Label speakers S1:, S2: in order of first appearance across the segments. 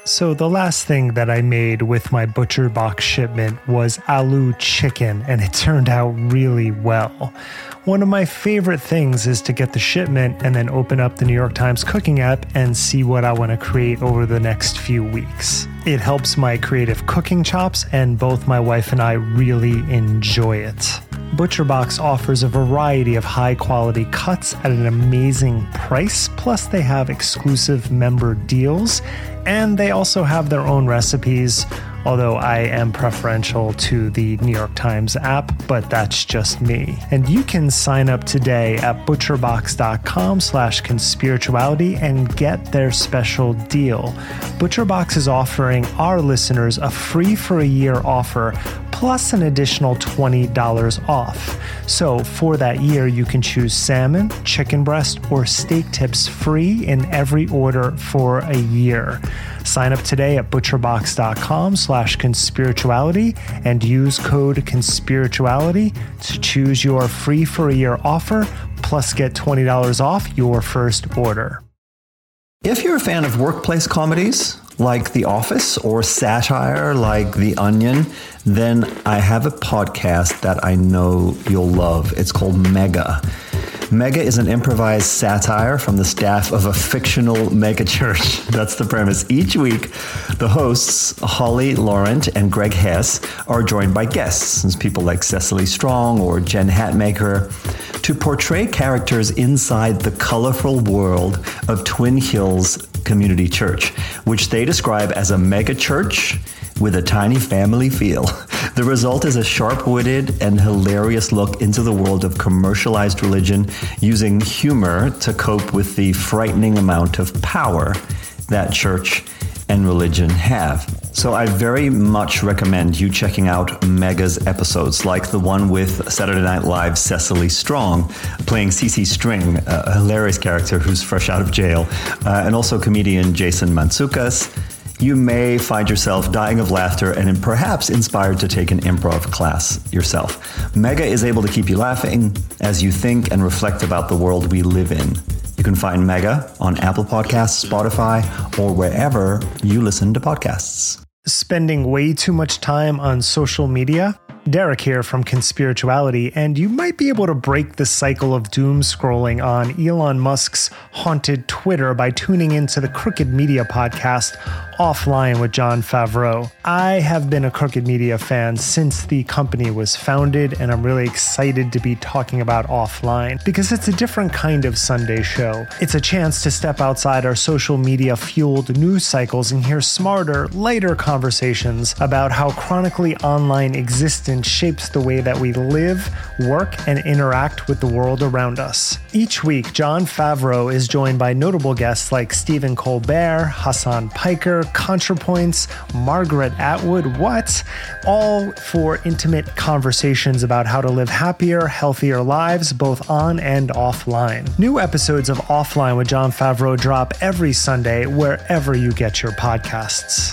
S1: So the last thing that I made with my ButcherBox shipment was aloo chicken, and it turned out really well. One of my favorite things is to get the shipment and then open up the New York Times cooking app and see what I want to create over the next few weeks. It helps my creative cooking chops, and both my wife and I really enjoy it. ButcherBox offers a variety of high-quality cuts at an amazing price, plus they have exclusive member deals, and they also have their own recipes, although I am preferential to the New York Times app, but that's just me. And you can sign up today at butcherbox.com/conspirituality and get their special deal. ButcherBox is offering our listeners a free for a year offer plus an additional $20 off. So for that year, you can choose salmon, chicken breast, or steak tips free in every order for a year. Sign up today at butcherbox.com/conspirituality and use code conspirituality to choose your free for a year offer, plus get $20 off your first order.
S2: If you're a fan of workplace comedies like The Office or satire like The Onion, then I have a podcast that I know you'll love. It's called Mega. Mega is an improvised satire from the staff of a fictional mega church. That's the premise. Each week, the hosts, Holly Laurent and Greg Hess, are joined by guests, people like Cecily Strong or Jen Hatmaker, to portray characters inside the colorful world of Twin Hills Community Church, which they describe as a mega church with a tiny family feel. The result is a sharp-witted and hilarious look into the world of commercialized religion, using humor to cope with the frightening amount of power that church and religion have. So I very much recommend you checking out Mega's episodes, like the one with Saturday Night Live's Cecily Strong, playing CeCe String, a hilarious character who's fresh out of jail, and also comedian Jason Mantzoukas. You may find yourself dying of laughter and perhaps inspired to take an improv class yourself. Mega is able to keep you laughing as you think and reflect about the world we live in. You can find Mega on Apple Podcasts, Spotify, or wherever you listen to podcasts.
S1: Spending way too much time on social media? Derek here from Conspirituality, and you might be able to break the cycle of doom scrolling on Elon Musk's haunted Twitter by tuning into the Crooked Media podcast Offline with Jon Favreau. I have been a Crooked Media fan since the company was founded, and I'm really excited to be talking about Offline because it's a different kind of Sunday show. It's a chance to step outside our social media fueled news cycles and hear smarter, lighter conversations about how chronically online existence shapes the way that we live, work, and interact with the world around us. Each week, Jon Favreau is joined by notable guests like Stephen Colbert, Hassan Piker, ContraPoints, Margaret Atwood, all for intimate conversations about how to live happier, healthier lives, both on and offline. New episodes of Offline with Jon Favreau drop every Sunday wherever you get your podcasts.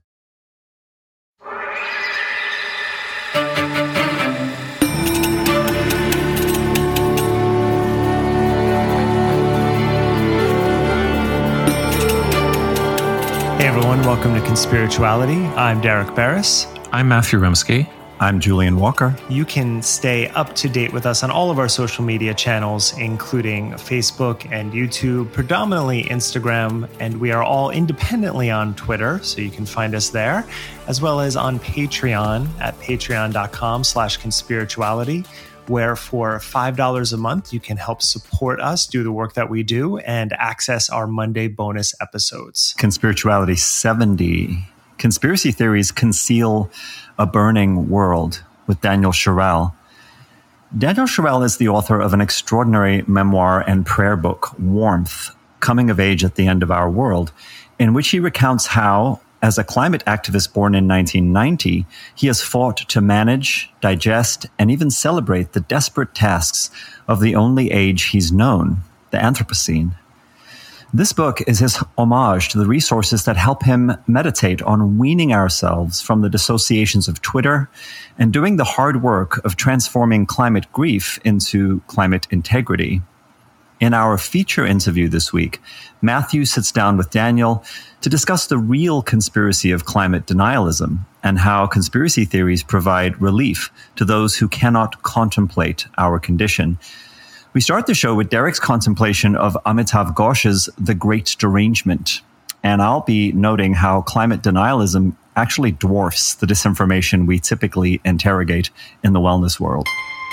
S1: Hey everyone, welcome to Conspirituality. I'm Derek Barris.
S3: I'm Matthew Remski.
S2: I'm Julian Walker.
S1: You can stay up to date with us on all of our social media channels, including Facebook and YouTube, predominantly Instagram, and we are all independently on Twitter, so you can find us there, as well as on Patreon at patreon.com/conspirituality, where for $5 a month, you can help support us do the work that we do and access our Monday bonus episodes.
S2: Conspirituality 70. Conspiracy Theories Conceal a Burning World with Daniel Sherrill. Daniel Sherrill is the author of an extraordinary memoir and prayer book, Warmth, Coming of Age at the End of Our World, in which he recounts how, as a climate activist born in 1990, he has fought to manage, digest, and even celebrate the desperate tasks of the only age he's known, the Anthropocene. This book is his homage to the resources that help him meditate on weaning ourselves from the dissociations of Twitter and doing the hard work of transforming climate grief into climate integrity. In our feature interview this week, Matthew sits down with Daniel to discuss the real conspiracy of climate denialism and how conspiracy theories provide relief to those who cannot contemplate our condition. We start the show with Derek's contemplation of Amitav Ghosh's The Great Derangement, and I'll be noting how climate denialism actually dwarfs the disinformation we typically interrogate in the wellness world.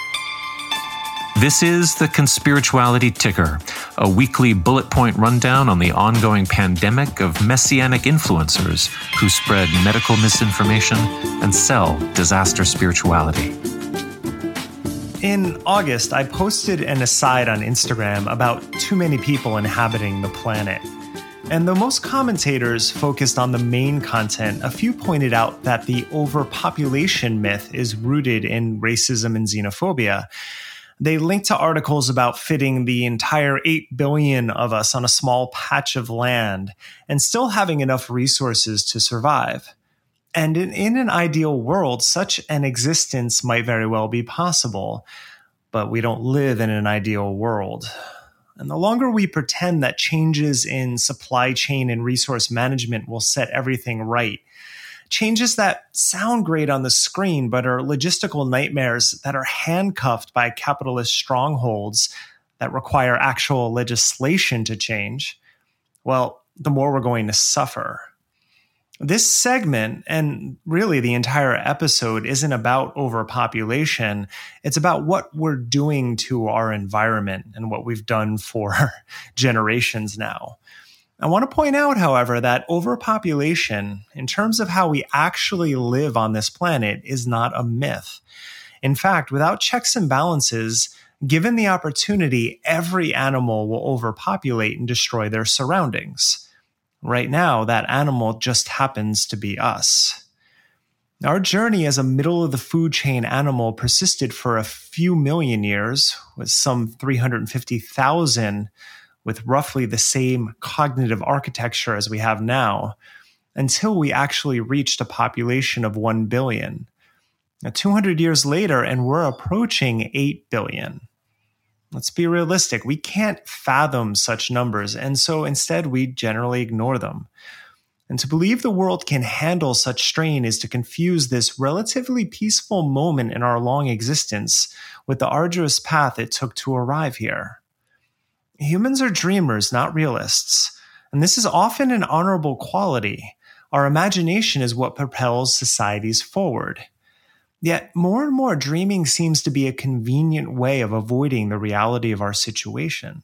S3: This is the Conspirituality Ticker, a weekly bullet point rundown on the ongoing pandemic of messianic influencers who spread medical misinformation and sell disaster spirituality.
S1: In August, I posted an aside on Instagram about too many people inhabiting the planet. And though most commentators focused on the main content, a few pointed out that the overpopulation myth is rooted in racism and xenophobia. They linked to articles about fitting the entire 8 billion of us on a small patch of land and still having enough resources to survive. And in an ideal world, such an existence might very well be possible, but we don't live in an ideal world. And the longer we pretend that changes in supply chain and resource management will set everything right, changes that sound great on the screen but are logistical nightmares that are handcuffed by capitalist strongholds that require actual legislation to change, well, the more we're going to suffer. This segment, and really the entire episode, isn't about overpopulation. It's about what we're doing to our environment and what we've done for generations now. I want to point out, however, that overpopulation, in terms of how we actually live on this planet, is not a myth. In fact, without checks and balances, given the opportunity, every animal will overpopulate and destroy their surroundings. Right now, that animal just happens to be us. Our journey as a middle-of-the-food chain animal persisted for a few million years, with some 350,000 with roughly the same cognitive architecture as we have now, until we actually reached a population of 1 billion. Now, 200 years later, and we're approaching 8 billion. Let's be realistic. We can't fathom such numbers, and so instead we generally ignore them. And to believe the world can handle such strain is to confuse this relatively peaceful moment in our long existence with the arduous path it took to arrive here. Humans are dreamers, not realists, and this is often an honorable quality. Our imagination is what propels societies forward. Yet, more and more, dreaming seems to be a convenient way of avoiding the reality of our situation.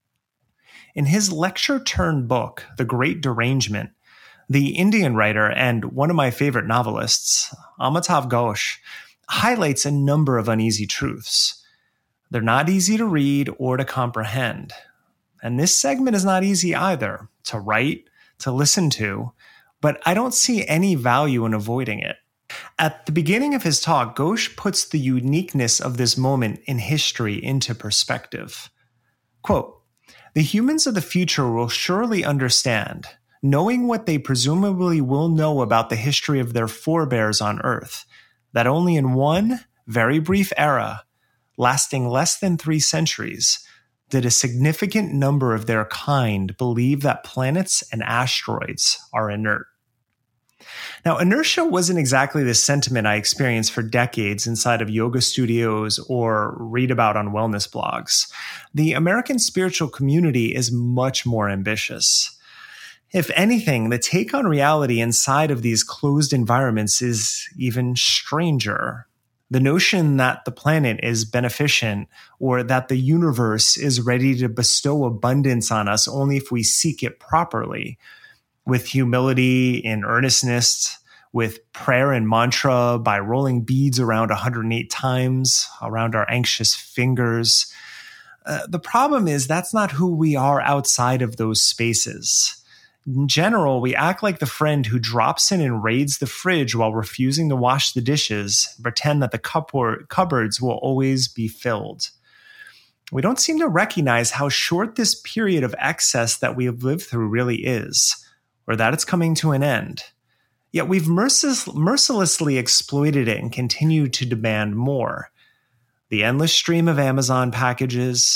S1: In his lecture-turned-book, The Great Derangement, the Indian writer and one of my favorite novelists, Amitav Ghosh, highlights a number of uneasy truths. They're not easy to read or to comprehend. And this segment is not easy either, to write, to listen to, but I don't see any value in avoiding it. At the beginning of his talk, Ghosh puts the uniqueness of this moment in history into perspective. Quote, "The humans of the future will surely understand, knowing what they presumably will know about the history of their forebears on Earth, that only in one very brief era, lasting less than 3 centuries, did a significant number of their kind believe that planets and asteroids are inert." Now, inertia wasn't exactly the sentiment I experienced for decades inside of yoga studios or read about on wellness blogs. The American spiritual community is much more ambitious. If anything, the take on reality inside of these closed environments is even stranger. The notion that the planet is beneficent or that the universe is ready to bestow abundance on us only if we seek it properly, with humility and earnestness, with prayer and mantra, by rolling beads around 108 times around our anxious fingers. The problem is that's not who we are outside of those spaces. In general, we act like the friend who drops in and raids the fridge while refusing to wash the dishes and pretend that the cupboards will always be filled. We don't seem to recognize how short this period of excess that we have lived through really is, or that it's coming to an end. Yet we've mercilessly exploited it and continue to demand more. The endless stream of Amazon packages,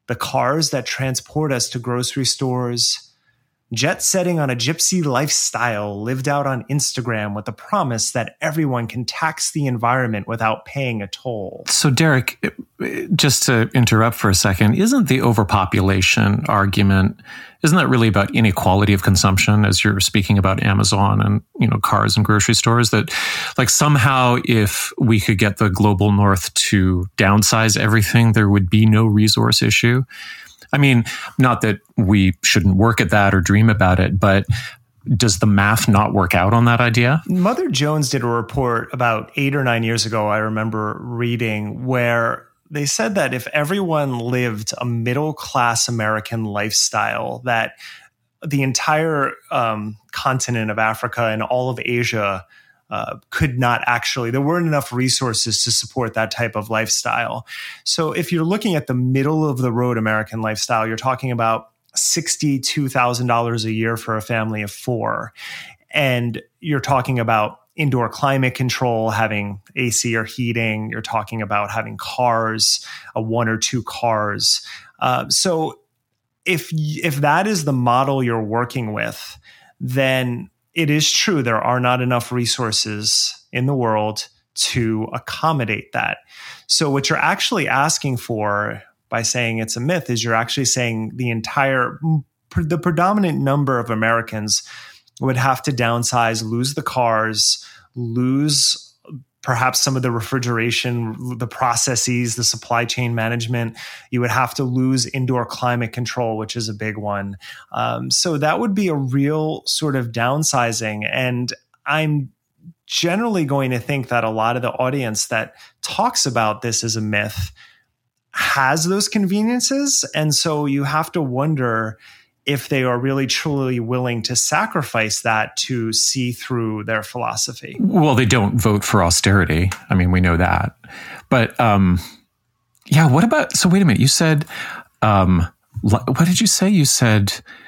S1: the cars that transport us to grocery stores, jet setting on a gypsy lifestyle lived out on Instagram with the promise that everyone can tax the environment without paying a toll.
S3: So, Derek, just to interrupt for a second, isn't the overpopulation argument, isn't that really about inequality of consumption, as you're speaking about Amazon and, cars and grocery stores? That like somehow if we could get the global north to downsize everything, there would be no resource issue? I mean, not that we shouldn't work at that or dream about it, but does the math not work out on that idea?
S1: Mother Jones did a report about 8 or 9 years ago, I remember reading, where they said that if everyone lived a middle-class American lifestyle, that the entire continent of Africa and all of Asia could not actually, there weren't enough resources to support that type of lifestyle. So if you're looking at the middle of the road American lifestyle, you're talking about $62,000 a year for a family of 4. And you're talking about indoor climate control, having AC or heating. You're talking about having cars, 1 or 2 cars. So if that is the model you're working with, then it is true there are not enough resources in the world to accommodate that. So what you're actually asking for by saying it's a myth is you're actually saying the predominant number of Americans would have to downsize, lose the cars, lose perhaps some of the refrigeration, the processes, the supply chain management. You would have to lose indoor climate control, which is a big one. So that would be a real sort of downsizing. And I'm generally going to think that a lot of the audience that talks about this as a myth has those conveniences. And so you have to wonder if they are really truly willing to sacrifice that to see through their philosophy.
S3: Well, they don't vote for austerity. I mean, we know that. But what about, so wait a minute, you said, what did you say? You said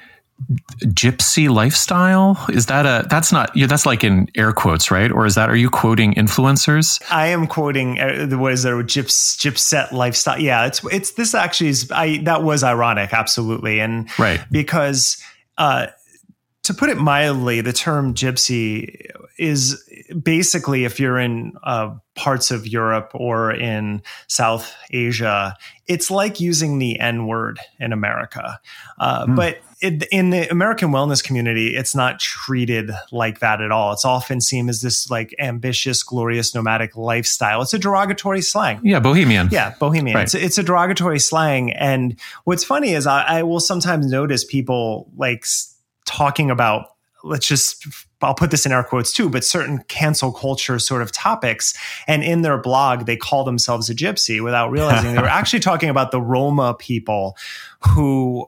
S3: gypsy lifestyle? Is that that's like in air quotes, right? Or are you quoting influencers?
S1: I am quoting, gypset lifestyle. Yeah, it's this actually is, that was ironic. Absolutely. And
S3: right.
S1: Because, to put it mildly, the term gypsy is basically, if you're in parts of Europe or in South Asia, it's like using the N-word in America. But in the American wellness community, it's not treated like that at all. It's often seen as this like ambitious, glorious, nomadic lifestyle. It's a derogatory slang.
S3: Yeah, bohemian.
S1: Yeah, bohemian.
S3: Right.
S1: It's a derogatory slang. And what's funny is I will sometimes notice people like talking about, I'll put this in air quotes too, but certain cancel culture sort of topics. And in their blog, they call themselves a gypsy without realizing they were actually talking about the Roma people who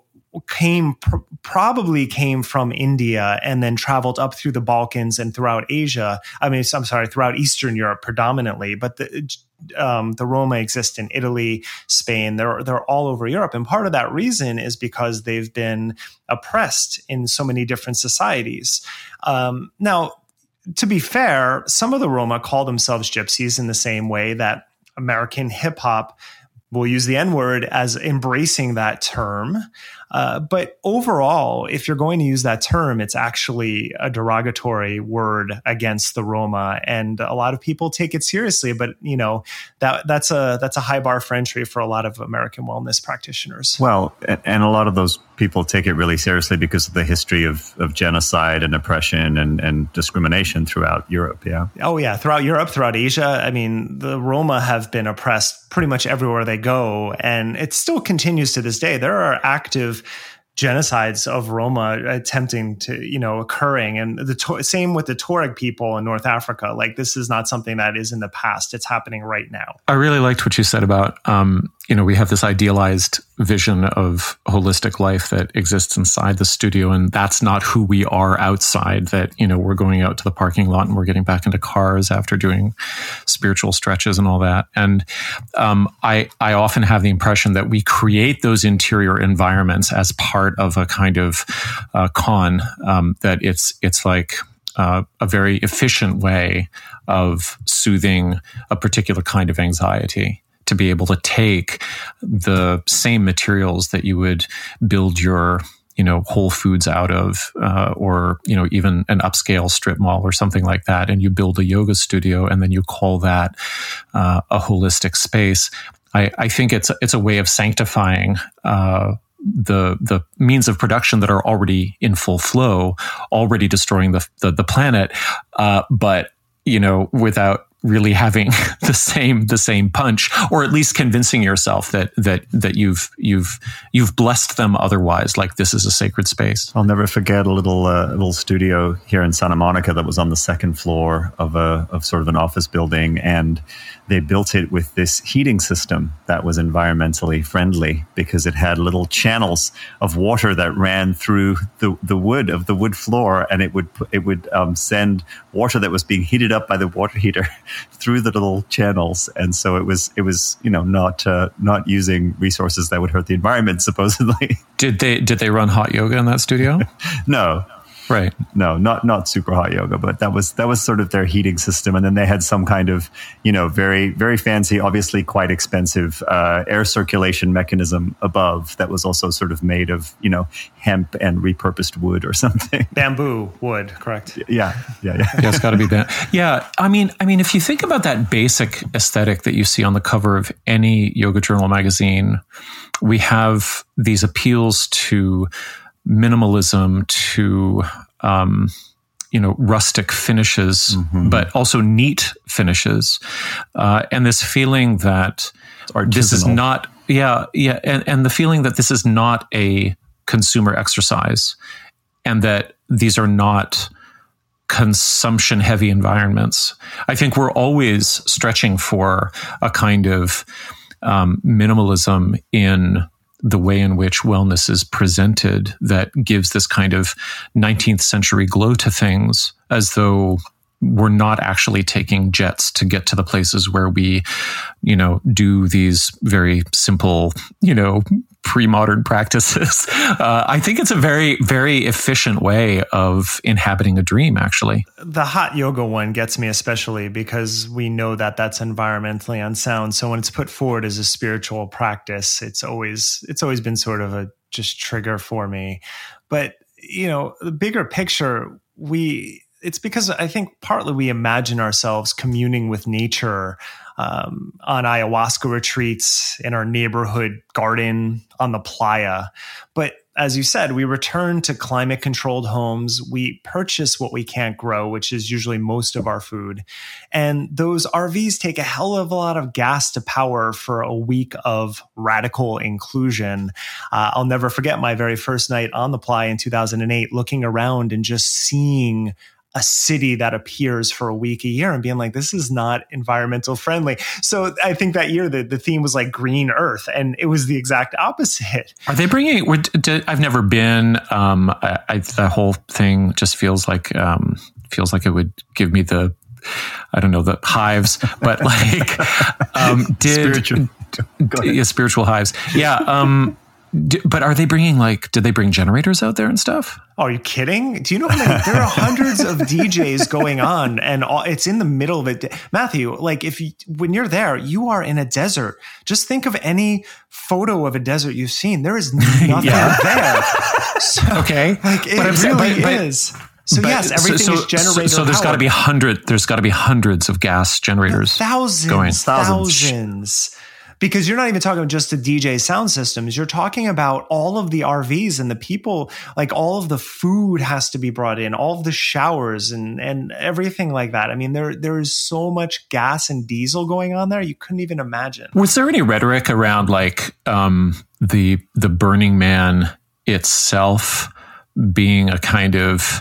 S1: probably came from India and then traveled up through the Balkans and throughout Asia. Throughout Eastern Europe predominantly, but the Roma exist in Italy, Spain. They're all over Europe. And part of that reason is because they've been oppressed in so many different societies. Now, to be fair, some of the Roma call themselves gypsies in the same way that American hip hop will use the N-word as embracing that term. But overall, if you're going to use that term, it's actually a derogatory word against the Roma. And a lot of people take it seriously. But, that's a high bar for entry for a lot of American wellness practitioners.
S2: Well, and a lot of those people take it really seriously because of the history of genocide and oppression and discrimination throughout Europe. Yeah.
S1: Oh, yeah. Throughout Europe, throughout Asia. I mean, the Roma have been oppressed pretty much everywhere they go. And it still continues to this day. There are active genocides of Roma attempting to, occurring. And same with the Tuareg people in North Africa. Like, this is not something that is in the past. It's happening right now.
S3: I really liked what you said about, we have this idealized vision of holistic life that exists inside the studio. And that's not who we are outside, that, we're going out to the parking lot and we're getting back into cars after doing spiritual stretches and all that. And I often have the impression that we create those interior environments as part of a kind of con, that it's like a very efficient way of soothing a particular kind of anxiety. to be able to take the same materials that you would build your Whole Foods out of, or, even an upscale strip mall or something like that. And you build a yoga studio and then you call that a holistic space. I think it's a way of sanctifying the means of production that are already in full flow, already destroying the planet, but without really having the same punch, or at least convincing yourself that you've blessed them otherwise, like this is a sacred space.
S2: I'll never forget a little studio here in Santa Monica that was on the second floor of sort of an office building, and they built it with this heating system that was environmentally friendly because it had little channels of water that ran through the wood floor, and it would send water that was being heated up by the water heater through the little channels. And so it was not using resources that would hurt the environment, supposedly.
S3: Did they run hot yoga in that studio?
S2: No.
S3: Right.
S2: No, not super hot yoga, but that was sort of their heating system. And then they had some kind of, very, very fancy, obviously quite expensive air circulation mechanism above that was also sort of made of, hemp and repurposed wood or something.
S1: Bamboo wood, correct?
S2: Yeah.
S3: Yeah, it's got to be bamboo. Yeah, I mean, if you think about that basic aesthetic that you see on the cover of any Yoga Journal magazine, we have these appeals to minimalism, to rustic finishes, but also neat finishes, and this feeling that this is not, and the feeling that this is not a consumer exercise, and that these are not consumption heavy environments. I think we're always stretching for a kind of minimalism in the way in which wellness is presented that gives this kind of 19th century glow to things, as though we're not actually taking jets to get to the places where we, do these very simple, pre-modern practices. I think it's a very, very efficient way of inhabiting a dream, actually.
S1: The hot yoga one gets me especially because we know that that's environmentally unsound. So when it's put forward as a spiritual practice, it's always been sort of a just trigger for me. But, the bigger picture, it's because I think partly we imagine ourselves communing with nature on ayahuasca retreats, in our neighborhood garden, on the playa. But as you said, we return to climate-controlled homes. We purchase what we can't grow, which is usually most of our food. And those RVs take a hell of a lot of gas to power for a week of radical inclusion. I'll never forget my very first night on the playa in 2008, looking around and just seeing a city that appears for a week a year and being like, this is not environmental friendly. So I think that year the theme was like green earth, and it was the exact opposite.
S3: Are they bringing, I've never been, the whole thing just feels like it would give me the hives, but spiritual hives. Yeah. But are they bringing did they bring generators out there and stuff?
S1: Oh, are you kidding? Do you know how many? There are hundreds of DJs going on, and it's in the middle of it. Matthew, when you're there, you are in a desert. Just think of any photo of a desert you've seen. There is nothing there. So, okay, it really is. So yes, everything is generator
S3: So there's got to be hundreds of gas generators.
S1: Thousands. Because you're not even talking about just the DJ sound systems. You're talking about all of the RVs and the people, all of the food has to be brought in, all of the showers and everything like that. I mean, there is so much gas and diesel going on there. You couldn't even imagine.
S3: Was there any rhetoric around the Burning Man itself being a kind of,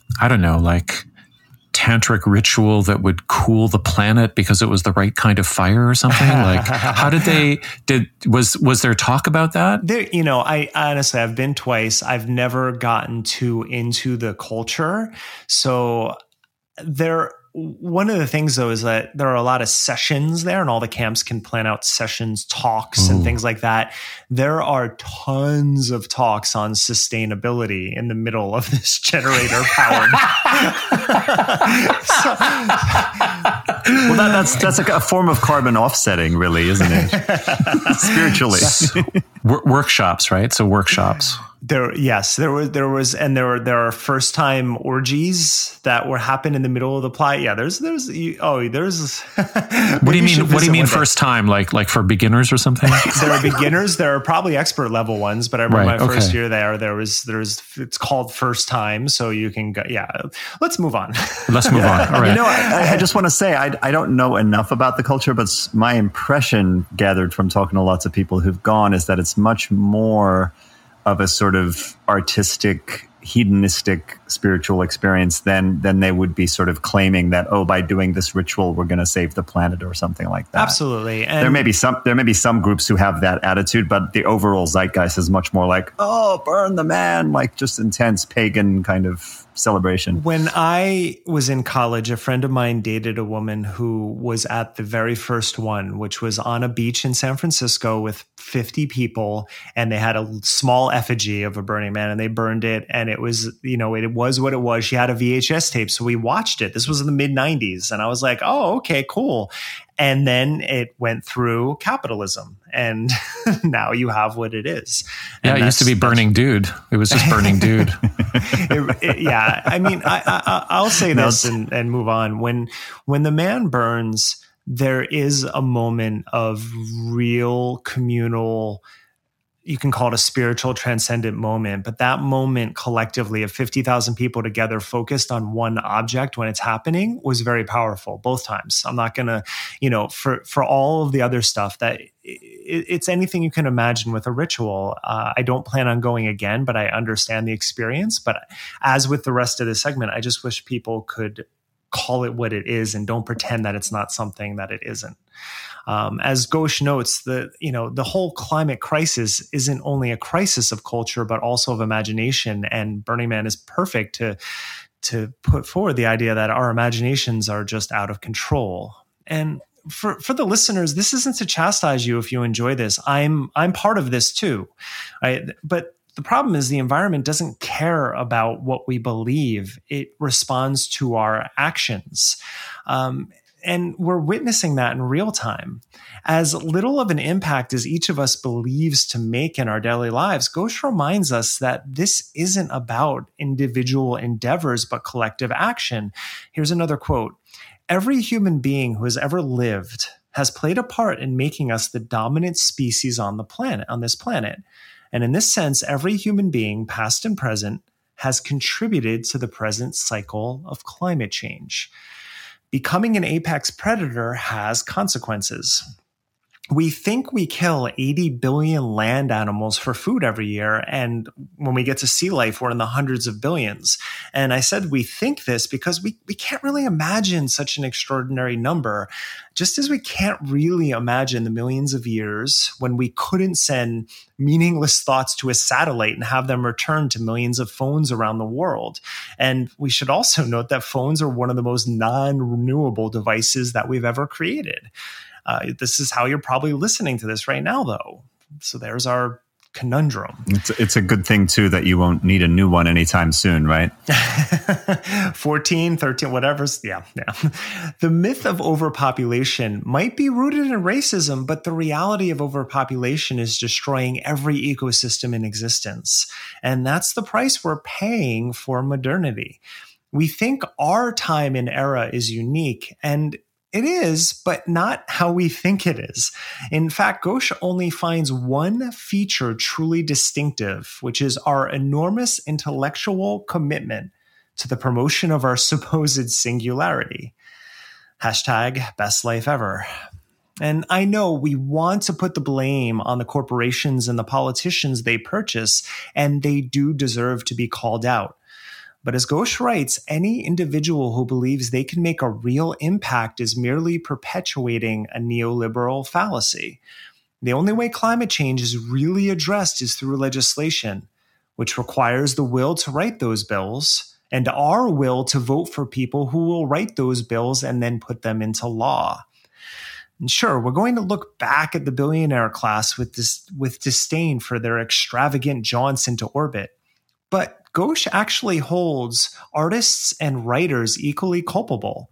S3: tantric ritual that would cool the planet because it was the right kind of fire or something? How was there talk about that?
S1: I honestly, I've been twice. I've never gotten too into the culture. So one of the things though is that there are a lot of sessions there, and all the camps can plan out sessions, talks, and things like that. There are tons of talks on sustainability in the middle of this generator powered.
S2: Well, that's a form of carbon offsetting, really, isn't it? Spiritually.
S3: Workshops, right? So workshops.
S1: There are first time orgies that were happening in the middle of the plot. Yeah, there's. What do you mean?
S3: What do you mean first time? Like for beginners or something?
S1: There are beginners. There are probably expert level ones, but I remember my first year there's it's called first time, so you can go. Yeah, let's move on.
S3: Let's move on. All right.
S2: I just want to say I don't know enough about the culture, but my impression gathered from talking to lots of people who've gone is that it's much more of a sort of artistic, hedonistic, spiritual experience than they would be sort of claiming that, oh, by doing this ritual, we're going to save the planet or something like that.
S1: Absolutely. And
S2: there may be some groups who have that attitude, but the overall zeitgeist is much more like, oh, burn the man, like just intense pagan kind of celebration.
S1: When I was in college, a friend of mine dated a woman who was at the very first one, which was on a beach in San Francisco with 50 people, and they had a small effigy of a Burning Man, and they burned it, and it was, it was what it was. She had a VHS tape, so we watched it. This was in the mid-90s, and I was like, oh, okay, cool. And then it went through capitalism, and now you have what it is. And
S3: it used to be Burning Dude. It was just Burning Dude.
S1: Yeah. I mean, I'll say this and move on. When the man burns, there is a moment of real communal, you can call it a spiritual transcendent moment, but that moment collectively of 50,000 people together focused on one object when it's happening was very powerful both times. I'm not going to, for all of the other stuff that it's anything you can imagine with a ritual. I don't plan on going again, but I understand the experience. But as with the rest of the segment, I just wish people could call it what it is and don't pretend that it's not something that it isn't. As Ghosh notes, the whole climate crisis isn't only a crisis of culture, but also of imagination. And Burning Man is perfect to put forward the idea that our imaginations are just out of control. And for the listeners, this isn't to chastise you if you enjoy this. I'm part of this too, right? But the problem is the environment doesn't care about what we believe. It responds to our actions. And we're witnessing that in real time. As little of an impact as each of us believes to make in our daily lives, Ghosh reminds us that this isn't about individual endeavors, but collective action. Here's another quote. Every human being who has ever lived has played a part in making us the dominant species on this planet. And in this sense, every human being, past and present, has contributed to the present cycle of climate change. Becoming an apex predator has consequences. We think we kill 80 billion land animals for food every year. And when we get to sea life, we're in the hundreds of billions. And I said we think this because we can't really imagine such an extraordinary number, just as we can't really imagine the millions of years when we couldn't send meaningless thoughts to a satellite and have them return to millions of phones around the world. And we should also note that phones are one of the most non-renewable devices that we've ever created. This is how you're probably listening to this right now, though. So there's our conundrum.
S2: It's a good thing, too, that you won't need a new one anytime soon, right?
S1: 14, 13, whatever. Yeah. The myth of overpopulation might be rooted in racism, but the reality of overpopulation is destroying every ecosystem in existence. And that's the price we're paying for modernity. We think our time and era is unique, and it is, but not how we think it is. In fact, Ghosh only finds one feature truly distinctive, which is our enormous intellectual commitment to the promotion of our supposed singularity. #BestLifeEver. And I know we want to put the blame on the corporations and the politicians they purchase, and they do deserve to be called out. But as Ghosh writes, any individual who believes they can make a real impact is merely perpetuating a neoliberal fallacy. The only way climate change is really addressed is through legislation, which requires the will to write those bills and our will to vote for people who will write those bills and then put them into law. And sure, we're going to look back at the billionaire class with disdain for their extravagant jaunts into orbit. But Ghosh actually holds artists and writers equally culpable.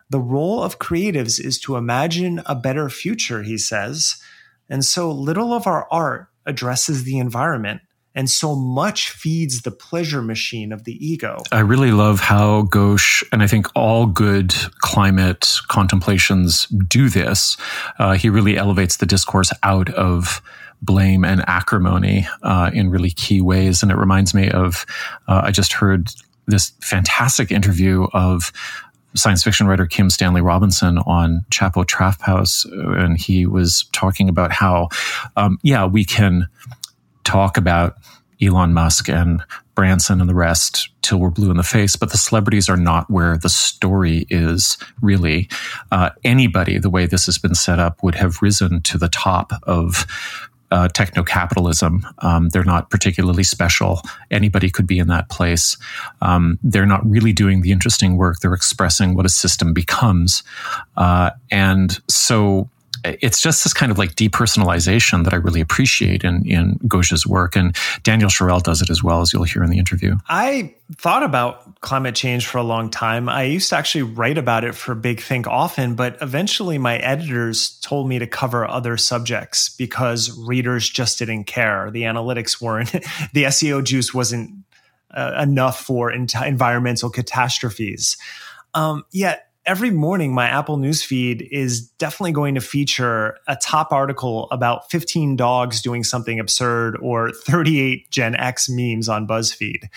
S1: The role of creatives is to imagine a better future, he says. And so little of our art addresses the environment, and so much feeds the pleasure machine of the ego.
S3: I really love how Ghosh, and I think all good climate contemplations do this. He really elevates the discourse out of blame and acrimony in really key ways. And it reminds me of, I just heard this fantastic interview of science fiction writer Kim Stanley Robinson on Chapo Trap House. And he was talking about how, we can talk about Elon Musk and Branson and the rest till we're blue in the face, but the celebrities are not where the story is really. Anybody, the way this has been set up, would have risen to the top of techno-capitalism. They're not particularly special. Anybody could be in that place. They're not really doing the interesting work. They're expressing what a system becomes. And so it's just this kind of like depersonalization that I really appreciate in Ghosh's work. And Daniel Sherrill does it as well, as you'll hear in the interview.
S1: I thought about climate change for a long time. I used to actually write about it for Big Think often, but eventually my editors told me to cover other subjects because readers just didn't care. The analytics weren't, the SEO juice wasn't enough for environmental catastrophes. Yet, every morning, my Apple newsfeed is definitely going to feature a top article about 15 dogs doing something absurd or 38 Gen X memes on BuzzFeed.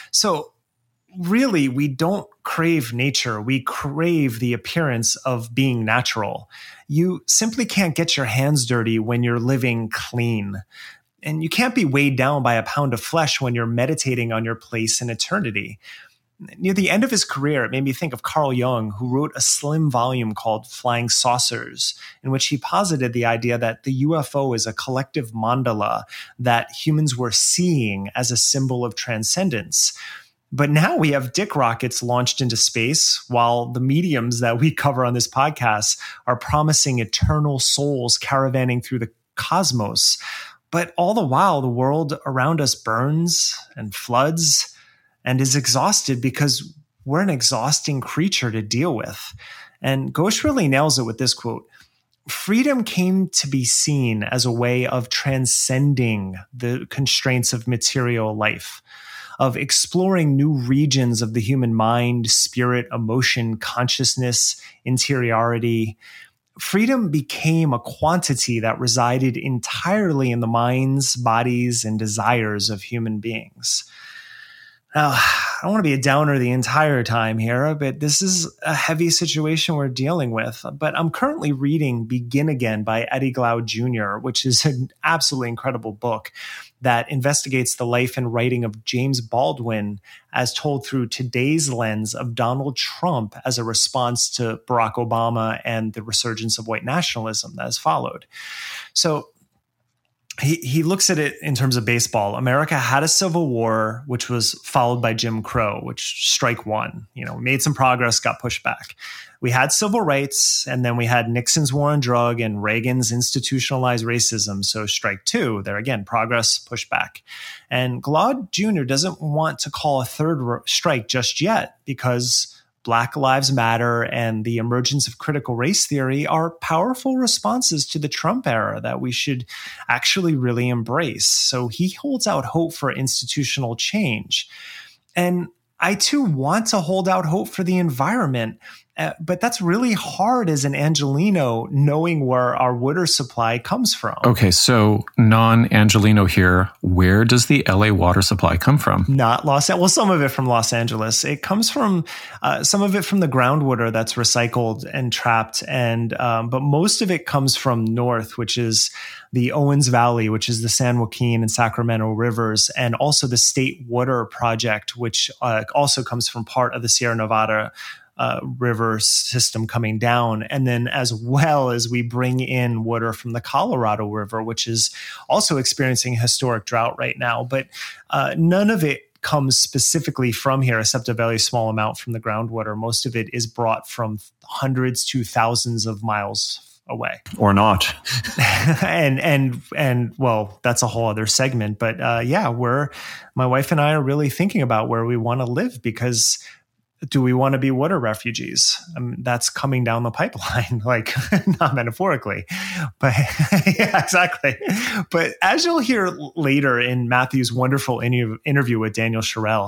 S1: So really, we don't crave nature. We crave the appearance of being natural. You simply can't get your hands dirty when you're living clean. And you can't be weighed down by a pound of flesh when you're meditating on your place in eternity. Near the end of his career, it made me think of Carl Jung, who wrote a slim volume called Flying Saucers, in which he posited the idea that the UFO is a collective mandala that humans were seeing as a symbol of transcendence. But now we have dick rockets launched into space, while the mediums that we cover on this podcast are promising eternal souls caravanning through the cosmos. But all the while, the world around us burns and floods and is exhausted because we're an exhausting creature to deal with. And Ghosh really nails it with this quote: freedom came to be seen as a way of transcending the constraints of material life, of exploring new regions of the human mind, spirit, emotion, consciousness, interiority. Freedom became a quantity that resided entirely in the minds, bodies, and desires of human beings. Now, I don't want to be a downer the entire time here, but this is a heavy situation we're dealing with. But I'm currently reading Begin Again by Eddie Glaude Jr., which is an absolutely incredible book that investigates the life and writing of James Baldwin as told through today's lens of Donald Trump as a response to Barack Obama and the resurgence of white nationalism that has followed. So he looks at it in terms of baseball. America had a civil war, which was followed by Jim Crow, which strike one. Made some progress, got pushed back. We had civil rights, and then we had Nixon's war on drug and Reagan's institutionalized racism. So strike two, there again, progress, push back. And Glaude Jr. doesn't want to call a third strike just yet because Black Lives Matter and the emergence of critical race theory are powerful responses to the Trump era that we should actually really embrace. So he holds out hope for institutional change. And I too want to hold out hope for the environment. But that's really hard as an Angelino, knowing where our water supply comes from.
S3: Okay, so non-Angelino here, where does the LA water supply come from?
S1: Not Los Angeles. Well, some of it from Los Angeles. It comes from some of it from the groundwater that's recycled and trapped, and but most of it comes from north, which is the Owens Valley, which is the San Joaquin and Sacramento rivers, and also the State Water Project, which also comes from part of the Sierra Nevada river system coming down. And then as well as we bring in water from the Colorado River, which is also experiencing a historic drought right now. But none of it comes specifically from here, except a very small amount from the groundwater. Most of it is brought from hundreds to thousands of miles away.
S2: Or not.
S1: and well, that's a whole other segment. But my wife and I are really thinking about where we want to live, because do we want to be water refugees? That's coming down the pipeline, like not metaphorically, but yeah, exactly. But as you'll hear later in Matthew's wonderful interview with Daniel Sherrill,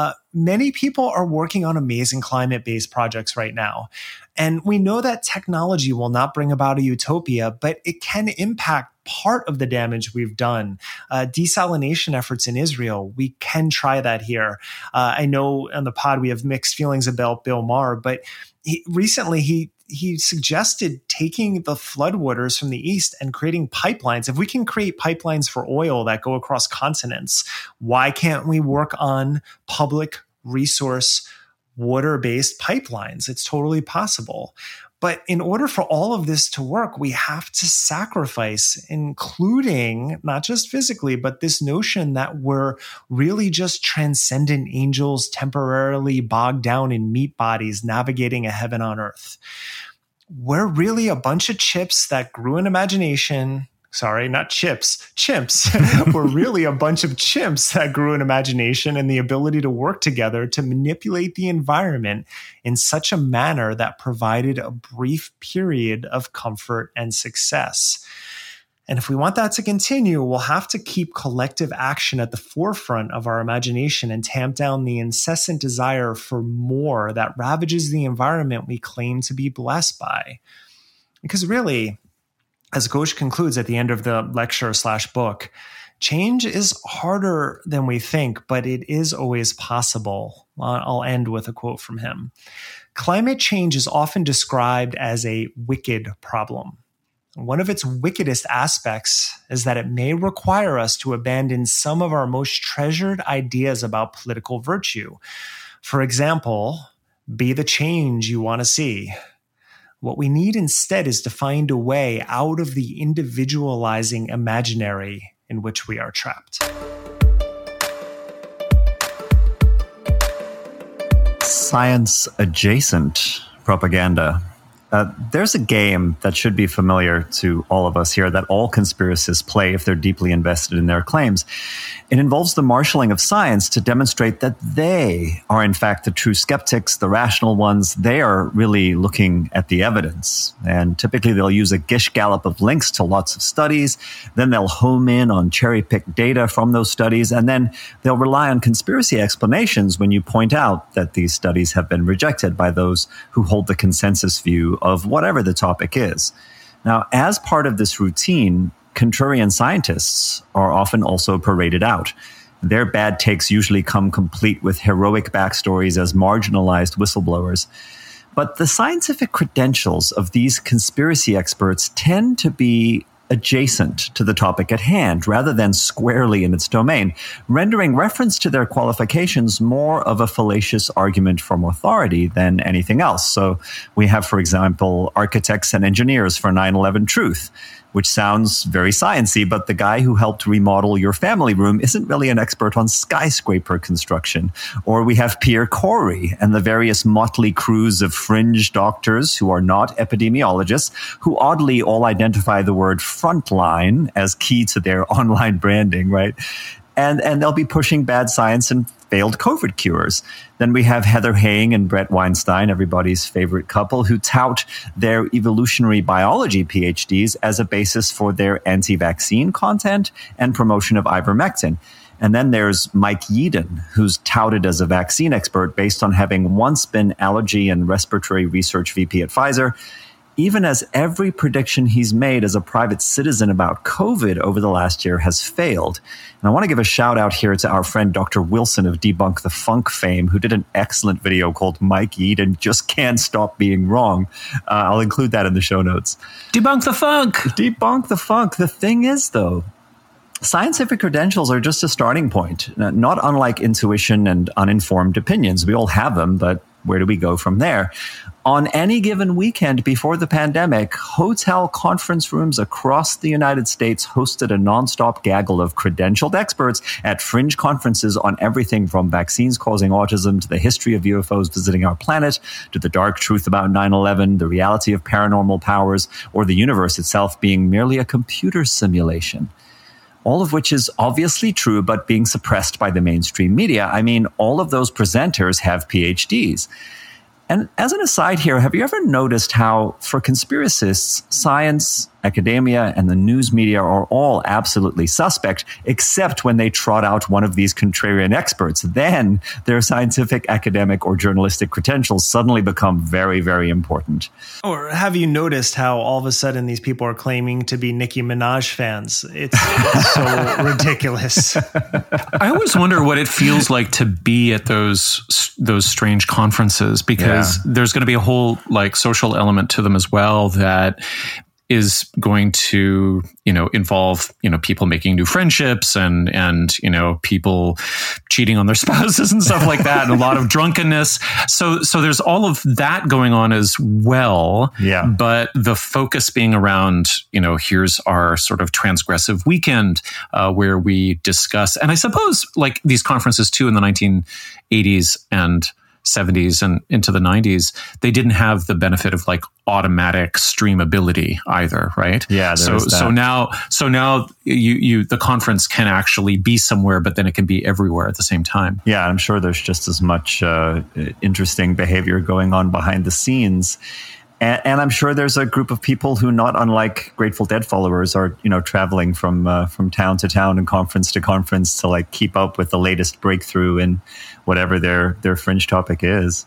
S1: many people are working on amazing climate-based projects right now. And we know that technology will not bring about a utopia, but it can impact part of the damage we've done. Desalination efforts in Israel, we can try that here. I know on the pod we have mixed feelings about Bill Maher, but recently he suggested taking the floodwaters from the east and creating pipelines. If we can create pipelines for oil that go across continents, why can't we work on public resource water-based pipelines? It's totally possible. But in order for all of this to work, we have to sacrifice, including not just physically, but this notion that we're really just transcendent angels temporarily bogged down in meat bodies navigating a heaven on earth. We're really a bunch of chips that grew an imagination. Sorry, not chips, chimps. We're really a bunch of chimps that grew an imagination and the ability to work together to manipulate the environment in such a manner that provided a brief period of comfort and success. And if we want that to continue, we'll have to keep collective action at the forefront of our imagination and tamp down the incessant desire for more that ravages the environment we claim to be blessed by. Because really, as Ghosh concludes at the end of the lecture/book, change is harder than we think, but it is always possible. I'll end with a quote from him. Climate change is often described as a wicked problem. One of its wickedest aspects is that it may require us to abandon some of our most treasured ideas about political virtue. For example, be the change you want to see. What we need instead is to find a way out of the individualizing imaginary in which we are trapped.
S2: Science adjacent propaganda. There's a game that should be familiar to all of us here that all conspiracists play if they're deeply invested in their claims. It involves the marshalling of science to demonstrate that they are, in fact, the true skeptics, the rational ones. They are really looking at the evidence. And typically they'll use a gish gallop of links to lots of studies. Then they'll home in on cherry-picked data from those studies. And then they'll rely on conspiracy explanations when you point out that these studies have been rejected by those who hold the consensus view of whatever the topic is. Now, as part of this routine, contrarian scientists are often also paraded out. Their bad takes usually come complete with heroic backstories as marginalized whistleblowers. But the scientific credentials of these conspiracy experts tend to be adjacent to the topic at hand rather than squarely in its domain, rendering reference to their qualifications more of a fallacious argument from authority than anything else. So we have, for example, architects and engineers for 9/11 Truth, which sounds very sciencey, but the guy who helped remodel your family room isn't really an expert on skyscraper construction. Or we have Pierre Corey and the various motley crews of fringe doctors who are not epidemiologists, who oddly all identify the word frontline as key to their online branding, right? And they'll be pushing bad science and failed COVID cures. Then we have Heather Heying and Brett Weinstein, everybody's favorite couple, who tout their evolutionary biology PhDs as a basis for their anti-vaccine content and promotion of ivermectin. And then there's Mike Yeadon, who's touted as a vaccine expert based on having once been allergy and respiratory research VP at Pfizer, even as every prediction he's made as a private citizen about COVID over the last year has failed. And I want to give a shout out here to our friend Dr. Wilson of Debunk the Funk fame, who did an excellent video called Mike Yeadon Just Can't Stop Being Wrong. I'll include that in the show notes.
S3: Debunk the funk!
S2: Debunk the funk. The thing is, though, scientific credentials are just a starting point, not unlike intuition and uninformed opinions. We all have them, but where do we go from there? On any given weekend before the pandemic, hotel conference rooms across the United States hosted a nonstop gaggle of credentialed experts at fringe conferences on everything from vaccines causing autism to the history of UFOs visiting our planet, to the dark truth about 9/11, the reality of paranormal powers, or the universe itself being merely a computer simulation. all of which is obviously true, but being suppressed by the mainstream media. I mean, all of those presenters have PhDs. And as an aside here, have you ever noticed how, for conspiracists, science, academia, and the news media are all absolutely suspect, except when they trot out one of these contrarian experts? Then their scientific, academic, or journalistic credentials suddenly become very, very important.
S1: Or have you noticed how all of a sudden these people are claiming to be Nicki Minaj fans? It's so ridiculous.
S3: I always wonder what it feels like to be at those strange conferences, because there's going to be a whole like social element to them as well that is going to, involve, people making new friendships and, people cheating on their spouses and stuff like that, and a lot of drunkenness. So there's all of that going on as well.
S2: Yeah. But
S3: the focus being around, here's our sort of transgressive weekend, where we discuss, and I suppose like these conferences too in the 1980s and 70s and into the 90s, they didn't have the benefit of like automatic streamability either, right?
S2: Yeah.
S3: So now you the conference can actually be somewhere, but then it can be everywhere at the same time.
S2: Yeah, I'm sure there's just as much interesting behavior going on behind the scenes. And I'm sure there's a group of people who, not unlike Grateful Dead followers, are traveling from town to town and conference to conference to like keep up with the latest breakthrough in whatever their fringe topic is.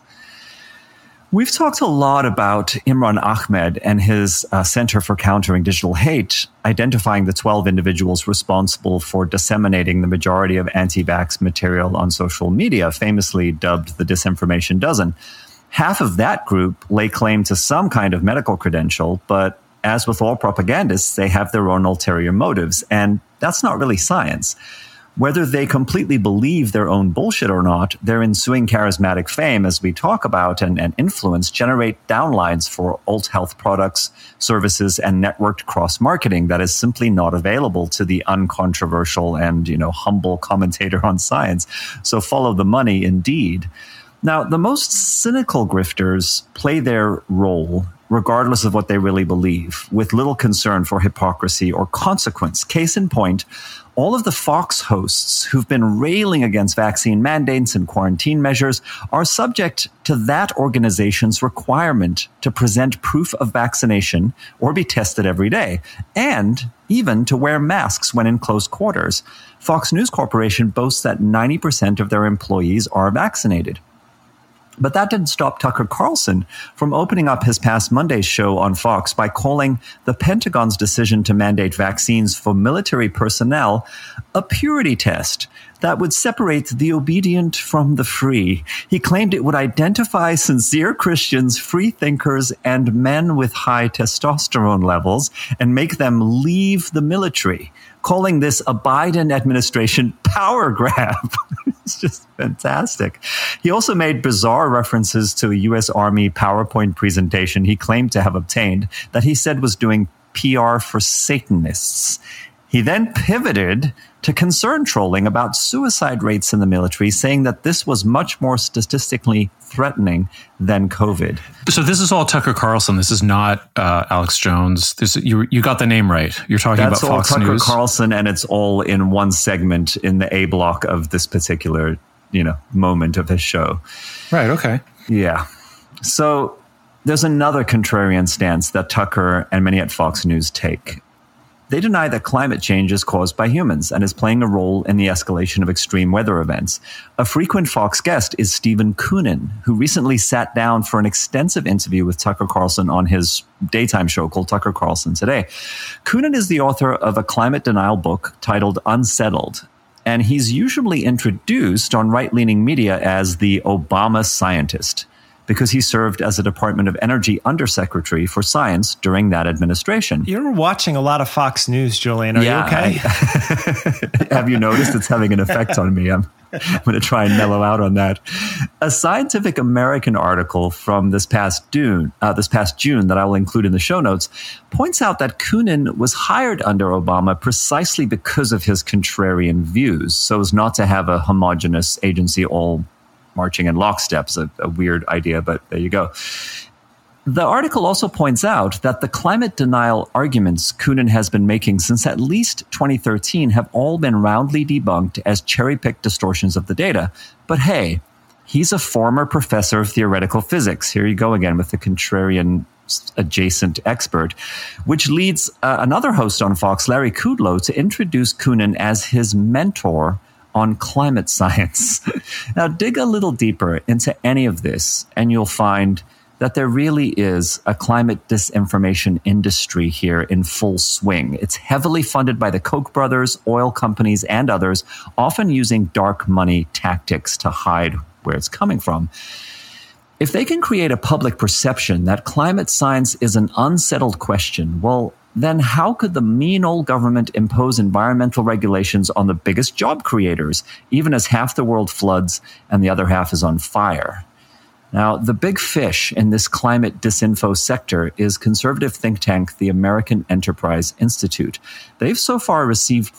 S2: We've talked a lot about Imran Ahmed and his Center for Countering Digital Hate, identifying the 12 individuals responsible for disseminating the majority of anti-vax material on social media, famously dubbed the Disinformation Dozen. Half of that group lay claim to some kind of medical credential, but as with all propagandists, they have their own ulterior motives, and that's not really science. Whether they completely believe their own bullshit or not, their ensuing charismatic fame, as we talk about, and influence generate downlines for alt health products, services, and networked cross-marketing that is simply not available to the uncontroversial and, humble commentator on science. So follow the money indeed. Now, the most cynical grifters play their role regardless of what they really believe, with little concern for hypocrisy or consequence. Case in point, all of the Fox hosts who've been railing against vaccine mandates and quarantine measures are subject to that organization's requirement to present proof of vaccination or be tested every day, and even to wear masks when in close quarters. Fox News Corporation boasts that 90% of their employees are vaccinated. But that didn't stop Tucker Carlson from opening up his past Monday's show on Fox by calling the Pentagon's decision to mandate vaccines for military personnel a purity test that would separate the obedient from the free. He claimed it would identify sincere Christians, free thinkers, and men with high testosterone levels and make them leave the military, calling this a Biden administration power grab. It's just fantastic. He also made bizarre references to a U.S. Army PowerPoint presentation he claimed to have obtained that he said was doing PR for Satanists. He then pivoted to concern trolling about suicide rates in the military, saying that this was much more statistically threatening than COVID.
S3: So this is all Tucker Carlson. This is not Alex Jones. You got the name right. You're talking about Fox News.
S2: That's all Tucker Carlson, and it's all in one segment in the A block of this particular, moment of his show.
S3: Right. Okay.
S2: Yeah. So there's another contrarian stance that Tucker and many at Fox News take. They deny that climate change is caused by humans and is playing a role in the escalation of extreme weather events. A frequent Fox guest is Stephen Koonin, who recently sat down for an extensive interview with Tucker Carlson on his daytime show called Tucker Carlson Today. Koonin is the author of a climate denial book titled Unsettled, and he's usually introduced on right-leaning media as the Obama scientist, because he served as a Department of Energy Undersecretary for Science during that administration.
S1: You're watching a lot of Fox News, Julian. Are you okay?
S2: Have you noticed it's having an effect on me? I'm going to try and mellow out on that. A Scientific American article from this past June that I will include in the show notes points out that Koonin was hired under Obama precisely because of his contrarian views, so as not to have a homogenous agency all marching in lockstep. Is a weird idea, but there you go. The article also points out that the climate denial arguments Koonin has been making since at least 2013 have all been roundly debunked as cherry-picked distortions of the data. But hey, he's a former professor of theoretical physics. Here you go again with the contrarian adjacent expert, which leads another host on Fox, Larry Kudlow, to introduce Koonin as his mentor on climate science. Now, dig a little deeper into any of this, and you'll find that there really is a climate disinformation industry here in full swing. It's heavily funded by the Koch brothers, oil companies, and others, often using dark money tactics to hide where it's coming from. If they can create a public perception that climate science is an unsettled question, well, then how could the mean old government impose environmental regulations on the biggest job creators, even as half the world floods and the other half is on fire? Now, the big fish in this climate disinfo sector is conservative think tank, the American Enterprise Institute. They've so far received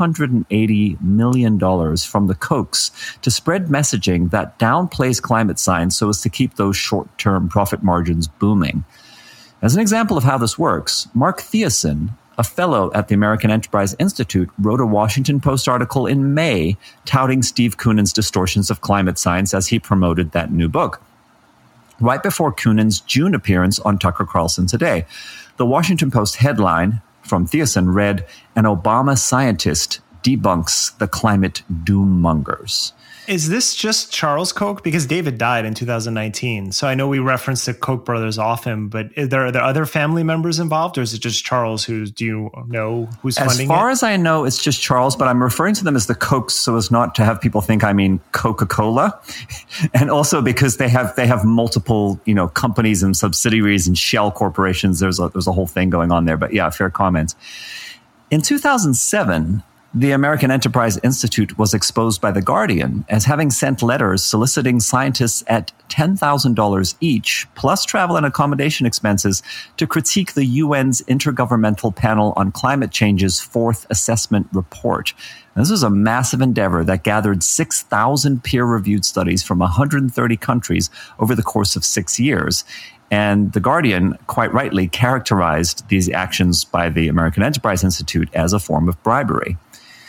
S2: $380 million from the Kochs to spread messaging that downplays climate science so as to keep those short-term profit margins booming. As an example of how this works, Mark Thiessen, a fellow at the American Enterprise Institute, wrote a Washington Post article in May touting Steve Koonin's distortions of climate science as he promoted that new book, right before Koonin's June appearance on Tucker Carlson Today. The Washington Post headline from Thiessen read, "An Obama scientist debunks the climate doommongers."
S1: Is this just Charles Koch? Because David died in 2019. So I know we reference the Koch brothers often, but are there other family members involved, or is it just Charles? Do you know who's funding it?
S2: As far as I know, it's just Charles, but I'm referring to them as the Kochs so as not to have people think I mean Coca-Cola. And also because they have multiple, companies and subsidiaries and shell corporations. There's a whole thing going on there. But yeah, fair comment. In 2007, the American Enterprise Institute was exposed by The Guardian as having sent letters soliciting scientists at $10,000 each, plus travel and accommodation expenses, to critique the UN's Intergovernmental Panel on Climate Change's fourth assessment report. And this was a massive endeavor that gathered 6,000 peer-reviewed studies from 130 countries over the course of 6 years. And The Guardian, quite rightly, characterized these actions by the American Enterprise Institute as a form of bribery.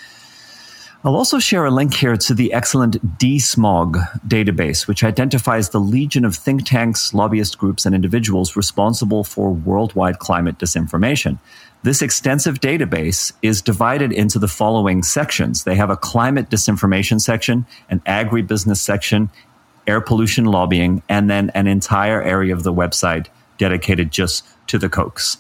S2: I'll also share a link here to the excellent DSMOG database, which identifies the legion of think tanks, lobbyist groups, and individuals responsible for worldwide climate disinformation. This extensive database is divided into the following sections. They have a climate disinformation section, an agribusiness section, air pollution lobbying, and then an entire area of the website dedicated just to the Kochs.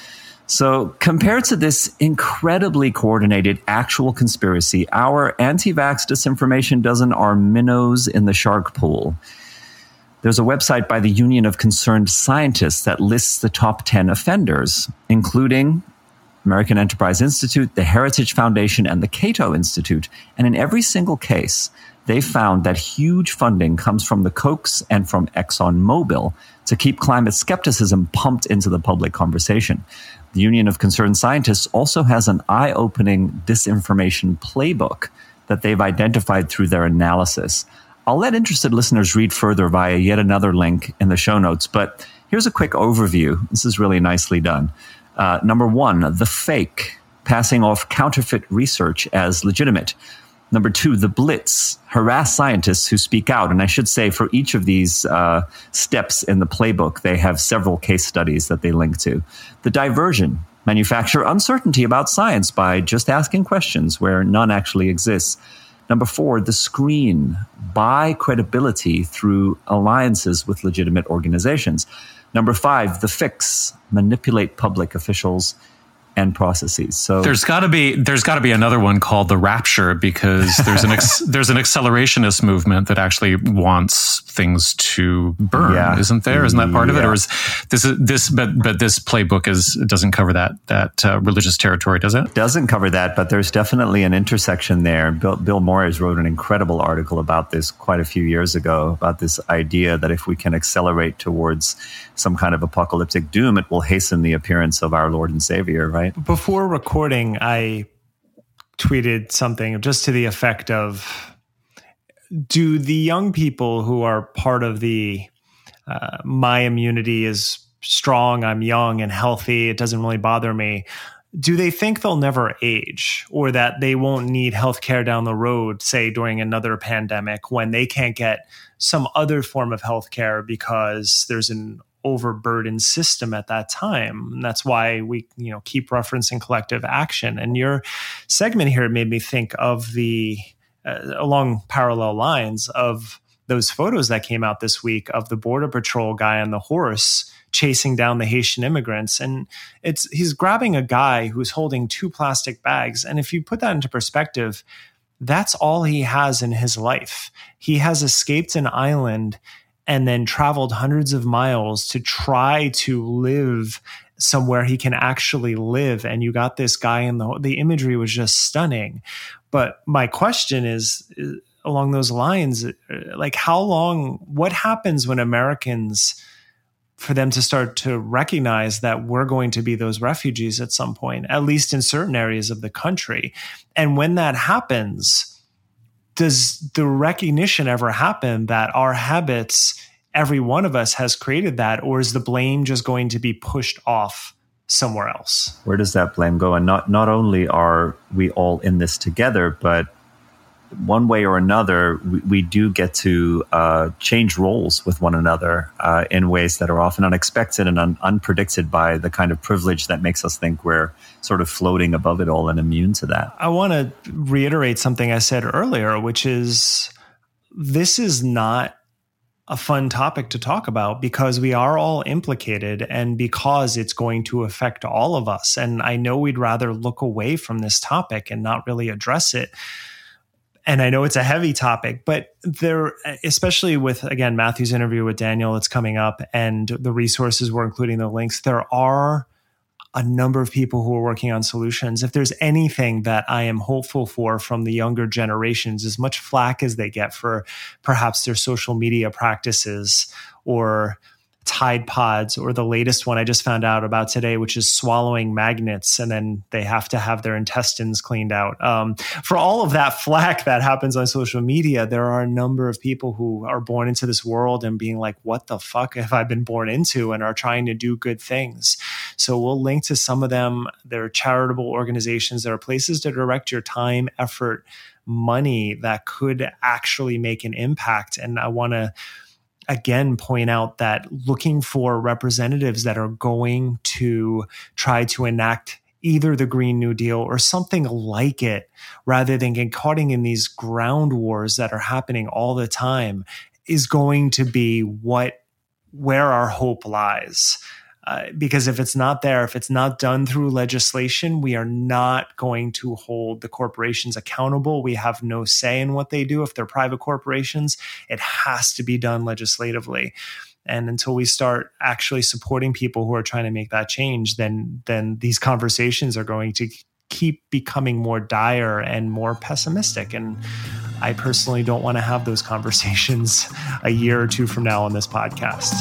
S2: So compared to this incredibly coordinated actual conspiracy, our anti-vax disinformation dozen are minnows in the shark pool. There's a website by the Union of Concerned Scientists that lists the top 10 offenders, including American Enterprise Institute, the Heritage Foundation, and the Cato Institute. And in every single case, they found that huge funding comes from the Kochs and from ExxonMobil to keep climate skepticism pumped into the public conversation. The Union of Concerned Scientists also has an eye-opening disinformation playbook that they've identified through their analysis. I'll let interested listeners read further via yet another link in the show notes, but here's a quick overview. This is really nicely done. Number one, the fake, passing off counterfeit research as legitimate. Number two, the blitz, harass scientists who speak out. And I should say for each of these steps in the playbook, they have several case studies that they link to. The diversion, manufacture uncertainty about science by just asking questions where none actually exists. Number four, the screen, buy credibility through alliances with legitimate organizations. Number five, the fix, manipulate public officials and processes. So
S3: there's got to be another one called the rapture, because there's an accelerationist movement that actually wants things to burn, isn't there? Isn't that part of it? Or is this playbook doesn't cover that religious territory, does it?
S2: Doesn't cover that, but there's definitely an intersection there. Bill Moyers wrote an incredible article about this quite a few years ago, about this idea that if we can accelerate towards some kind of apocalyptic doom, it will hasten the appearance of our Lord and Savior, right?
S1: Before recording, I tweeted something just to the effect of, do the young people who are part of the my immunity is strong, I'm young and healthy, it doesn't really bother me. Do they think they'll never age, or that they won't need healthcare down the road, say during another pandemic, when they can't get some other form of healthcare because there's an overburdened system at that time? And that's why we, keep referencing collective action. And your segment here made me think of the along parallel lines of those photos that came out this week of the Border Patrol guy on the horse chasing down the Haitian immigrants. And he's grabbing a guy who's holding 2 plastic bags. And if you put that into perspective, that's all he has in his life. He has escaped an island and then traveled hundreds of miles to try to live somewhere he can actually live. And you got this guy in the imagery was just stunning. But my question is along those lines, like what happens when Americans, for them to start to recognize that we're going to be those refugees at some point, at least in certain areas of the country? And when that happens, does the recognition ever happen that our habits, every one of us has created that, or is the blame just going to be pushed off somewhere else?
S2: Where does that blame go? And not only are we all in this together, but one way or another, we do get to change roles with one another in ways that are often unexpected and unpredicted by the kind of privilege that makes us think we're sort of floating above it all and immune to that.
S1: I want to reiterate something I said earlier, which is this is not a fun topic to talk about because we are all implicated and because it's going to affect all of us. And I know we'd rather look away from this topic and not really address it. And I know it's a heavy topic, but there, especially with, again, Matthew's interview with Daniel that's coming up and the resources we're including, the links, there are a number of people who are working on solutions. If there's anything that I am hopeful for from the younger generations, as much flack as they get for perhaps their social media practices or Tide Pods, or the latest one I just found out about today, which is swallowing magnets, and then they have to have their intestines cleaned out. For all of that flack that happens on social media, there are a number of people who are born into this world and being like, what the fuck have I been born into, and are trying to do good things. So we'll link to some of them. There are charitable organizations. There are places to direct your time, effort, money that could actually make an impact. And I want to again point out that looking for representatives that are going to try to enact either the Green New Deal or something like it, rather than get caught in these ground wars that are happening all the time, is going to be where our hope lies. Because if it's not there, if it's not done through legislation, we are not going to hold the corporations accountable. We have no say in what they do. If they're private corporations, it has to be done legislatively. And until we start actually supporting people who are trying to make that change, then these conversations are going to keep becoming more dire and more pessimistic. And I personally don't want to have those conversations a year or two from now on this podcast.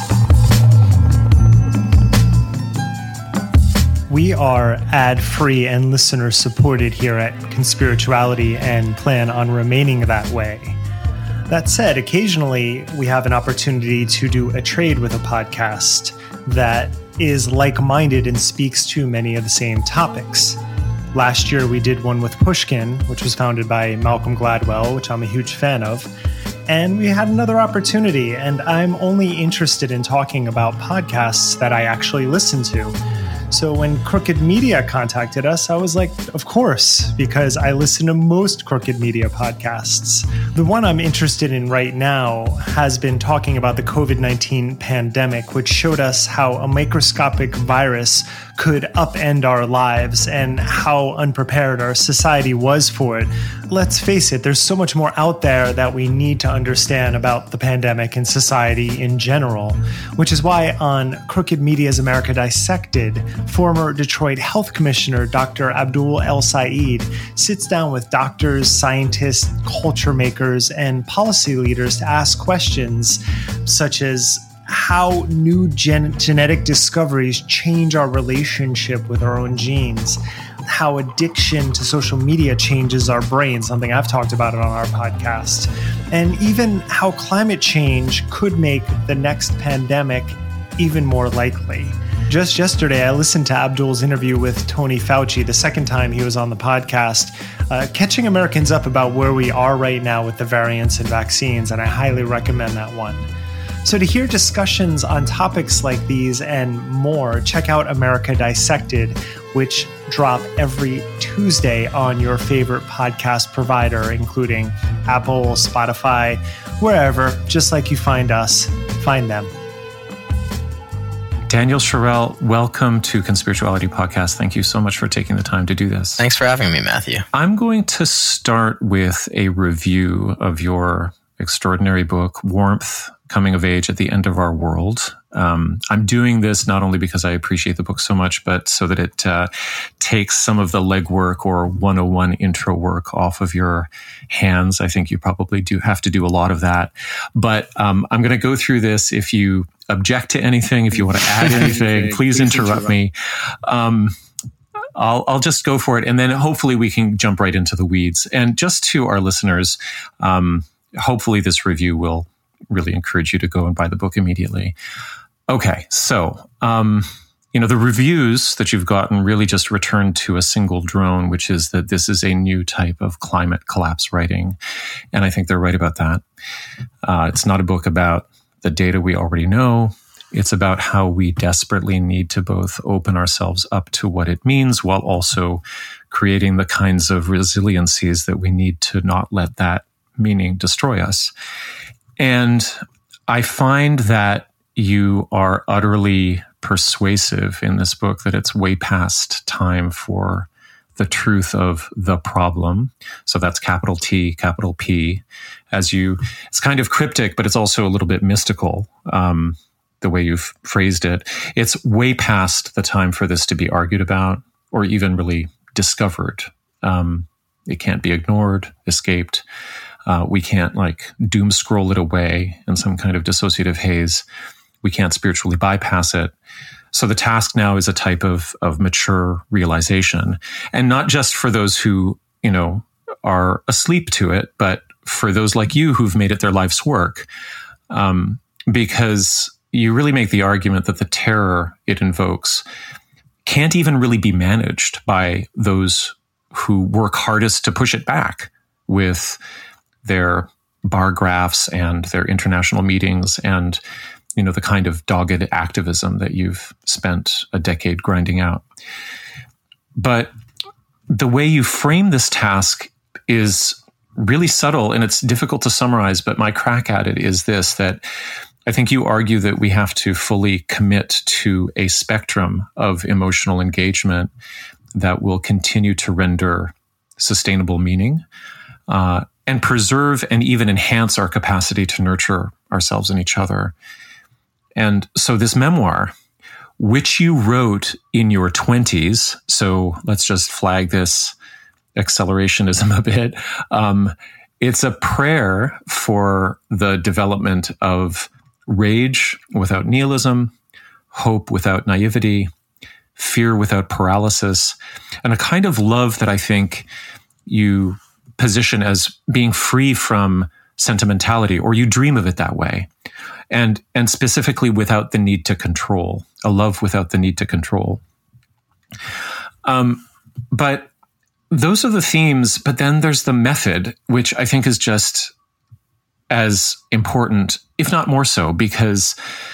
S1: We are ad-free and listener-supported here at Conspirituality and plan on remaining that way. That said, occasionally we have an opportunity to do a trade with a podcast that is like-minded and speaks to many of the same topics. Last year we did one with Pushkin, which was founded by Malcolm Gladwell, which I'm a huge fan of. And we had another opportunity, and I'm only interested in talking about podcasts that I actually listen to. So when Crooked Media contacted us, I was like, of course, because I listen to most Crooked Media podcasts. The one I'm interested in right now has been talking about the COVID-19 pandemic, which showed us how a microscopic virus could upend our lives and how unprepared our society was for it. Let's face it, there's so much more out there that we need to understand about the pandemic and society in general, which is why on Crooked Media's America Dissected, former Detroit Health Commissioner Dr. Abdul El-Sayed sits down with doctors, scientists, culture makers, and policy leaders to ask questions such as how new genetic discoveries change our relationship with our own genes, how addiction to social media changes our brain, something I've talked about it on our podcast, and even how climate change could make the next pandemic even more likely. Just yesterday, I listened to Abdul's interview with Tony Fauci, the second time he was on the podcast, catching Americans up about where we are right now with the variants and vaccines, and I highly recommend that one. So to hear discussions on topics like these and more, check out America Dissected, which drop every Tuesday on your favorite podcast provider, including Apple, Spotify, wherever, just like you find us, find them.
S3: Daniel Sharell, welcome to Conspirituality Podcast. Thank you so much for taking the time to do this.
S4: Thanks for having me, Matthew.
S3: I'm going to start with a review of your extraordinary book, Warmth, Coming of Age at the End of Our World. I'm doing this not only because I appreciate the book so much, but so that it takes some of the legwork or 101 intro work off of your hands. I think you probably do have to do a lot of that. But I'm going to go through this. If you object to anything, if you want to add anything, please interrupt me. I'll just go for it. And then hopefully we can jump right into the weeds. And just to our listeners, hopefully this review will really encourage you to go and buy the book immediately. Okay, so, the reviews that you've gotten really just return to a single drone, which is that this is a new type of climate collapse writing. And I think they're right about that. It's not a book about the data we already know. It's about how we desperately need to both open ourselves up to what it means while also creating the kinds of resiliencies that we need to not let that meaning destroy us. And I find that you are utterly persuasive in this book that it's way past time for the truth of the problem. So that's capital T, capital P. It's kind of cryptic, but it's also a little bit mystical, the way you've phrased it. It's way past the time for this to be argued about or even really discovered. It can't be ignored, escaped. We can't doom scroll it away in some kind of dissociative haze. We can't spiritually bypass it. So the task now is a type of mature realization, and not just for those who, are asleep to it, but for those like you who've made it their life's work. Because you really make the argument that the terror it invokes can't even really be managed by those who work hardest to push it back with their bar graphs and their international meetings and, the kind of dogged activism that you've spent a decade grinding out. But the way you frame this task is really subtle and it's difficult to summarize, but my crack at it is this, that I think you argue that we have to fully commit to a spectrum of emotional engagement that will continue to render sustainable meaning, and preserve and even enhance our capacity to nurture ourselves and each other. And so this memoir, which you wrote in your 20s, so let's just flag this accelerationism a bit, it's a prayer for the development of rage without nihilism, hope without naivety, fear without paralysis, and a kind of love that I think you position as being free from sentimentality, or you dream of it that way. And specifically without the need to control, a love without the need to control. But those are the themes, but then there's the method, which I think is just as important, if not more so, because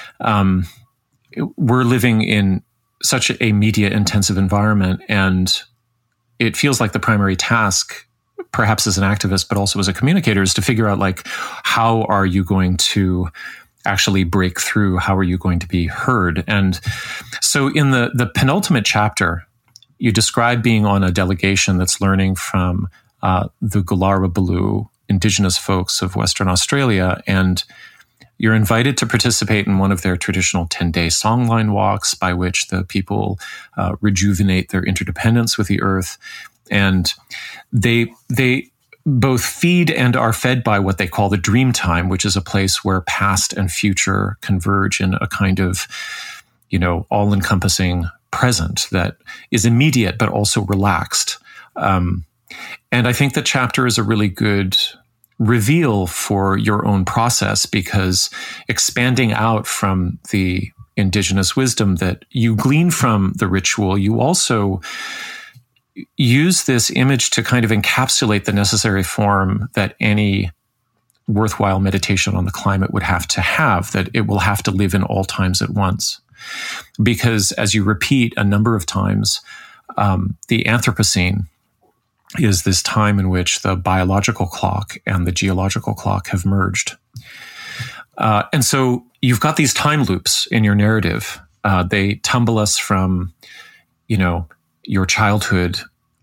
S3: we're living in such a media-intensive environment, and it feels like the primary task, perhaps as an activist, but also as a communicator, is to figure out how are you going to actually break through? How are you going to be heard? And so in the penultimate chapter, you describe being on a delegation that's learning from the Gularabaloo indigenous folks of Western Australia, and you're invited to participate in one of their traditional 10-day songline walks by which the people rejuvenate their interdependence with the earth. And they both feed and are fed by what they call the dream time, which is a place where past and future converge in a kind of, all-encompassing present, that is immediate but also relaxed. And I think the chapter is a really good reveal for your own process, because expanding out from the indigenous wisdom that you glean from the ritual, you also use this image to kind of encapsulate the necessary form that any worthwhile meditation on the climate would have to have, that it will have to live in all times at once. Because as you repeat a number of times, the Anthropocene is this time in which the biological clock and the geological clock have merged. And so you've got these time loops in your narrative. They tumble us from, your childhood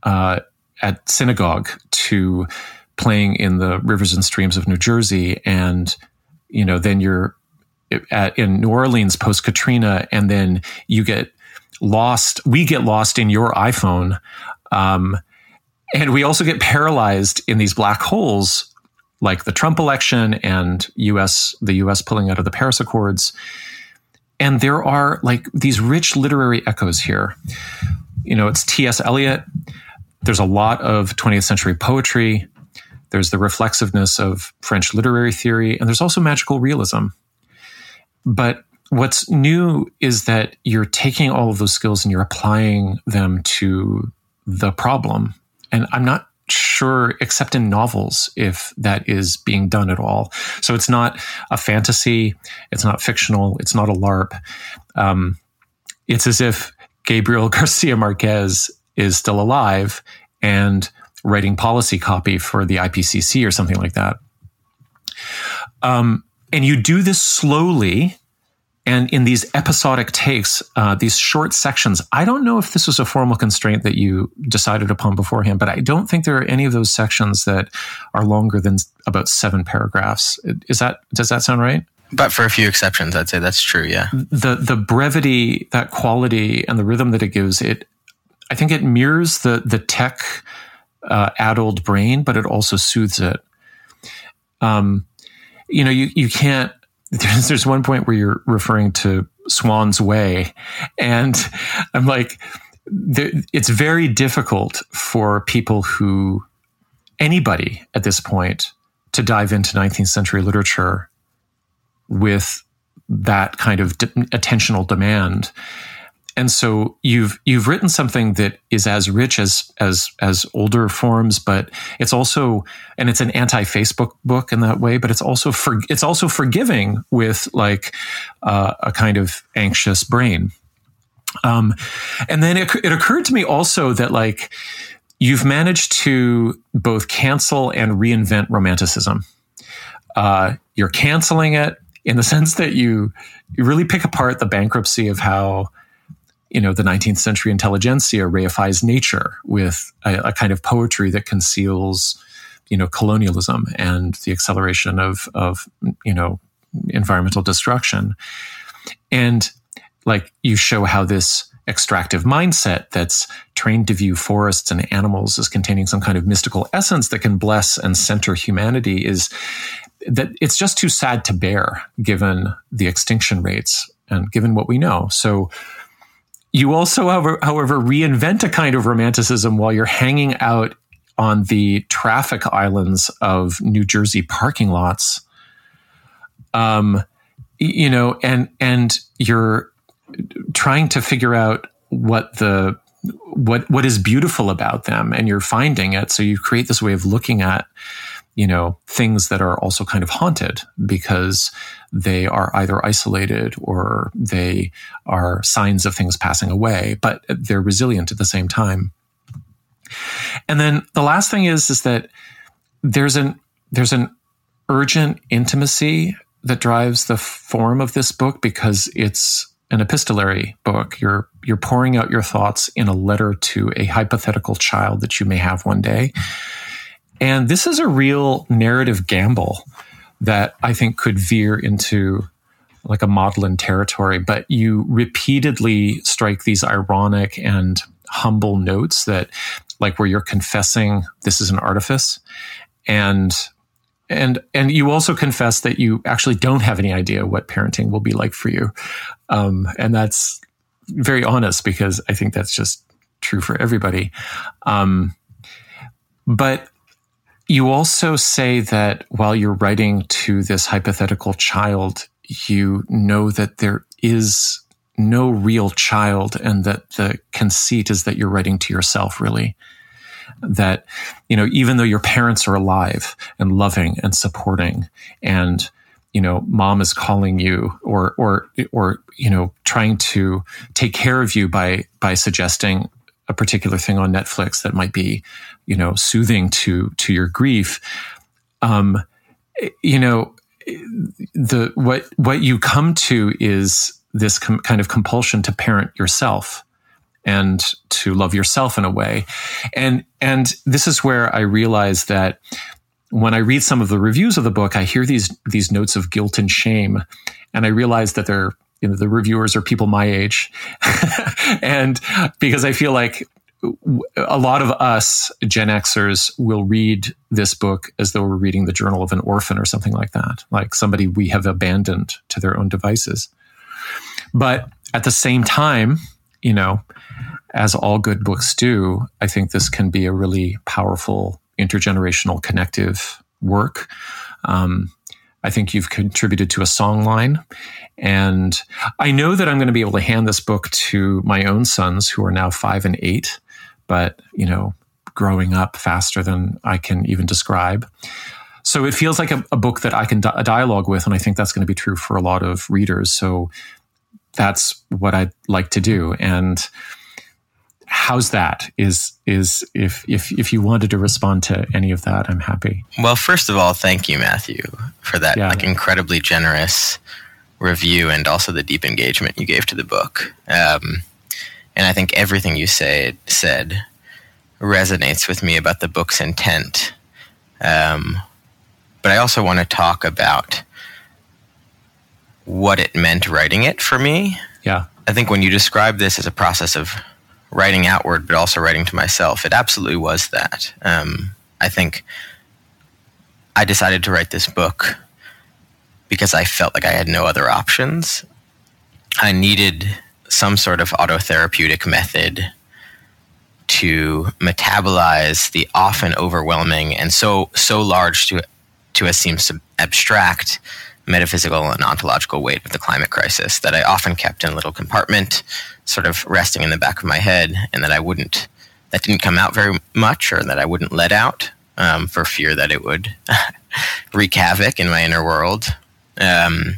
S3: at synagogue to playing in the rivers and streams of New Jersey, and then you're in New Orleans post Katrina, and then you get lost. We get lost in your iPhone, and we also get paralyzed in these black holes, like the Trump election and the U.S. pulling out of the Paris Accords. And there are like these rich literary echoes here. It's T.S. Eliot. There's a lot of 20th century poetry. There's the reflexiveness of French literary theory, and there's also magical realism. But what's new is that you're taking all of those skills and you're applying them to the problem. And I'm not sure, except in novels, if that is being done at all. So it's not a fantasy. It's not fictional. It's not a LARP. It's as if Gabriel Garcia Marquez is still alive and writing policy copy for the IPCC or something like that. And you do this slowly and in these episodic takes, these short sections. I don't know if this was a formal constraint that you decided upon beforehand, but I don't think there are any of those sections that are longer than about 7 paragraphs. Does that sound right?
S4: But for a few exceptions, I'd say that's true, yeah.
S3: The brevity, that quality, and the rhythm that it gives, I think it mirrors the tech addled brain, but it also soothes it. You can't. There's one point where you're referring to Swann's Way, and I'm like, it's very difficult for anybody at this point, to dive into 19th century literature with that kind of attentional demand. And so you've written something that is as rich as older forms, but it's also, and it's an anti-Facebook book in that way, but it's also forgiving with like a kind of anxious brain. And then it occurred to me also that like you've managed to both cancel and reinvent romanticism. You're canceling it in the sense that you really pick apart the bankruptcy of how the 19th century intelligentsia reifies nature with a kind of poetry that conceals, colonialism and the acceleration of environmental destruction. And like you show how this extractive mindset that's trained to view forests and animals as containing some kind of mystical essence that can bless and center humanity is that it's just too sad to bear given the extinction rates and given what we know. So you also, however, reinvent a kind of romanticism while you're hanging out on the traffic islands of New Jersey parking lots, and you're trying to figure out what is beautiful about them, and you're finding it. So you create this way of looking at, things that are also kind of haunted because they are either isolated or they are signs of things passing away, but they're resilient at the same time. And then the last thing is that there's an urgent intimacy that drives the form of this book because it's an epistolary book. You're pouring out your thoughts in a letter to a hypothetical child that you may have one day. And this is a real narrative gamble that I think could veer into like a maudlin territory, but you repeatedly strike these ironic and humble notes that like where you're confessing this is an artifice. And you also confess that you actually don't have any idea what parenting will be like for you. And that's very honest because I think that's just true for everybody. But you also say that while you're writing to this hypothetical child, you know that there is no real child and that the conceit is that you're writing to yourself, really. That, even though your parents are alive and loving and supporting and, mom is calling you or trying to take care of you by suggesting a particular thing on Netflix that might be, soothing to your grief. What you come to is this kind of compulsion to parent yourself and to love yourself in a way. And this is where I realize that when I read some of the reviews of the book, I hear these notes of guilt and shame. And I realize that they're, the reviewers are people my age. And because I feel like a lot of us Gen Xers will read this book as though we're reading the Journal of an Orphan or something like that, like somebody we have abandoned to their own devices. But at the same time, as all good books do, I think this can be a really powerful intergenerational connective work. I think you've contributed to a songline. And I know that I'm going to be able to hand this book to my own sons who are now 5 and 8, but, growing up faster than I can even describe. So it feels like a book that I can dialogue with. And I think that's going to be true for a lot of readers. So that's what I'd like to do. And how's that? Is if you wanted to respond to any of that, I'm happy.
S4: Well, first of all, thank you, Matthew, for that incredibly generous review and also the deep engagement you gave to the book. And I think everything you said resonates with me about the book's intent. But I also want to talk about what it meant writing it for me.
S3: Yeah.
S4: I think when you describe this as a process of writing outward, but also writing to myself, it absolutely was that. I think I decided to write this book because I felt like I had no other options. I needed some sort of autotherapeutic method to metabolize the often overwhelming and so large to us seems to metaphysical and ontological weight of the climate crisis that I often kept in a little compartment, sort of resting in the back of my head, and that didn't come out very much, or that I wouldn't let out for fear that it would wreak havoc in my inner world. But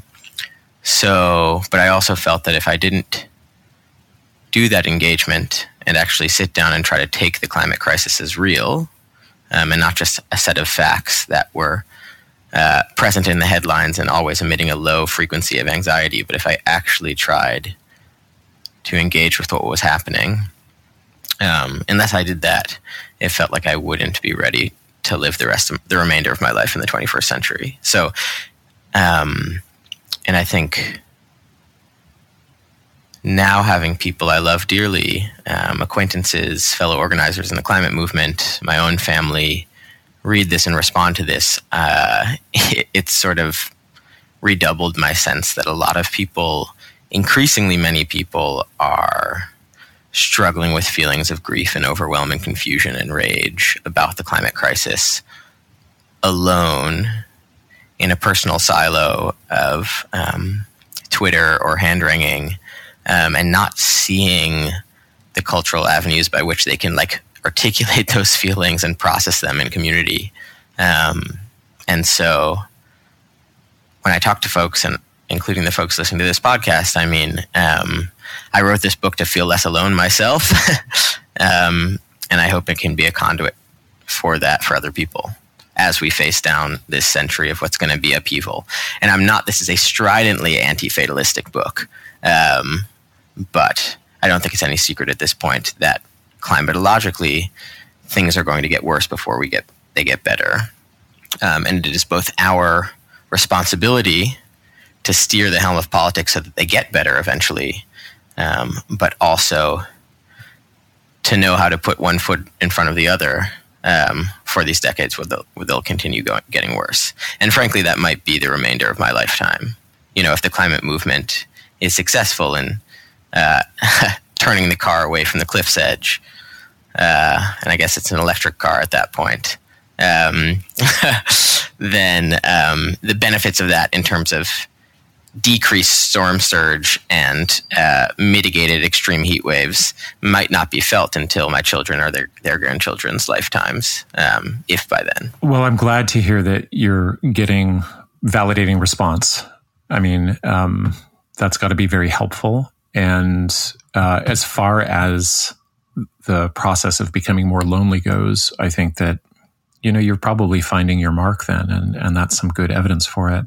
S4: I also felt that if I didn't do that engagement and actually sit down and try to take the climate crisis as real, and not just a set of facts that were present in the headlines and always emitting a low frequency of anxiety, but if I actually tried to engage with what was happening, unless I did that, it felt like I wouldn't be ready to live the remainder of my life in the 21st century. So, and I think now having people I love dearly, acquaintances, fellow organizers in the climate movement, my own family, read this and respond to this, it's sort of redoubled my sense that a lot of people, increasingly many people, are struggling with feelings of grief and overwhelming confusion and rage about the climate crisis alone in a personal silo of Twitter or hand-wringing, and not seeing the cultural avenues by which they can articulate those feelings and process them in community. And so when I talk to folks, and including the folks listening to this podcast, I wrote this book to feel less alone myself. And I hope it can be a conduit for that for other people as we face down this century of what's going to be upheaval. And this is a stridently anti-fatalistic book. But I don't think it's any secret at this point that climatologically, things are going to get worse before they get better. And it is both our responsibility to steer the helm of politics so that they get better eventually, but also to know how to put one foot in front of the other for these decades where they'll continue getting worse. And frankly, that might be the remainder of my lifetime. If the climate movement is successful in turning the car away from the cliff's edge. And I guess it's an electric car at that point. Then the benefits of that in terms of decreased storm surge and mitigated extreme heat waves might not be felt until my children or their grandchildren's lifetimes, if by then.
S3: Well, I'm glad to hear that you're getting validating response. I mean, that's got to be very helpful. And as far as the process of becoming more lonely goes, I think that, you're probably finding your mark then, and that's some good evidence for it.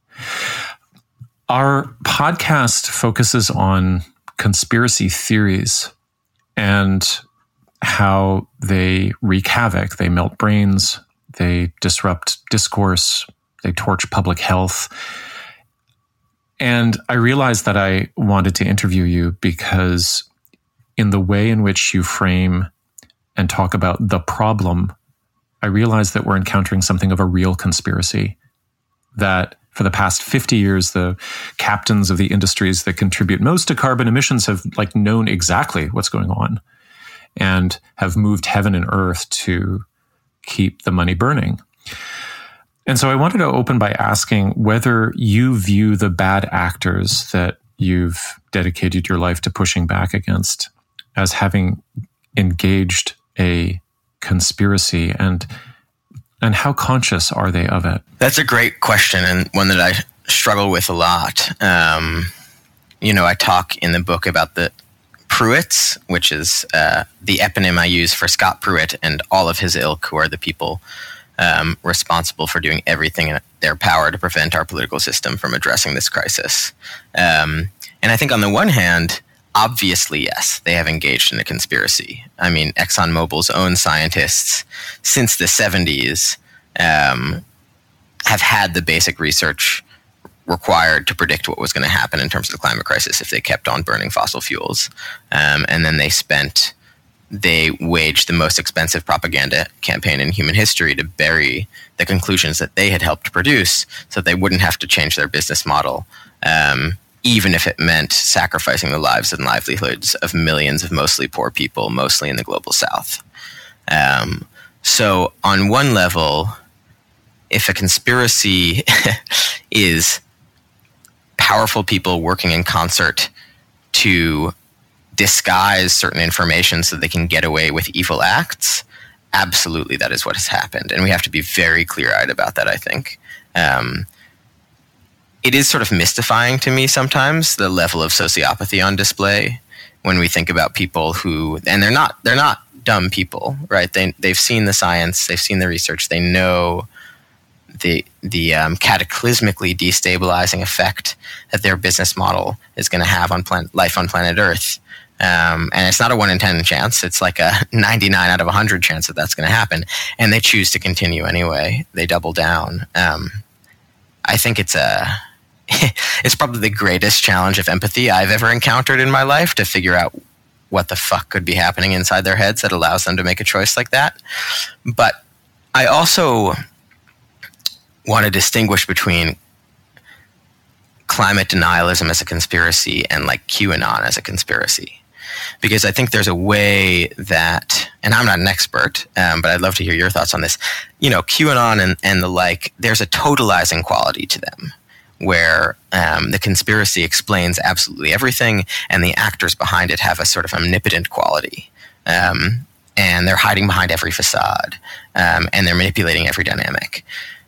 S3: Our podcast focuses on conspiracy theories and how they wreak havoc. They melt brains, they disrupt discourse, they torch public health. And I realized that I wanted to interview you because in the way in which you frame and talk about the problem, I realized that we're encountering something of a real conspiracy, that for the past 50 years, the captains of the industries that contribute most to carbon emissions have known exactly what's going on and have moved heaven and earth to keep the money burning. And so I wanted to open by asking whether you view the bad actors that you've dedicated your life to pushing back against as having engaged a conspiracy, and how conscious are they of it? That's
S4: a great question, and one that I struggle with a lot. I talk in the book about the Pruitts, which is the eponym I use for Scott Pruitt and all of his ilk, who are the people responsible for doing everything in their power to prevent our political system from addressing this crisis. And I think on the one hand, obviously, yes, they have engaged in a conspiracy. I mean, ExxonMobil's own scientists since the 70s have had the basic research required to predict what was going to happen in terms of the climate crisis if they kept on burning fossil fuels. And then they waged the most expensive propaganda campaign in human history to bury the conclusions that they had helped produce so that they wouldn't have to change their business model, even if it meant sacrificing the lives and livelihoods of millions of mostly poor people, mostly in the global south. So on one level, if a conspiracy is powerful people working in concert to disguise certain information so they can get away with evil acts, absolutely that is what has happened. And we have to be very clear-eyed about that, I think. It is sort of mystifying to me sometimes, the level of sociopathy on display when we think about people who, and they're not dumb people, right? They've seen the science, they've seen the research, they know the cataclysmically destabilizing effect that their business model is going to have on life on planet Earth. And it's not a 1 in 10 chance. It's like a 99 out of 100 chance that that's going to happen. And they choose to continue anyway. They double down. I think it's probably the greatest challenge of empathy I've ever encountered in my life, to figure out what the fuck could be happening inside their heads that allows them to make a choice like that. But I also want to distinguish between climate denialism as a conspiracy and QAnon as a conspiracy. Because I think there's a way that, and I'm not an expert, but I'd love to hear your thoughts on this. QAnon and the like, there's a totalizing quality to them, where the conspiracy explains absolutely everything, and the actors behind it have a sort of omnipotent quality. And they're hiding behind every facade, and they're manipulating every dynamic.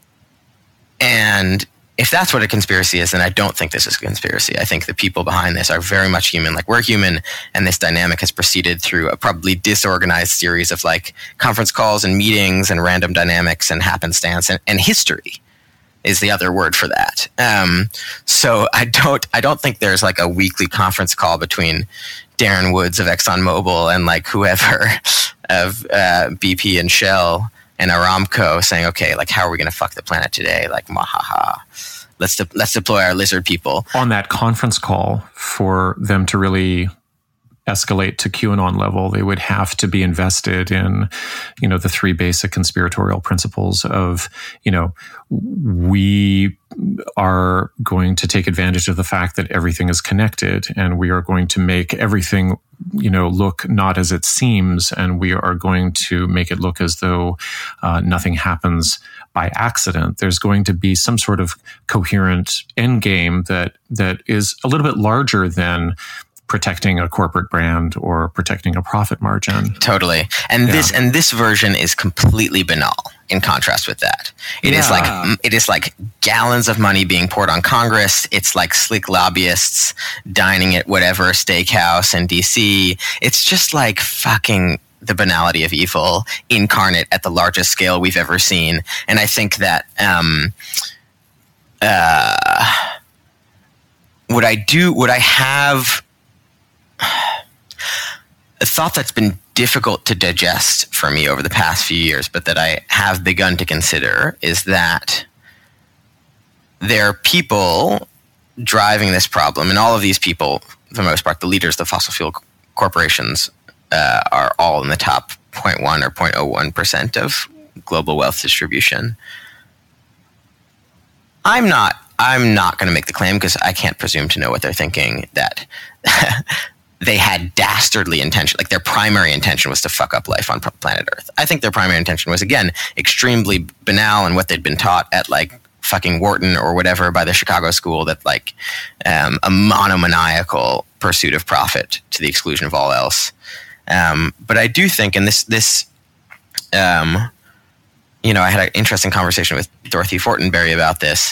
S4: And if that's what a conspiracy is, then I don't think this is a conspiracy. I think the people behind this are very much human. We're human, and this dynamic has proceeded through a probably disorganized series of conference calls and meetings and random dynamics and happenstance, and history is the other word for that. So I don't think there's a weekly conference call between Darren Woods of ExxonMobil and whoever of BP and Shell and Aramco saying, okay, how are we going to fuck the planet today? Mahaha. Let's deploy our lizard people. On that conference call, for them to really escalate to QAnon level, they would have to be invested in, the three basic conspiratorial principles of, we are going to take advantage of the fact that everything is connected, and we are going to make everything
S3: look not as it seems, and we are going to make it look as though nothing happens by accident. There's going to be some sort of coherent end game that is a little bit larger than protecting a corporate brand or protecting a profit margin.
S4: Totally. And this version is completely banal in contrast with that. It is like gallons of money being poured on Congress. It's like slick lobbyists dining at whatever steakhouse in DC. It's just like fucking the banality of evil incarnate at the largest scale we've ever seen. And I think that a thought that's been difficult to digest for me over the past few years, but that I have begun to consider, is that there are people driving this problem, and all of these people, for the most part, the leaders of the fossil fuel corporations, are all in the top 0.1 or 0.01% of global wealth distribution. I'm not going to make the claim, because I can't presume to know what they're thinking, that they had dastardly intention, like their primary intention was to fuck up life on planet Earth. I think their primary intention was, again, extremely banal, and what they'd been taught at like fucking Wharton or whatever by the Chicago school, that like a monomaniacal pursuit of profit to the exclusion of all else. But I do think, and this I had an interesting conversation with Dorothy Fortenberry about this.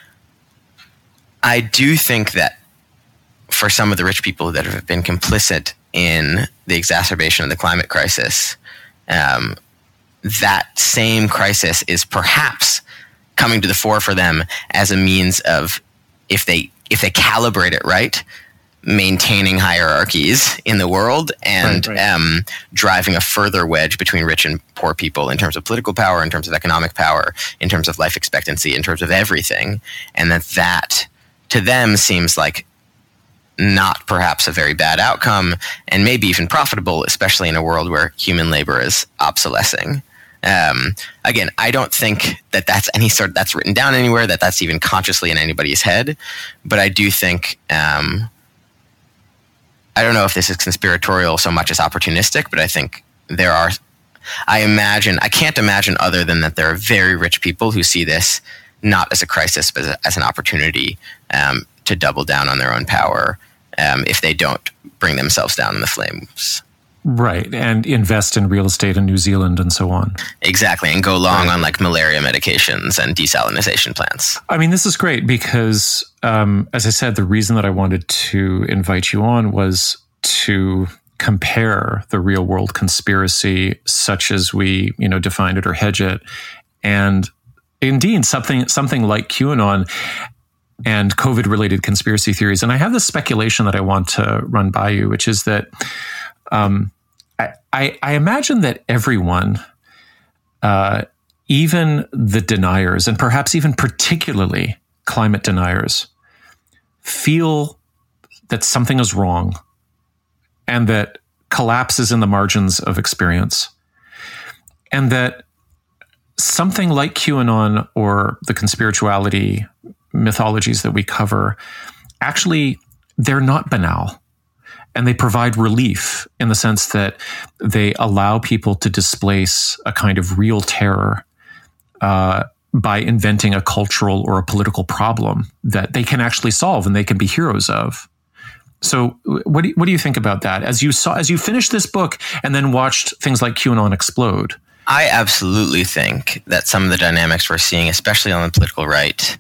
S4: I do think that for some of the rich people that have been complicit in the exacerbation of the climate crisis, that same crisis is perhaps coming to the fore for them as a means of, if they calibrate it right, maintaining hierarchies in the world and driving a further wedge between rich and poor people in terms of political power, in terms of economic power, in terms of life expectancy, in terms of everything. And that to them seems like not perhaps a very bad outcome, and maybe even profitable, especially in a world where human labor is obsolescing. Again, I don't think that that's written down anywhere, that that's even consciously in anybody's head. But I do think, I don't know if this is conspiratorial so much as opportunistic, but I think I can't imagine other than that there are very rich people who see this not as a crisis, but as an opportunity to double down on their own power if they don't bring themselves down in the flames.
S3: Right, and invest in real estate in New Zealand and so on.
S4: Exactly, and go long on like malaria medications and desalination plants. I
S3: mean, this is great because, as I said, the reason that I wanted to invite you on was to compare the real world conspiracy, such as we, define it or hedge it, and indeed something like QAnon and COVID-related conspiracy theories. And I have this speculation that I want to run by you, which is that I imagine that everyone, even the deniers, and perhaps even particularly climate deniers, feel that something is wrong and that collapse is in the margins of experience. And that something like QAnon or the conspirituality mythologies that we cover, actually, they're not banal. And they provide relief in the sense that they allow people to displace a kind of real terror by inventing a cultural or a political problem that they can actually solve and they can be heroes of. So what do you think about that? As you finished this book and then watched things like QAnon explode?
S4: I absolutely think that some of the dynamics we're seeing, especially on the political right,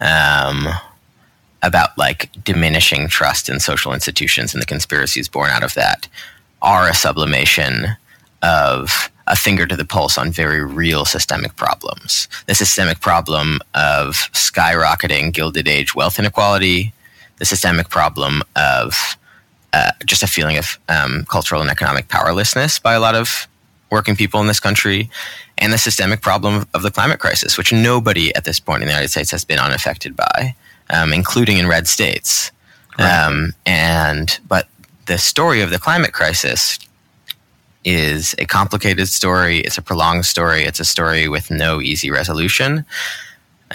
S4: about like diminishing trust in social institutions and the conspiracies born out of that, are a sublimation of a finger to the pulse on very real systemic problems. The systemic problem of skyrocketing Gilded Age wealth inequality, the systemic problem of just a feeling of cultural and economic powerlessness by a lot of working people in this country, and the systemic problem of the climate crisis, which nobody at this point in the United States has been unaffected by, including in red states. Right. But the story of the climate crisis is a complicated story. It's a prolonged story. It's a story with no easy resolution.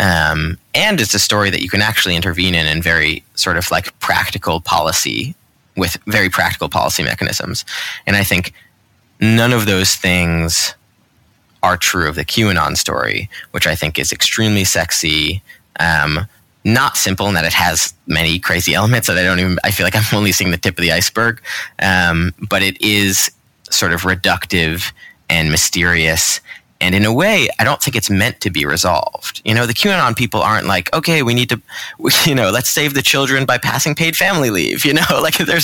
S4: And it's a story that you can actually intervene in very sort of like practical policy with very practical policy mechanisms. And I think none of those things are true of the QAnon story, which I think is extremely sexy, not simple in that it has many crazy elements that I feel like I'm only seeing the tip of the iceberg. But it is sort of reductive and mysterious. And in a way, I don't think it's meant to be resolved. You know, the QAnon people aren't like, okay, we need to, let's save the children by passing paid family leave. You know, like the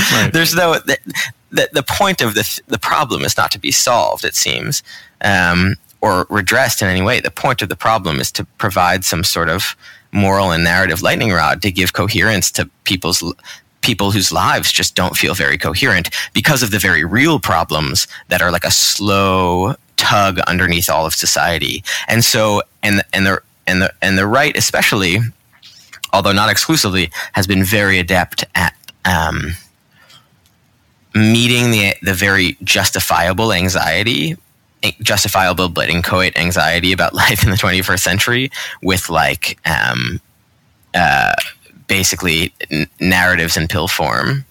S4: point of the problem is not to be solved, it seems, or redressed in any way. The point of the problem is to provide some sort of moral and narrative lightning rod to give coherence to people whose lives just don't feel very coherent because of the very real problems that are like a slow tug underneath all of society. And so, and the right especially, although not exclusively, has been very adept at meeting the very justifiable but inchoate anxiety about life in the 21st century with like basically narratives in pill form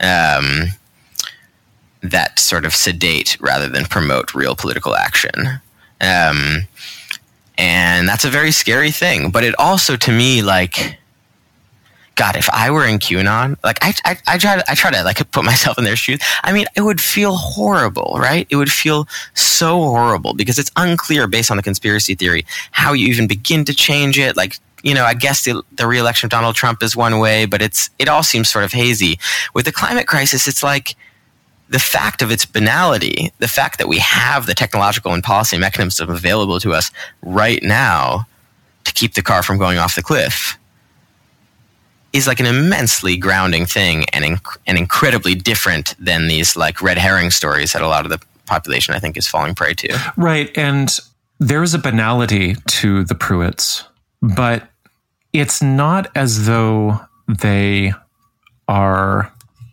S4: that sort of sedate rather than promote real political action. And that's a very scary thing. But it also, to me, like, God, if I were in QAnon, like I try to like put myself in their shoes. I mean, it would feel horrible, right? It would feel so horrible because it's unclear based on the conspiracy theory how you even begin to change it. Like, I guess the re-election of Donald Trump is one way, but it all seems sort of hazy. With the climate crisis, it's like the fact of its banality, the fact that we have the technological and policy mechanisms available to us right now to keep the car from going off the cliff is like an immensely grounding thing and incredibly different than these like red herring stories that a lot of the population, I think, is falling prey to.
S3: Right. And there is a banality to the Pruitts, but it's not as though they are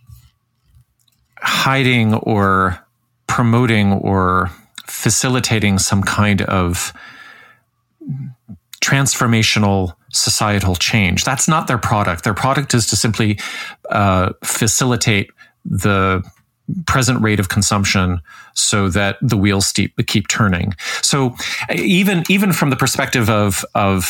S3: hiding or promoting or facilitating some kind of transformational societal change. That's not their product. Their product is to simply facilitate the present rate of consumption so that the wheels keep turning. So even from the perspective of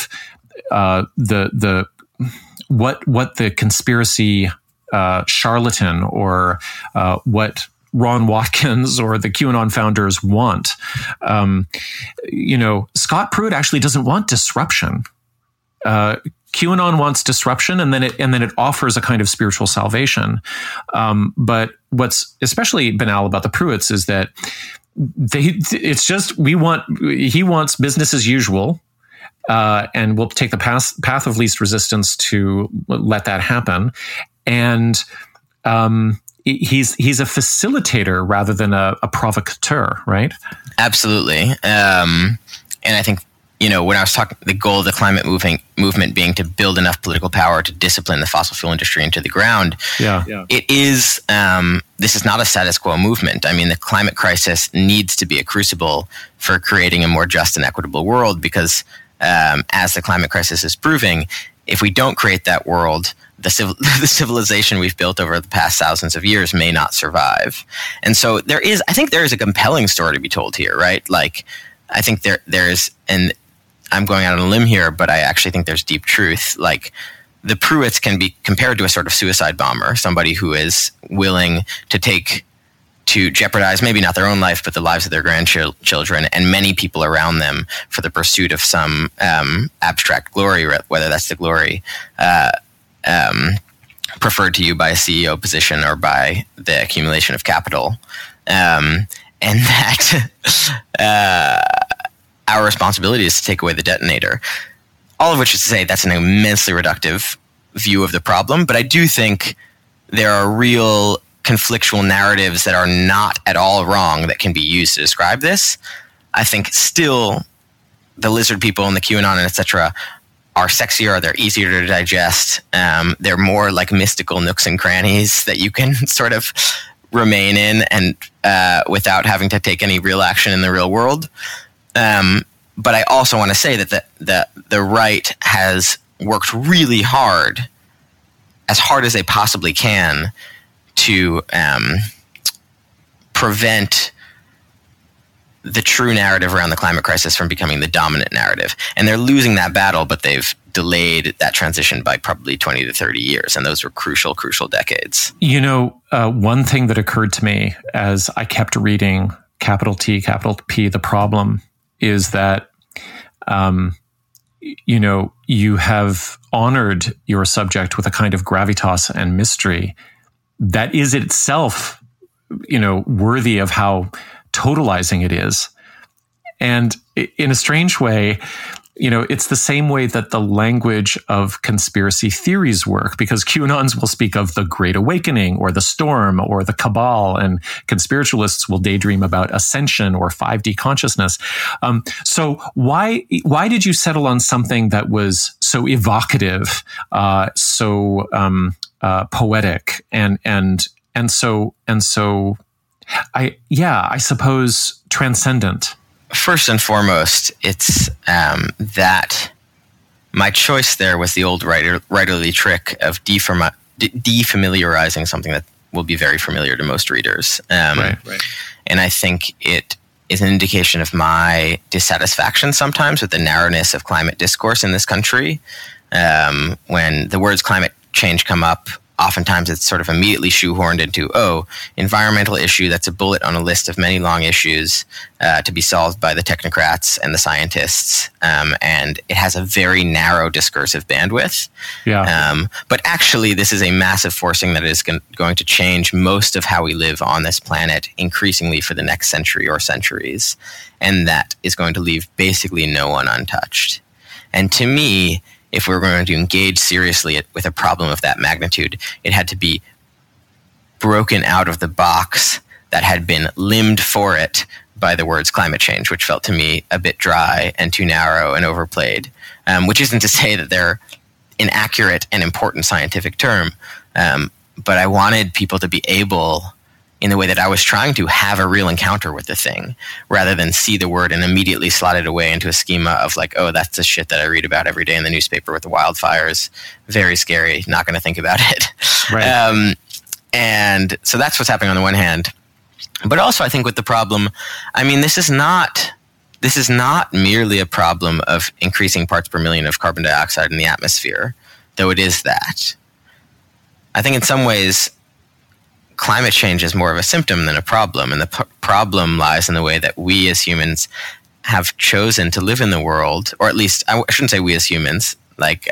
S3: the what the conspiracy charlatan or what Ron Watkins or the QAnon founders want, Scott Pruitt actually doesn't want disruption. QAnon wants disruption, and then it offers a kind of spiritual salvation. But what's especially banal about the Pruitts is that he wants business as usual, and we'll take the path of least resistance to let that happen. And he's a facilitator rather than a provocateur, right?
S4: Absolutely. And I think, when I was talking, the goal of the climate movement being to build enough political power to discipline the fossil fuel industry into the ground. Yeah. It is, this is not a status quo movement. I mean, the climate crisis needs to be a crucible for creating a more just and equitable world because, as the climate crisis is proving, if we don't create that world, the civilization we've built over the past thousands of years may not survive. And so I think there is a compelling story to be told here, right? Like, I think there's, and I'm going out on a limb here, but I actually think there's deep truth. Like, the Pruitts can be compared to a sort of suicide bomber, somebody who is willing to jeopardize maybe not their own life, but the lives of their grandchildren and many people around them for the pursuit of some abstract glory, whether that's the glory preferred to you by a CEO position or by the accumulation of capital. And that our responsibility is to take away the detonator. All of which is to say that's an immensely reductive view of the problem, but I do think there are real conflictual narratives that are not at all wrong that can be used to describe this. I think still the lizard people and the QAnon and etc. are sexier, they're easier to digest. They're more like mystical nooks and crannies that you can sort of remain in and without having to take any real action in the real world. But I also want to say that the right has worked really hard, as hard as they possibly can, to prevent the true narrative around the climate crisis from becoming the dominant narrative. And they're losing that battle, but they've delayed that transition by probably 20 to 30 years. And those were crucial decades.
S3: One thing that occurred to me as I kept reading capital T, capital P, The Problem, is that, you have honored your subject with a kind of gravitas and mystery that is itself, worthy of how totalizing it is. And in a strange way, it's the same way that the language of conspiracy theories work, because QAnons will speak of the Great Awakening or the Storm or the Cabal, and conspiritualists will daydream about ascension or 5D consciousness. So why did you settle on something that was so evocative, so poetic, and so I suppose transcendent?
S4: First and foremost, it's that my choice there was the old writerly trick of defamiliarizing something that will be very familiar to most readers. Right. And I think it is an indication of my dissatisfaction sometimes with the narrowness of climate discourse in this country. When the words climate change come up, oftentimes it's sort of immediately shoehorned into, environmental issue, that's a bullet on a list of many long issues to be solved by the technocrats and the scientists. And it has a very narrow discursive bandwidth. Yeah. But actually, this is a massive forcing that is going to change most of how we live on this planet increasingly for the next century or centuries. And that is going to leave basically no one untouched. And to me, if we were going to engage seriously with a problem of that magnitude, it had to be broken out of the box that had been limbed for it by the words climate change, which felt to me a bit dry and too narrow and overplayed, which isn't to say that they're an accurate and important scientific term, but I wanted people to be able, in the way that I was trying to, have a real encounter with the thing, rather than see the word and immediately slot it away into a schema of like, that's the shit that I read about every day in the newspaper with the wildfires. Very scary. Not going to think about it. Right. And so that's what's happening on the one hand. But also I think with the problem, this is not merely a problem of increasing parts per million of carbon dioxide in the atmosphere, though it is that. I think in some ways, climate change is more of a symptom than a problem, and the problem lies in the way that we as humans have chosen to live in the world, or at least I shouldn't say we as humans, like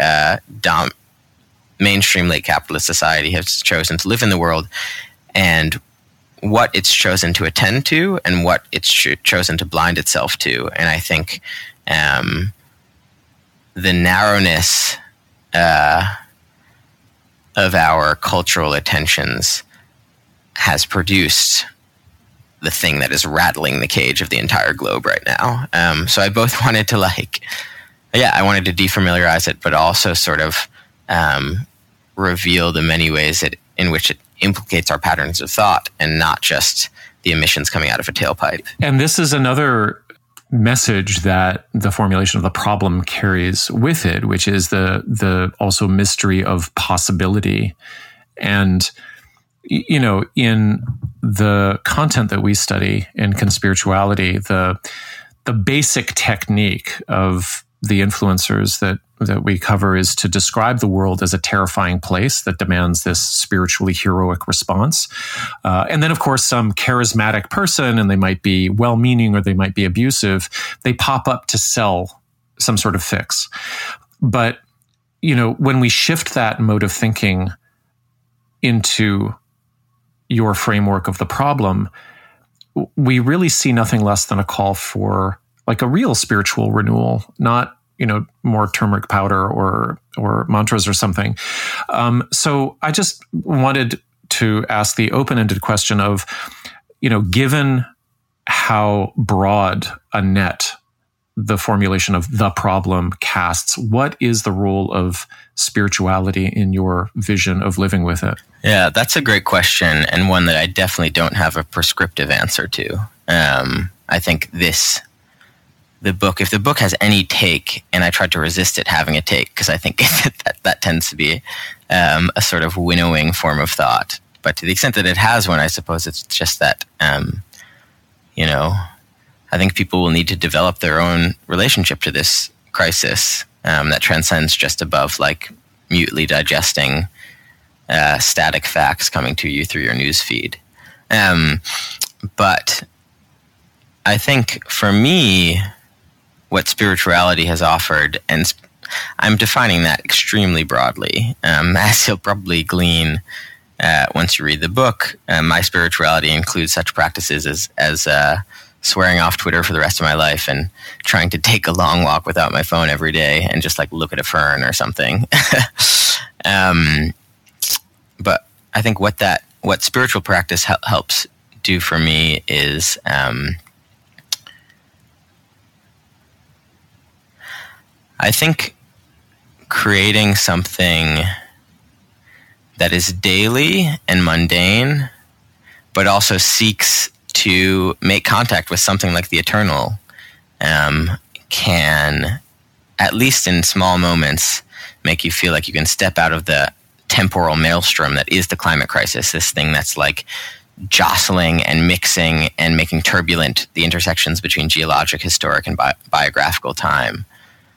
S4: mainstream late capitalist society has chosen to live in the world, and what it's chosen to attend to and what it's chosen to blind itself to. And I think the narrowness of our cultural attentions has produced the thing that is rattling the cage of the entire globe right now. So I both wanted to I wanted to defamiliarize it, but also sort of reveal the many ways in which it implicates our patterns of thought and not just the emissions coming out of a tailpipe.
S3: And this is another message that the formulation of the problem carries with it, which is the also mystery of possibility. And in the content that we study in conspirituality, the basic technique of the influencers that we cover is to describe the world as a terrifying place that demands this spiritually heroic response. And then, of course, some charismatic person, and they might be well-meaning or they might be abusive, they pop up to sell some sort of fix. But, when we shift that mode of thinking into your framework of the problem, we really see nothing less than a call for like a real spiritual renewal, not, more turmeric powder or mantras or something. So I just wanted to ask the open-ended question of, given how broad a net the formulation of the problem casts, what is the role of spirituality in your vision of living with it?
S4: Yeah, that's a great question, and one that I definitely don't have a prescriptive answer to. I think if the book has any take, and I tried to resist it having a take, because I think that tends to be a sort of winnowing form of thought. But to the extent that it has one, I suppose it's just that, you know, I think people will need to develop their own relationship to this crisis that transcends just above like mutely digesting static facts coming to you through your news feed. But I think for me, what spirituality has offered, and I'm defining that extremely broadly, as you'll probably glean once you read the book, my spirituality includes such practices as swearing off Twitter for the rest of my life and trying to take a long walk without my phone every day and just like look at a fern or something. But I think what spiritual practice helps do for me is I think creating something that is daily and mundane, but also seeks to make contact with something like the eternal, can, at least in small moments, make you feel like you can step out of the temporal maelstrom that is the climate crisis, this thing that's like jostling and mixing and making turbulent the intersections between geologic, historic, and biographical time.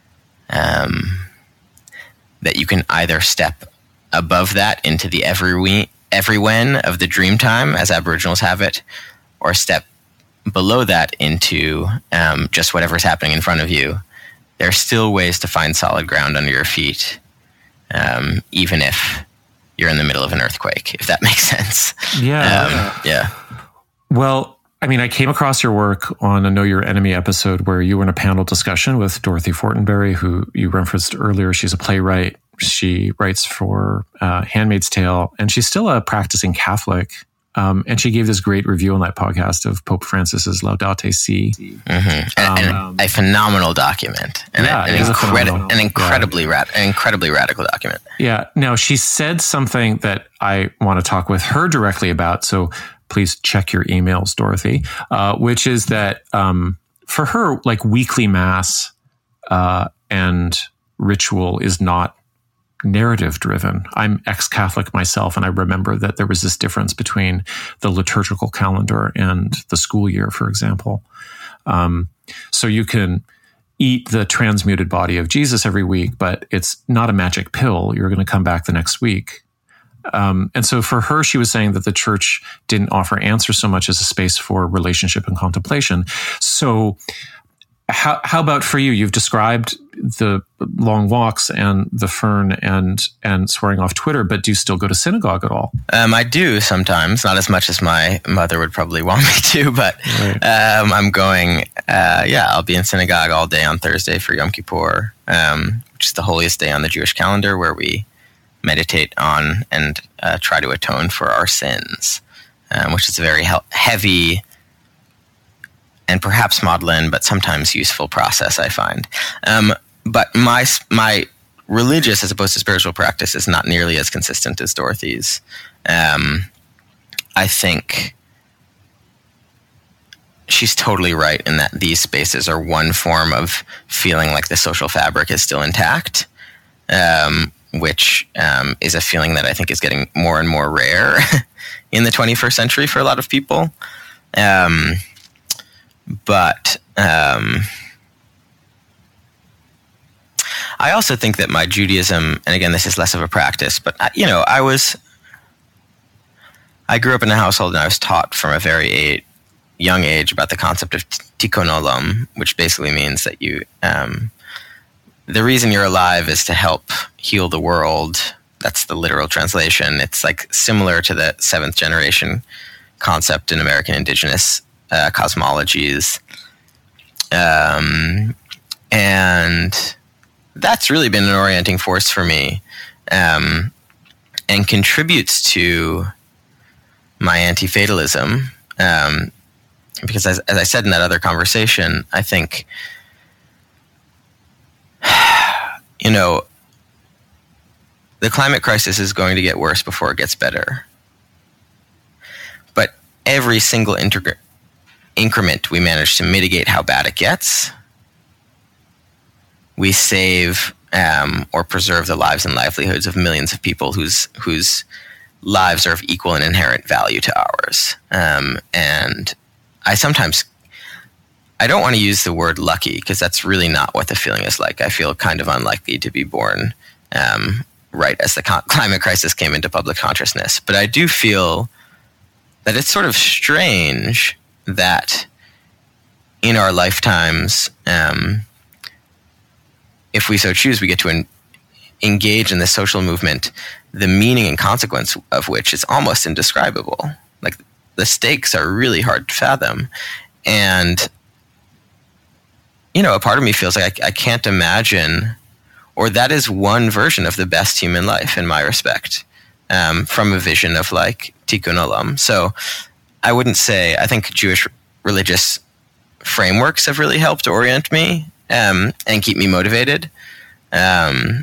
S4: That you can either step above that into the every-when of the dream time, as Aboriginals have it, or step below that into just whatever's happening in front of you. There are still ways to find solid ground under your feet, even if you're in the middle of an earthquake, if that makes sense.
S3: Yeah. Well, I mean, I came across your work on a Know Your Enemy episode where you were in a panel discussion with Dorothy Fortenberry, who you referenced earlier. She's a playwright. She writes for Handmaid's Tale, and she's still a practicing Catholic. And she gave this great review on that podcast of Pope Francis's Laudate Si.
S4: And a phenomenal document. And an incredibly radical document.
S3: Yeah. Now, she said something that I want to talk with her directly about. So please check your emails, Dorothy, which is that for her, like weekly mass and ritual is not narrative driven. I'm ex-Catholic myself, and I remember that there was this difference between the liturgical calendar and the school year, for example. So you can eat the transmuted body of Jesus every week, but it's not a magic pill. You're going to come back the next week. And so for her, she was saying that the church didn't offer answers so much as a space for relationship and contemplation. So how about for you? You've described the long walks and the fern and swearing off Twitter, but do you still go to synagogue at all?
S4: I do sometimes, not as much as my mother would probably want me to, but right. I'm going, I'll be in synagogue all day on Thursday for Yom Kippur, which is the holiest day on the Jewish calendar, where we meditate on and try to atone for our sins, which is a very heavy and perhaps maudlin, but sometimes useful process, I find. But my religious as opposed to spiritual practice is not nearly as consistent as Dorothy's. I think she's totally right in that these spaces are one form of feeling like the social fabric is still intact, which is a feeling that I think is getting more and more rare in the 21st century for a lot of people. But I also think that my Judaism, and again, this is less of a practice, but I grew up in a household and I was taught from a very young age about the concept of tikkun olam, which basically means that the reason you're alive is to help heal the world. That's the literal translation. It's like similar to the seventh generation concept in American indigenous cosmologies. And that's really been an orienting force for me, and contributes to my anti-fatalism. Because as I said in that other conversation, I think, the climate crisis is going to get worse before it gets better. But every single increment we manage to mitigate how bad it gets, we save or preserve the lives and livelihoods of millions of people whose lives are of equal and inherent value to ours. And I don't want to use the word lucky, because that's really not what the feeling is like. I feel kind of unlikely to be born right as the climate crisis came into public consciousness. But I do feel that it's sort of strange that in our lifetimes, if we so choose, we get to engage in this social movement, the meaning and consequence of which is almost indescribable. Like, the stakes are really hard to fathom. And, a part of me feels like I can't imagine, or that is one version of the best human life in my respect, from a vision of like tikkun olam. So I think Jewish religious frameworks have really helped orient me and keep me motivated. You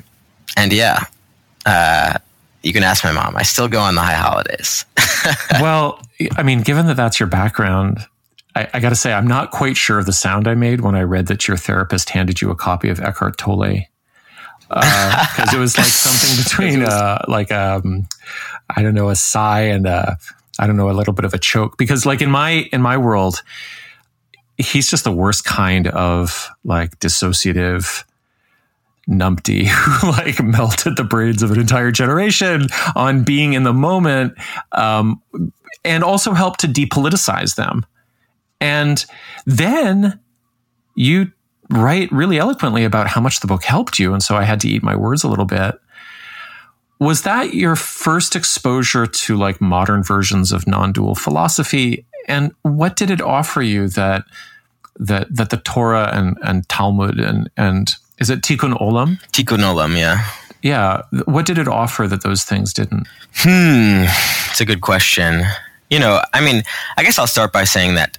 S4: can ask my mom. I still go on the high holidays.
S3: Well, I mean, given that that's your background, I got to say, I'm not quite sure of the sound I made when I read that your therapist handed you a copy of Eckhart Tolle. Because it was like something between I don't know, a sigh and a little bit of a choke. Because like in my world, he's just the worst kind of like dissociative numpty who like melted the brains of an entire generation on being in the moment, and also helped to depoliticize them. And then you write really eloquently about how much the book helped you. And so I had to eat my words a little bit. Was that your first exposure to like modern versions of non-dual philosophy? And what did it offer you that the Torah and Talmud and is it Tikkun Olam?
S4: Tikkun Olam, yeah.
S3: Yeah. What did it offer that those things didn't?
S4: It's a good question. I guess I'll start by saying that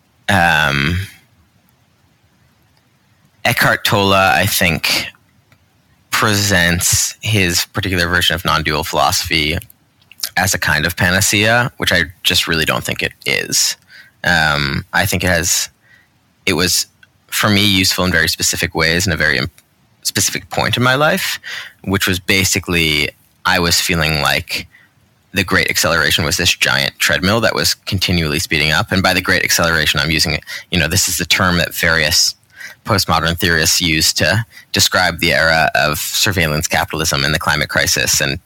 S4: Eckhart Tolle, I think, presents his particular version of non-dual philosophy as a kind of panacea, which I just really don't think it is. I think it was, for me, useful in very specific ways in a very specific point in my life, which was basically I was feeling like the great acceleration was this giant treadmill that was continually speeding up. And by the great acceleration, I'm using it, this is the term that various postmodern theorists use to describe the era of surveillance capitalism and the climate crisis and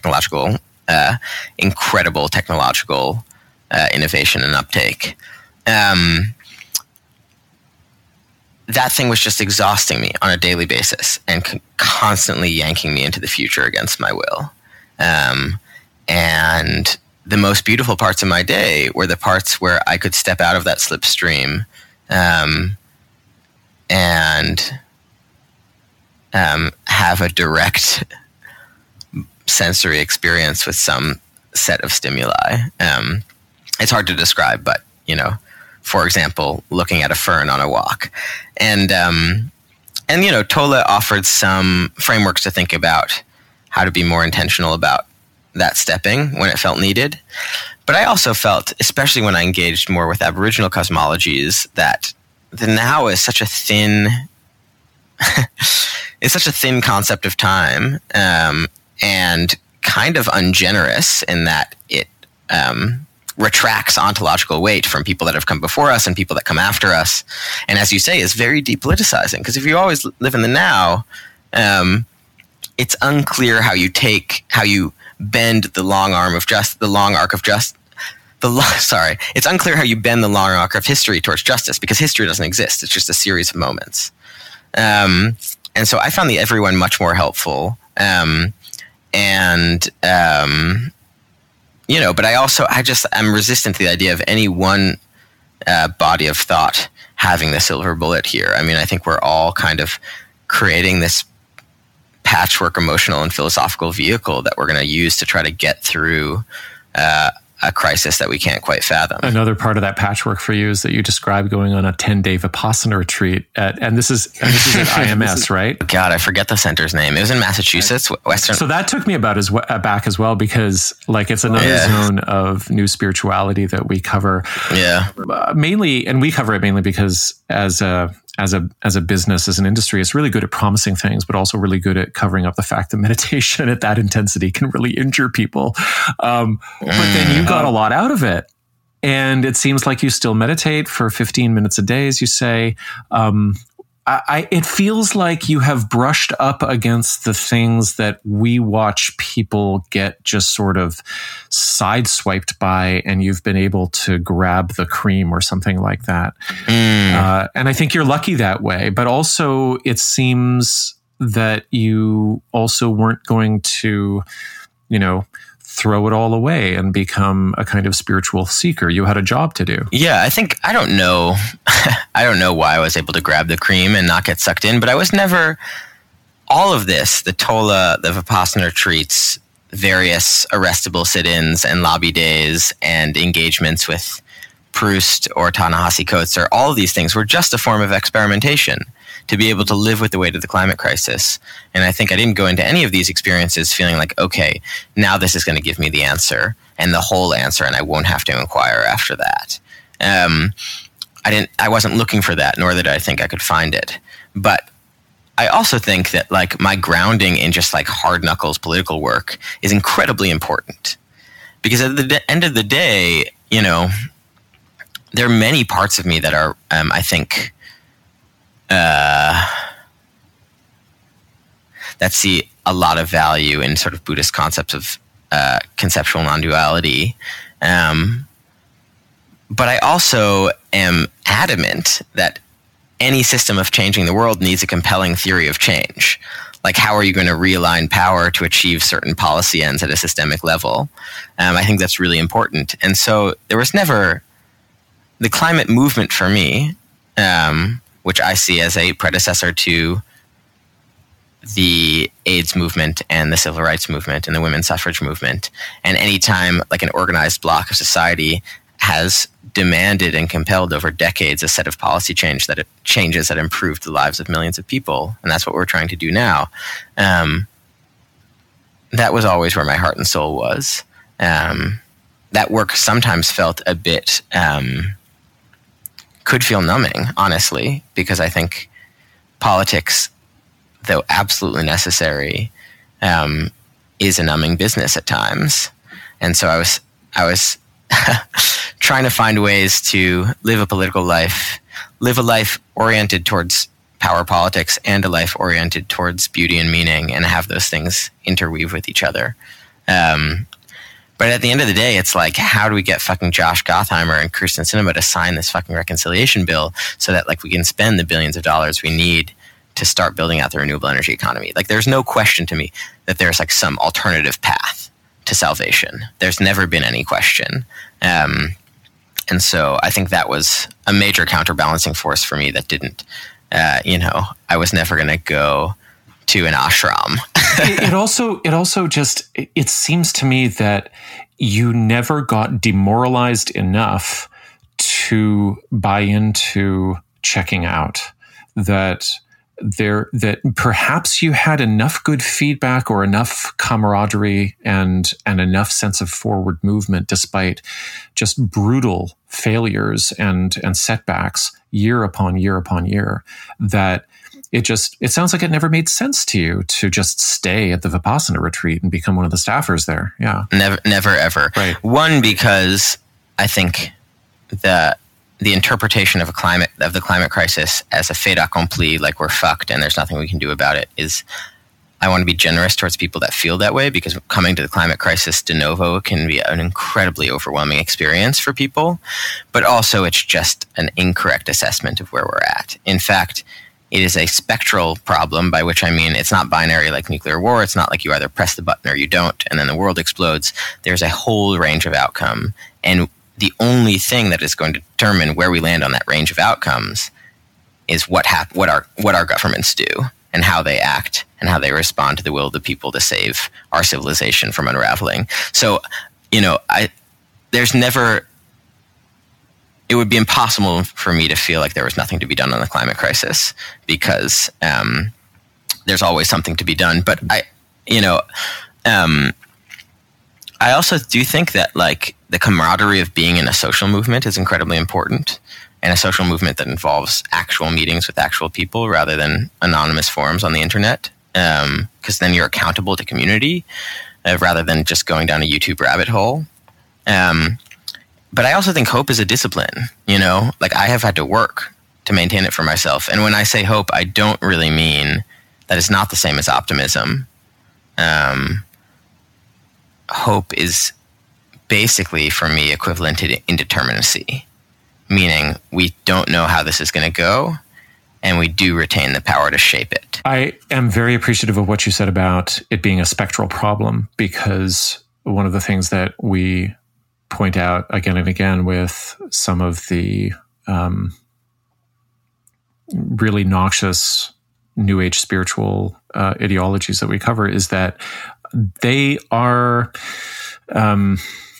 S4: incredible technological innovation and uptake. That thing was just exhausting me on a daily basis and constantly yanking me into the future against my will. And the most beautiful parts of my day were the parts where I could step out of that slipstream and have a direct sensory experience with some set of stimuli. It's hard to describe, but, for example, looking at a fern on a walk. And Tolle offered some frameworks to think about how to be more intentional about that stepping when it felt needed. But I also felt, especially when I engaged more with Aboriginal cosmologies, that the now is such a thin concept of time, and kind of ungenerous in that it retracts ontological weight from people that have come before us and people that come after us. And as you say, is very depoliticizing, because if you always live in the now, it's unclear how you bend the long arc of it's unclear how you bend the long arc of history towards justice, because history doesn't exist. It's just a series of moments. And so I found the everyone much more helpful. But I'm resistant to the idea of any one body of thought having the silver bullet here. I mean, I think we're all kind of creating this patchwork emotional and philosophical vehicle that we're going to use to try to get through a crisis that we can't quite fathom.
S3: Another part of that patchwork for you is that you described going on a 10-day Vipassana retreat and this is at IMS, right?
S4: God, I forget the center's name. It was in Massachusetts, Western.
S3: So that took me back as well, because like it's another zone of new spirituality that we cover.
S4: Yeah.
S3: Mainly, and we cover it mainly because as a as a business, as an industry, is really good at promising things, but also really good at covering up the fact that meditation at that intensity can really injure people. But then you got a lot out of it. And it seems like you still meditate for 15 minutes a day, as you say. It feels like you have brushed up against the things that we watch people get just sort of sideswiped by, and you've been able to grab the cream or something like that. And I think you're lucky that way. But also, it seems that you also weren't going to, throw it all away and become a kind of spiritual seeker. You had a job to do.
S4: Yeah, I don't know. I don't know why I was able to grab the cream and not get sucked in, but I was never, all of this, the Tola, the Vipassana retreats, various arrestable sit-ins and lobby days and engagements with Proust or Ta-Nehisi Coates, or all of these things were just a form of experimentation to be able to live with the weight of the climate crisis. And I think I didn't go into any of these experiences feeling like, okay, now this is going to give me the answer and the whole answer, and I won't have to inquire after that. I wasn't looking for that, nor did I think I could find it. But I also think that like my grounding in just like hard knuckles political work is incredibly important, because at the end of the day, there are many parts of me that are, I think, that see a lot of value in sort of Buddhist concepts of conceptual non-duality. But I also am adamant that any system of changing the world needs a compelling theory of change. Like, how are you going to realign power to achieve certain policy ends at a systemic level? I think that's really important. And so there was never the climate movement for me, which I see as a predecessor to the AIDS movement and the civil rights movement and the women's suffrage movement. And anytime like an organized block of society has demanded and compelled over decades a set of policy changes that improved the lives of millions of people, and that's what we're trying to do now, that was always where my heart and soul was. That work sometimes felt a bit... could feel numbing, honestly, because I think politics, though absolutely necessary, is a numbing business at times. And so I was trying to find ways to live a political life, live a life oriented towards power politics and a life oriented towards beauty and meaning, and have those things interweave with each other. But at the end of the day, it's like, how do we get fucking Josh Gottheimer and Kyrsten Sinema to sign this fucking reconciliation bill so that like we can spend the billions of dollars we need to start building out the renewable energy economy? Like, there's no question to me that there's like some alternative path to salvation. There's never been any question. And so I think that was a major counterbalancing force for me that didn't, I was never going to go to an ashram.
S3: It also just, it seems to me that you never got demoralized enough to buy into checking out, that perhaps you had enough good feedback or enough camaraderie and enough sense of forward movement despite just brutal failures and setbacks year upon year upon year, that it sounds like it never made sense to you to just stay at the Vipassana retreat and become one of the staffers there. Yeah.
S4: Never, ever.
S3: Right.
S4: One, because I think the interpretation of the climate crisis as a fait accompli, like we're fucked and there's nothing we can do about it, is, I want to be generous towards people that feel that way, because coming to the climate crisis de novo can be an incredibly overwhelming experience for people. But also, it's just an incorrect assessment of where we're at. In fact, it is a spectral problem, by which I mean it's not binary like nuclear war. It's not like you either press the button or you don't, and then the world explodes. There's a whole range of outcome. And the only thing that is going to determine where we land on that range of outcomes is what our governments do and how they act and how they respond to the will of the people to save our civilization from unraveling. So, it would be impossible for me to feel like there was nothing to be done on the climate crisis, because there's always something to be done. But I also do think that like the camaraderie of being in a social movement is incredibly important. and a social movement that involves actual meetings with actual people rather than anonymous forums on the internet, because then you're accountable to community rather than just going down a YouTube rabbit hole. But I also think hope is a discipline, like I have had to work to maintain it for myself. And when I say hope, I don't really mean that it's not the same as optimism. Hope is basically, for me, equivalent to indeterminacy, meaning we don't know how this is going to go, and we do retain the power to shape it.
S3: I am very appreciative of what you said about it being a spectral problem, because one of the things that we point out again and again with some of the really noxious New Age spiritual ideologies that we cover is that they are, I'm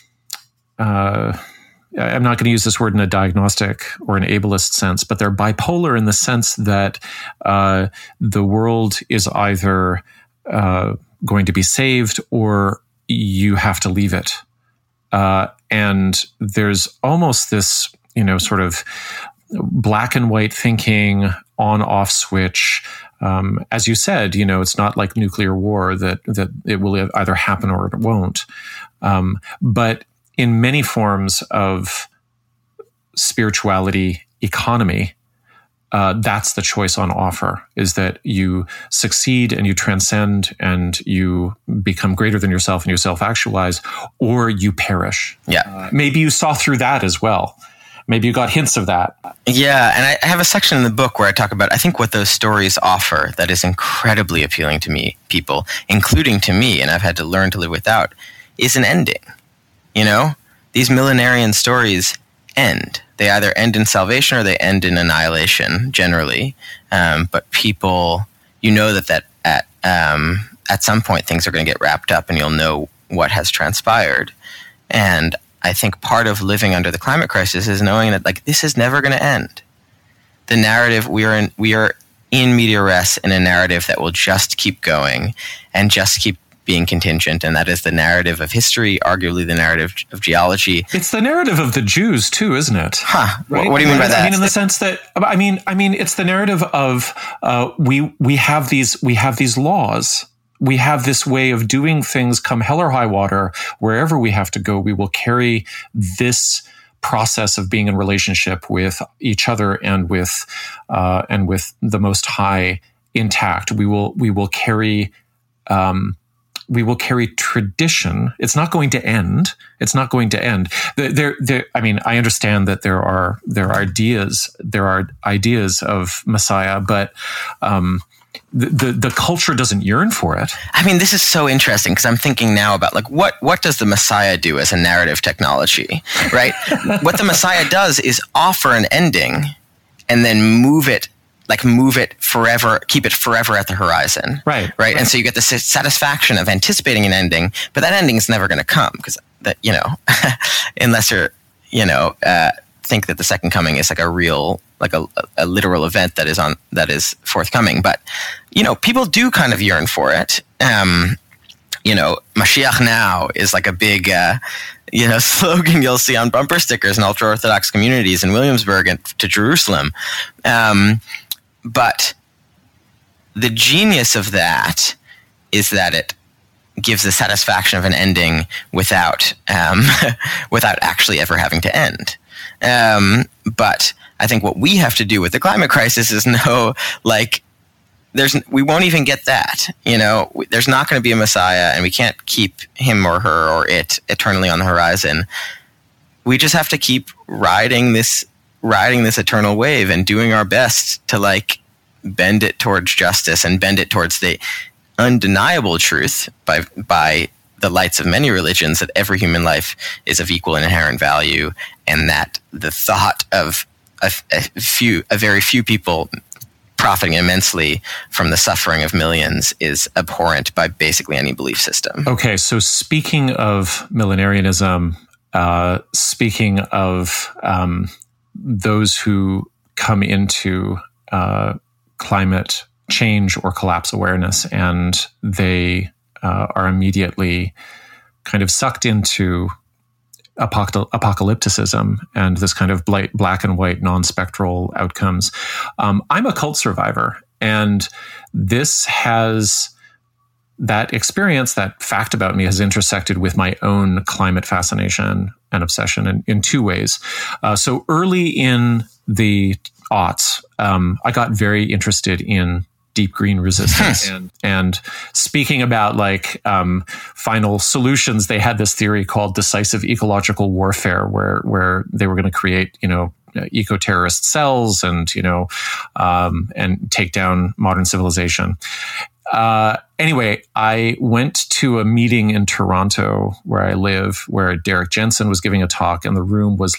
S3: not going to use this word in a diagnostic or an ableist sense, but they're bipolar in the sense that the world is either going to be saved or you have to leave it. And there's almost this, sort of black and white thinking, on-off switch. As you said, it's not like nuclear war that it will either happen or it won't. But in many forms of spirituality economy, that's the choice on offer, is that you succeed and you transcend and you become greater than yourself and you self-actualize, or you perish.
S4: Yeah.
S3: Maybe you saw through that as well. Maybe you got hints of that.
S4: Yeah, and I have a section in the book where I talk about, I think, what those stories offer that is incredibly appealing to people, including to me, and I've had to learn to live without, is an ending. These millenarian stories end. They either end in salvation or they end in annihilation, generally. But people, that at some point things are going to get wrapped up and you'll know what has transpired. And I think part of living under the climate crisis is knowing that this is never going to end. The narrative we are in media res in a narrative that will just keep going and just keep being contingent, and that is the narrative of history, arguably the narrative of geology.
S3: It's the narrative of the Jews too, isn't it?
S4: Huh?
S3: Right?
S4: What do you mean by that?
S3: I mean, in the sense that I mean, it's the narrative of we have these laws. We have this way of doing things come hell or high water. Wherever we have to go, we will carry this process of being in relationship with each other and with the Most High intact. We will carry tradition. It's not going to end. It's not going to end. I understand that there are ideas of Messiah, but the culture doesn't yearn for it.
S4: I mean, this is so interesting because I'm thinking now about what does the Messiah do as a narrative technology, right? What the Messiah does is offer an ending and then move it forever, keep it forever at the horizon.
S3: Right.
S4: And so you get the satisfaction of anticipating an ending, but that ending is never going to come because that, unless you're, think that the second coming is a real, a literal event that is forthcoming. But, people do kind of yearn for it. Mashiach now is a big, slogan you'll see on bumper stickers in ultra-Orthodox communities in Williamsburg and to Jerusalem. But the genius of that is that it gives the satisfaction of an ending without actually ever having to end. But I think what we have to do with the climate crisis is know, we won't even get that. There's not going to be a Messiah, and we can't keep him or her or it eternally on the horizon. We just have to keep riding this eternal wave and doing our best to bend it towards justice and bend it towards the undeniable truth by the lights of many religions that every human life is of equal and inherent value, and that the thought of a very few people profiting immensely from the suffering of millions is abhorrent by basically any belief system.
S3: Okay, so speaking of millenarianism, speaking of those who come into climate change or collapse awareness, and they are immediately kind of sucked into apocalypticism and this kind of black and white, non-spectral outcomes. I'm a cult survivor, and that experience, that fact about me, has intersected with my own climate fascination and obsession in two ways. So early in the aughts, I got very interested in deep green resistance. And speaking about final solutions, they had this theory called decisive ecological warfare, where they were going to create, eco-terrorist cells and take down modern civilization. Anyway, I went to a meeting in Toronto where I live, where Derek Jensen was giving a talk, and the room was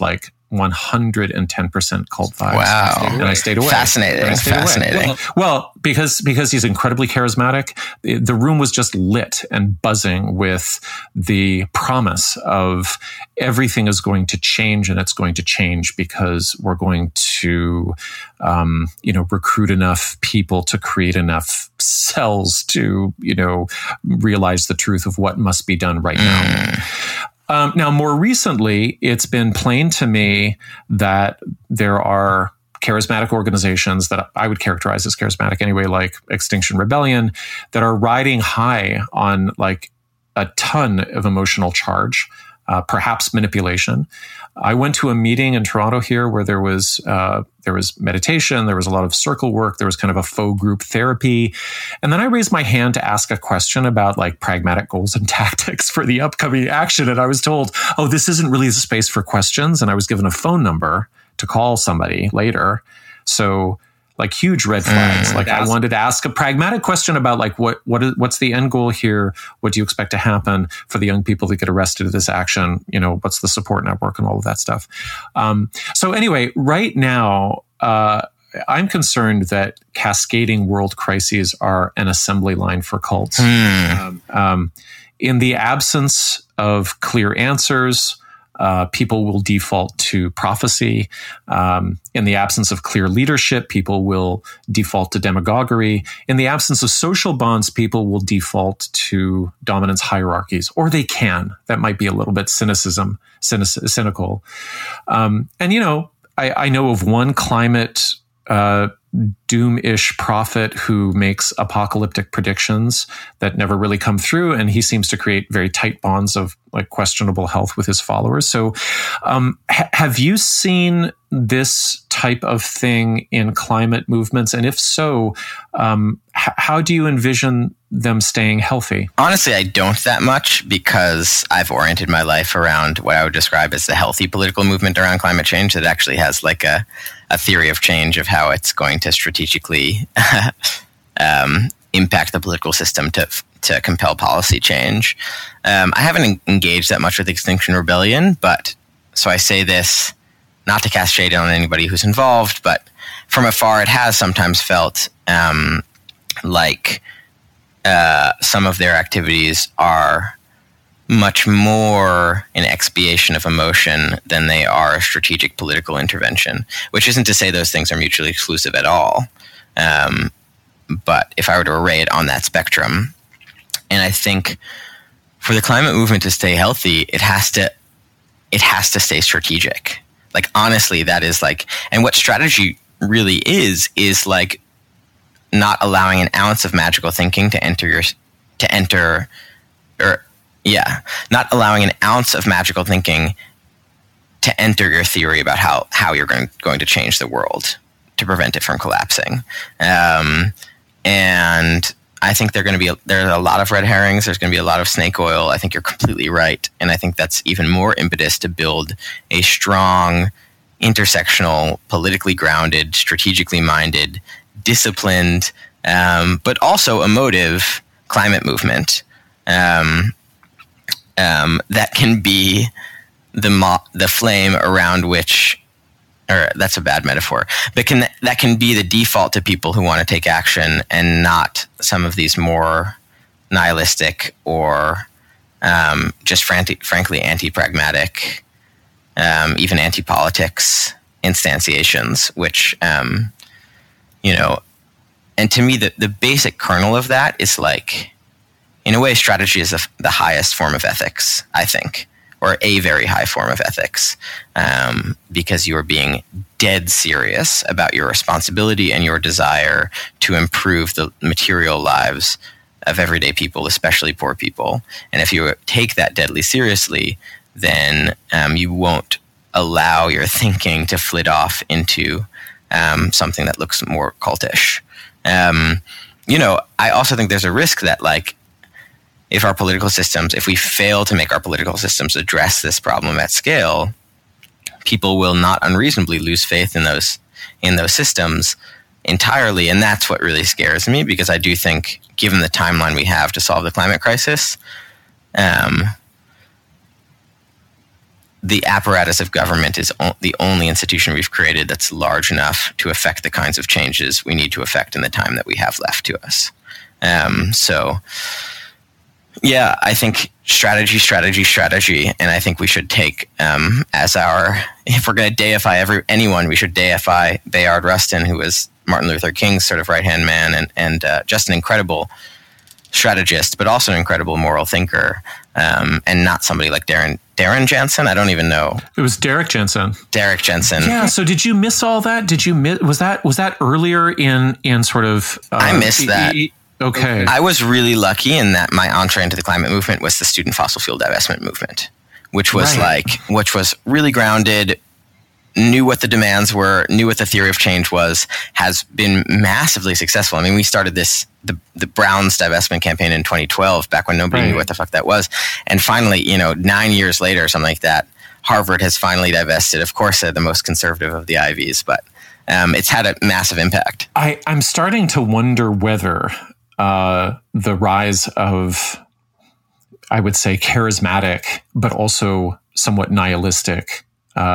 S3: 110% cult vibes.
S4: Wow.
S3: And I stayed away.
S4: Fascinating.
S3: Well, because he's incredibly charismatic, the room was just lit and buzzing with the promise of everything is going to change, and it's going to change because we're going to, recruit enough people to create enough cells to, realize the truth of what must be done right now. Now, more recently, it's been plain to me that there are charismatic organizations that I would characterize as charismatic anyway, like Extinction Rebellion, that are riding high on a ton of emotional charge, perhaps manipulation. I went to a meeting in Toronto here where there was meditation, there was a lot of circle work, there was kind of a faux group therapy. And then I raised my hand to ask a question about pragmatic goals and tactics for the upcoming action. And I was told, oh, this isn't really the space for questions. And I was given a phone number to call somebody later. So huge red flags. I wanted to ask a pragmatic question about what's the end goal here? What do you expect to happen for the young people that get arrested in this action? What's the support network and all of that stuff? So anyway, right now, I'm concerned that cascading world crises are an assembly line for cults. In the absence of clear answers, people will default to prophecy. In the absence of clear leadership, people will default to demagoguery. In the absence of social bonds, people will default to dominance hierarchies, or they can. That might be a little bit cynical. I know of one climate doom-ish prophet who makes apocalyptic predictions that never really come through, and he seems to create very tight bonds of questionable health with his followers. So have you seen this type of thing in climate movements? And if so, how do you envision them staying healthy?
S4: Honestly, I don't that much, because I've oriented my life around what I would describe as the healthy political movement around climate change that actually has a theory of change of how it's going to strategically impact the political system to compel policy change. I haven't engaged that much with Extinction Rebellion, but so I say this not to cast shade on anybody who's involved, but from afar, it has sometimes felt like some of their activities are much more an expiation of emotion than they are a strategic political intervention, which isn't to say those things are mutually exclusive at all. But if I were to array it on that spectrum, and I think for the climate movement to stay healthy, it has to stay strategic. Honestly, that is and what strategy really is not allowing an ounce of magical thinking not allowing an ounce of magical thinking to enter your theory about how you're going to change the world to prevent it from collapsing. And I think there's a lot of red herrings. There's going to be a lot of snake oil. I think you're completely right. And I think that's even more impetus to build a strong, intersectional, politically grounded, strategically minded, disciplined, but also emotive climate movement that can be the flame around which, or that's a bad metaphor, but that can be the default to people who want to take action, and not some of these more nihilistic or just frankly anti-pragmatic, even anti-politics instantiations, which, and to me, the basic kernel of that is in a way, strategy is the highest form of ethics, I think, or a very high form of ethics, because you are being dead serious about your responsibility and your desire to improve the material lives of everyday people, especially poor people. And if you take that deadly seriously, then you won't allow your thinking to flit off into something that looks more cultish. I also think there's a risk that, like, if we fail to make our political systems address this problem at scale, people will not unreasonably lose faith in those systems entirely. And that's what really scares me, because I do think, given the timeline we have to solve the climate crisis, the apparatus of government is the only institution we've created that's large enough to affect the kinds of changes we need to affect in the time that we have left to us. I think strategy, and I think we should take if we're going to deify anyone, we should deify Bayard Rustin, who was Martin Luther King's sort of right-hand man, and just an incredible strategist, but also an incredible moral thinker, and not somebody like Darren Jensen. I don't even know.
S3: It was Derrick Jensen.
S4: Derrick Jensen.
S3: Yeah. So did you miss all that? Did you miss? Was that earlier in sort of?
S4: I missed that.
S3: Okay.
S4: I was really lucky in that my entree into the climate movement was the student fossil fuel divestment movement, which was which was really grounded, knew what the demands were, knew what the theory of change was, has been massively successful. I mean, we started the Browns divestment campaign in 2012, back when nobody knew what the fuck that was. And finally, 9 years later, or something like that, Harvard has finally divested. Of course, they're the most conservative of the Ivies, but it's had a massive impact.
S3: I'm starting to wonder whether the rise of, I would say, charismatic, but also somewhat nihilistic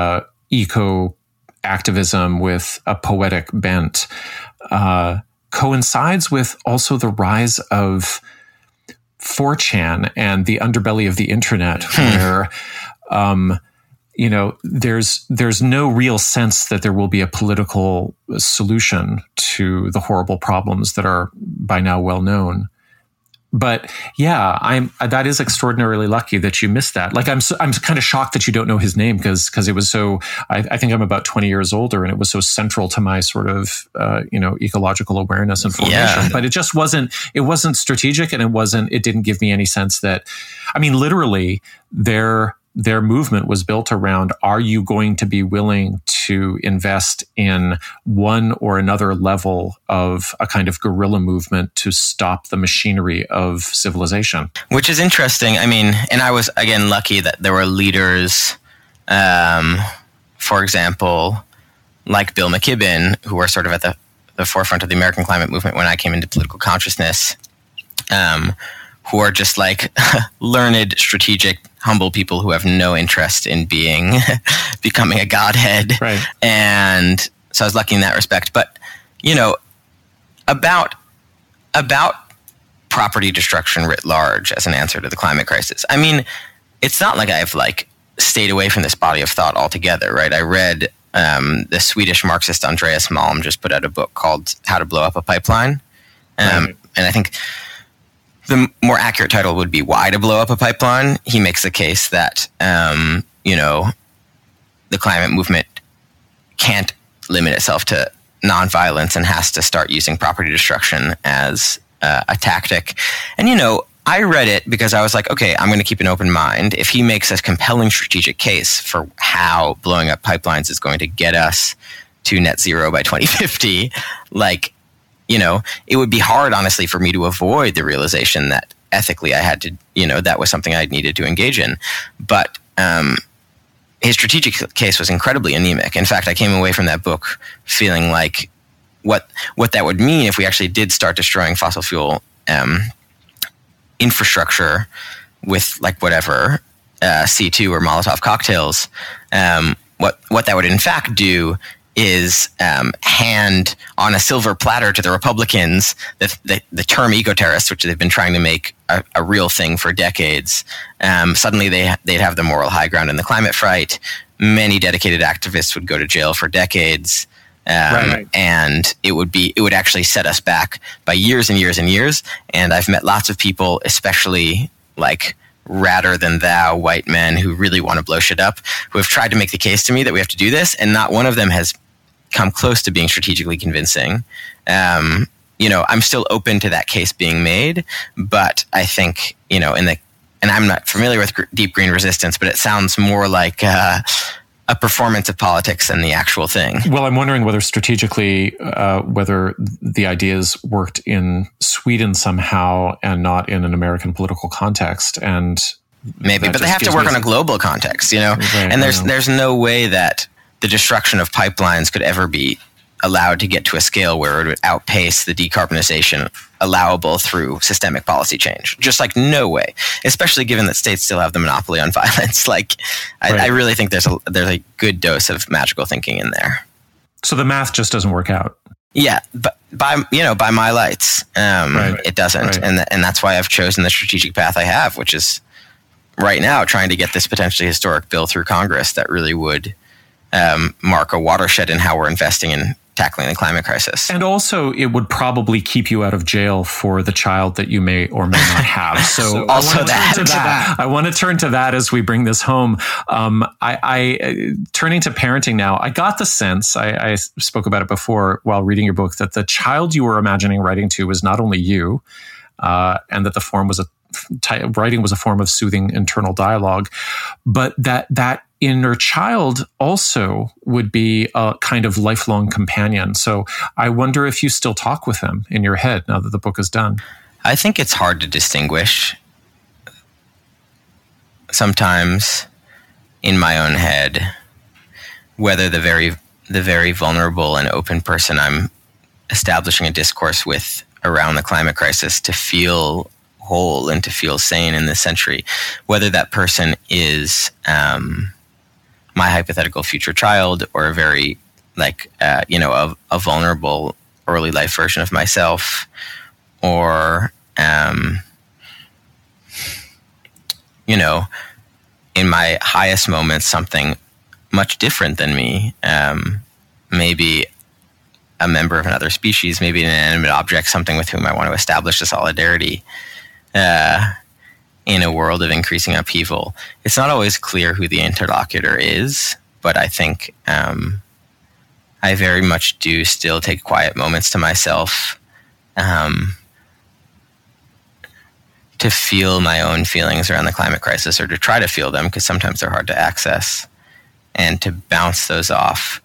S3: eco-activism with a poetic bent coincides with also the rise of 4chan and the underbelly of the internet, where there's no real sense that there will be a political solution to the horrible problems that are by now well known. But yeah, that is extraordinarily lucky that you missed that. Like, I'm kind of shocked that you don't know his name, because it was so. I think I'm about 20 years older, and it was so central to my sort of ecological awareness and formation. Yeah. But it just wasn't. It wasn't strategic, and it didn't give me any sense that. I mean, literally, their movement was built around, are you going to be willing to invest in one or another level of a kind of guerrilla movement to stop the machinery of civilization? Which is interesting. I mean, and I was, again, lucky that there were leaders,
S4: for example, like Bill McKibben, who were sort of at the forefront of the American climate movement when I came into political consciousness, who are just like learned, strategic, humble people who have no interest in becoming a godhead.
S3: Right.
S4: And so I was lucky in that respect. But, about property destruction writ large as an answer to the climate crisis. I mean, it's not like I've stayed away from this body of thought altogether, right? I read the Swedish Marxist Andreas Malm just put out a book called How to Blow Up a Pipeline. And I think the more accurate title would be Why to Blow Up a Pipeline. He makes the case that, the climate movement can't limit itself to nonviolence and has to start using property destruction as a tactic. And, I read it because I was like, okay, I'm going to keep an open mind. If he makes a compelling strategic case for how blowing up pipelines is going to get us to net zero by 2050, it would be hard, honestly, for me to avoid the realization that ethically I had to, that was something I needed to engage in. But his strategic case was incredibly anemic. In fact, I came away from that book feeling like what that would mean if we actually did start destroying fossil fuel infrastructure with whatever C2 or Molotov cocktails. What that would in fact do is hand on a silver platter to the Republicans the term eco-terrorists, which they've been trying to make a real thing for decades. Suddenly they'd have the moral high ground in the climate fight. Many dedicated activists would go to jail for decades. And it would actually set us back by years and years and years. And I've met lots of people, especially rather than thou white men who really want to blow shit up, who have tried to make the case to me that we have to do this, and not one of them has come close to being strategically convincing. I'm still open to that case being made, but I think, and I'm not familiar with Deep Green Resistance, but it sounds more like a performance of politics than the actual thing.
S3: Well, I'm wondering whether strategically, whether the ideas worked in Sweden somehow and not in an American political context. And
S4: maybe, but they have to work on a global context, Right, and there's no way that the destruction of pipelines could ever be allowed to get to a scale where it would outpace the decarbonization allowable through systemic policy change. Just like no way, especially given that states still have the monopoly on violence. I really think there's a good dose of magical thinking in there.
S3: So the math just doesn't work out.
S4: Yeah, but by my lights, it doesn't, and that's why I've chosen the strategic path I have, which is right now trying to get this potentially historic bill through Congress that really would mark a watershed in how we're investing in tackling the climate crisis.
S3: And also, it would probably keep you out of jail for the child that you may or may not have. So
S4: also
S3: I want to turn to that as we bring this home. I turning to parenting now, I got the sense, I spoke about it before while reading your book, that the child you were imagining writing to was not only you, and that the form was writing was a form of soothing internal dialogue, but that inner child also would be a kind of lifelong companion. So I wonder if you still talk with them in your head now that the book is done.
S4: I think it's hard to distinguish sometimes in my own head whether the very vulnerable and open person I'm establishing a discourse with around the climate crisis to feel whole and to feel sane in this century, whether that person is my hypothetical future child or a very a vulnerable early life version of myself, or in my highest moments something much different than me, maybe a member of another species, maybe an inanimate object, something with whom I want to establish a solidarity in a world of increasing upheaval. It's not always clear who the interlocutor is, but I think I very much do still take quiet moments to myself to feel my own feelings around the climate crisis, or to try to feel them, because sometimes they're hard to access, and to bounce those off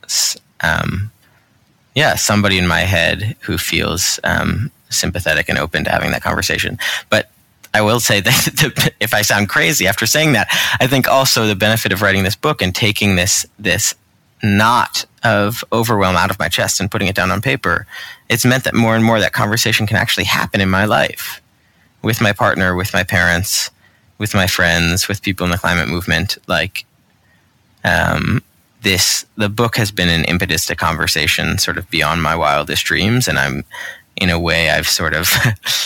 S4: somebody in my head who feels sympathetic and open to having that conversation. But I will say that if I sound crazy after saying that, I think also the benefit of writing this book and taking this knot of overwhelm out of my chest and putting it down on paper, it's meant that more and more that conversation can actually happen in my life with my partner, with my parents, with my friends, with people in the climate movement. The book has been an impetus to conversation sort of beyond my wildest dreams. And I'm, in a way, I've sort of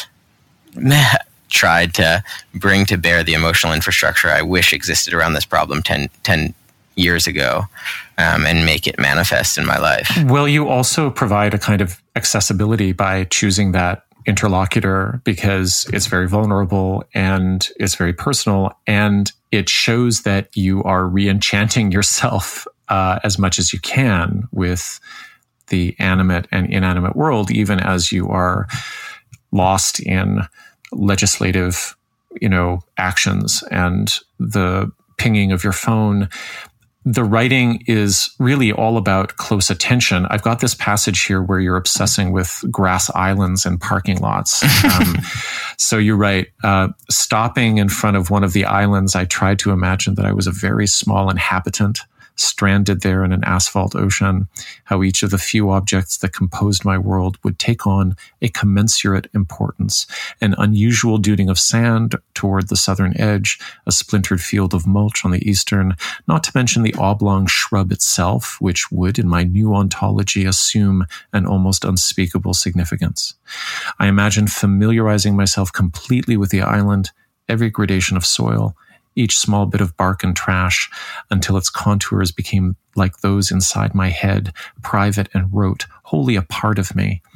S4: tried to bring to bear the emotional infrastructure I wish existed around this problem 10 years ago, and make it manifest in my life.
S3: Well, you also provide a kind of accessibility by choosing that interlocutor, because it's very vulnerable and it's very personal, and it shows that you are re-enchanting yourself as much as you can with the animate and inanimate world, even as you are lost in legislative, actions and the pinging of your phone. The writing is really all about close attention. I've got this passage here where you're obsessing with grass islands and parking lots. So you write, stopping in front of one of the islands, I tried to imagine that I was a very small inhabitant, stranded there in an asphalt ocean, how each of the few objects that composed my world would take on a commensurate importance, an unusual duning of sand toward the southern edge, a splintered field of mulch on the eastern, not to mention the oblong shrub itself, which would, in my new ontology, assume an almost unspeakable significance. I imagined familiarizing myself completely with the island, every gradation of soil, each small bit of bark and trash, until its contours became like those inside my head, private and rote, wholly a part of me.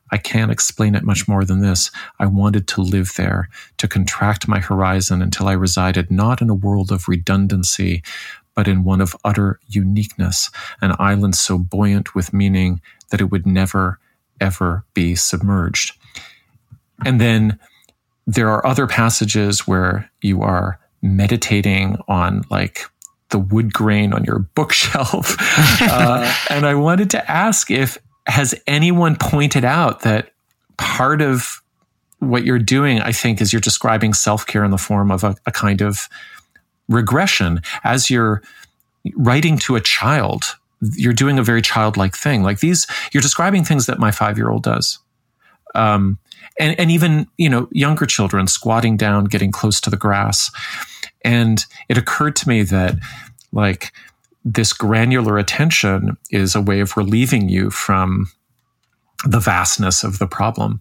S3: I can't explain it much more than this. I wanted to live there, to contract my horizon until I resided not in a world of redundancy, but in one of utter uniqueness, an island so buoyant with meaning that it would never, ever be submerged. And then there are other passages where you are meditating on like the wood grain on your bookshelf. And I wanted to ask has anyone pointed out that part of what you're doing, I think, is you're describing self-care in the form of a kind of regression. As you're writing to a child, you're doing a very childlike thing. Like you're describing things that my 5-year-old does. And even, younger children squatting down, getting close to the grass. And it occurred to me that like this granular attention is a way of relieving you from the vastness of the problem.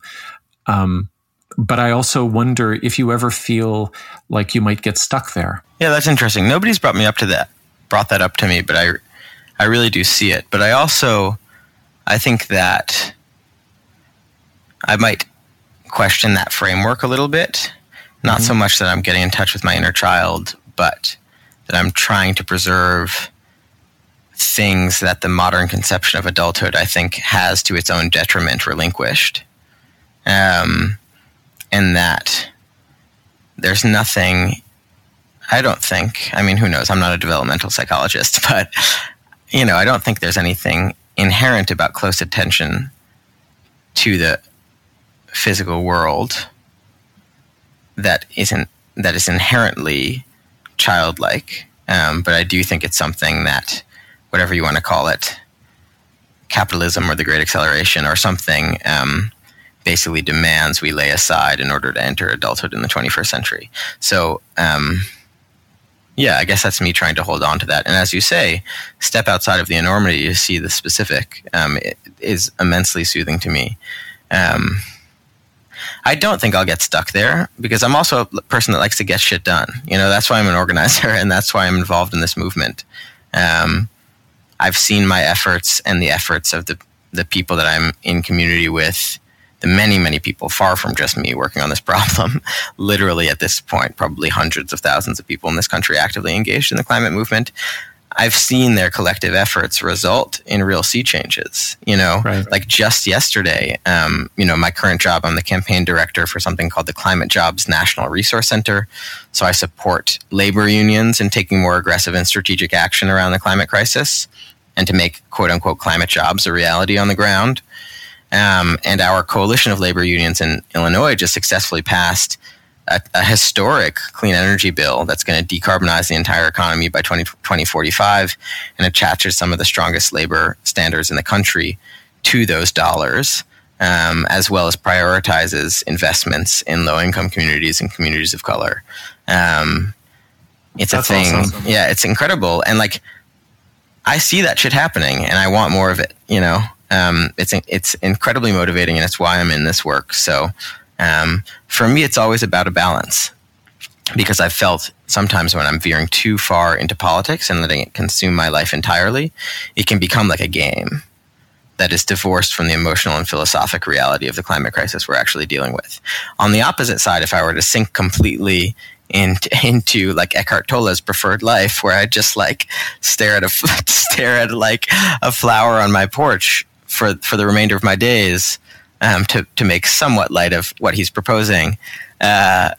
S3: But I also wonder if you ever feel like you might get stuck there.
S4: Yeah, that's interesting. Nobody's brought that up to me, but I really do see it. But I think that I might question that framework a little bit. Not so much that I'm getting in touch with my inner child, but that I'm trying to preserve things that the modern conception of adulthood, I think, has to its own detriment relinquished. And that there's nothing, I don't think, I mean, who knows? I'm not a developmental psychologist, but, I don't think there's anything inherent about close attention to the physical world that is inherently childlike. But I do think it's something that, whatever you want to call it, capitalism or the Great Acceleration or something, basically demands we lay aside in order to enter adulthood in the 21st century. So, I guess that's me trying to hold on to that. And as you say, step outside of the enormity to see the specific. It is immensely soothing to me. I don't think I'll get stuck there because I'm also a person that likes to get shit done. That's why I'm an organizer and that's why I'm involved in this movement. I've seen my efforts and the efforts of the people that I'm in community with, the many, many people, far from just me working on this problem, literally at this point, probably hundreds of thousands of people in this country actively engaged in the climate movement. I've seen their collective efforts result in real sea changes,
S3: Right.
S4: Like just yesterday, my current job, I'm the campaign director for something called the Climate Jobs National Resource Center. So I support labor unions in taking more aggressive and strategic action around the climate crisis and to make quote unquote climate jobs a reality on the ground. And our coalition of labor unions in Illinois just successfully passed a historic clean energy bill that's going to decarbonize the entire economy by 2045 and attaches some of the strongest labor standards in the country to those dollars, as well as prioritizes investments in low-income communities and communities of color. It's that's a thing. Awesome. Yeah, it's incredible. And I see that shit happening and I want more of it, It's incredibly motivating and it's why I'm in this work. So, for me, it's always about a balance because I've felt sometimes when I'm veering too far into politics and letting it consume my life entirely, it can become like a game that is divorced from the emotional and philosophic reality of the climate crisis we're actually dealing with. On the opposite side, if I were to sink completely into like Eckhart Tolle's preferred life, where I just stare at a flower on my porch for the remainder of my days, to make somewhat light of what he's proposing, I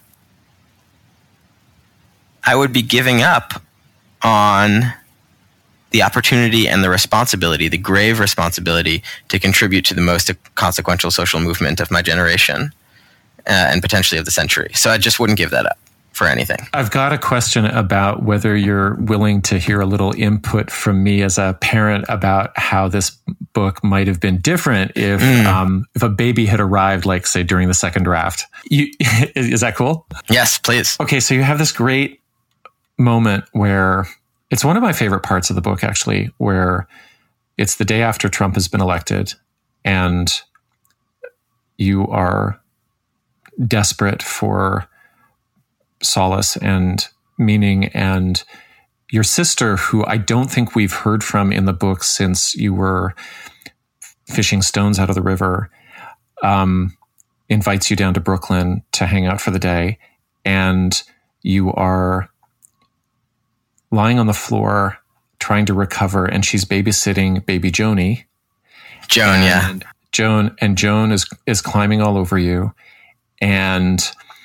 S4: would be giving up on the opportunity and the responsibility, the grave responsibility to contribute to the most consequential social movement of my generation and potentially of the century. So I just wouldn't give that up for anything.
S3: I've got a question about whether you're willing to hear a little input from me as a parent about how this book might have been different if a baby had arrived, say during the second draft. Is that cool?
S4: Yes, please.
S3: Okay, so you have this great moment where it's one of my favorite parts of the book, actually, where it's the day after Trump has been elected and you are desperate for solace and meaning, and your sister, who I don't think we've heard from in the book since you were fishing stones out of the river, invites you down to Brooklyn to hang out for the day, and you are lying on the floor trying to recover, and she's babysitting baby Joni.
S4: Joan, yeah.
S3: Joan is climbing all over you, and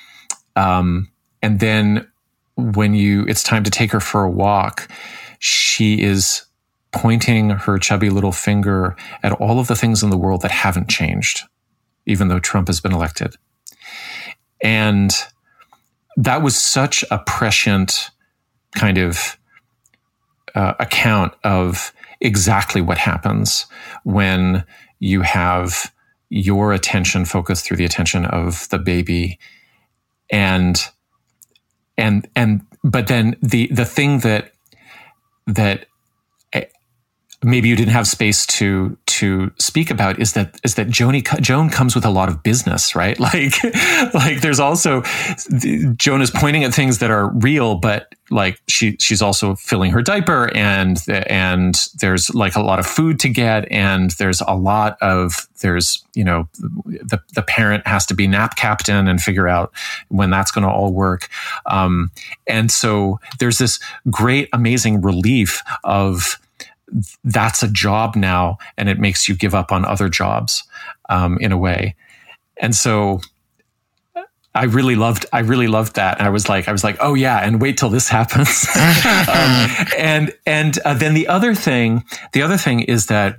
S3: then when it's time to take her for a walk, she is pointing her chubby little finger at all of the things in the world that haven't changed, even though Trump has been elected. And that was such a prescient kind of account of exactly what happens when you have your attention focused through the attention of the baby. But then the thing that maybe you didn't have space to speak about is that Joan comes with a lot of business, right? Like there's also, Joan is pointing at things that are real, but like she's also filling her diaper, and there's like a lot of food to get, and there's the parent has to be nap captain and figure out when that's going to all work. And so there's this great, amazing relief of, that's a job now, and it makes you give up on other jobs in a way. And so I really loved that. And I was like, oh yeah, and wait till this happens. And then the other thing is that,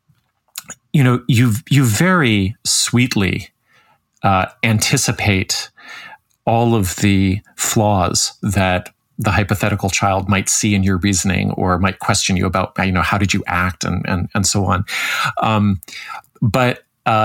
S3: you very sweetly anticipate all of the flaws that the hypothetical child might see in your reasoning, or might question you about, how did you act, and so on. But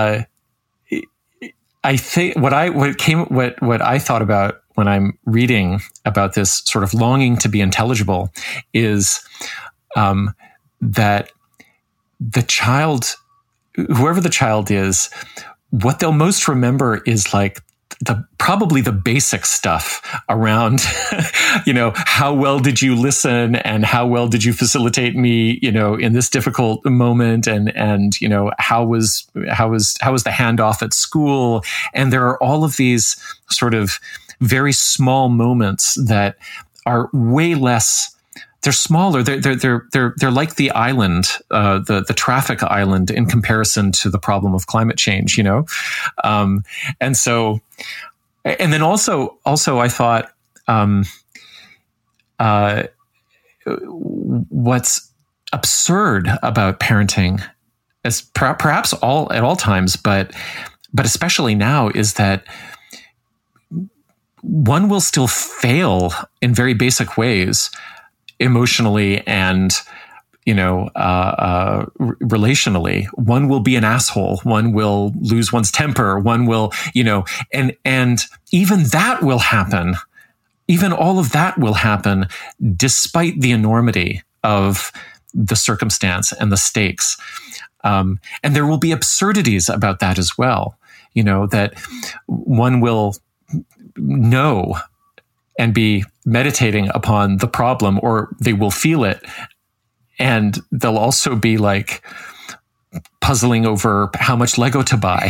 S3: I think what I thought about when I'm reading about this sort of longing to be intelligible is that the child, whoever the child is, what they'll most remember is like probably the basic stuff around, how well did you listen, and how well did you facilitate me, in this difficult moment, and how was the handoff at school. And there are all of these sort of very small moments that are way less. They're smaller. They're like the island, the traffic island, in comparison to the problem of climate change. And so, and then also I thought, what's absurd about parenting, as perhaps at all times, but especially now, is that one will still fail in very basic ways, emotionally and relationally. One will be an asshole. One will lose one's temper. One will, and even that will happen. Even all of that will happen despite the enormity of the circumstance and the stakes. And there will be absurdities about that as well. That one will know and be meditating upon the problem, or they will feel it. And they'll also be like puzzling over how much Lego to buy.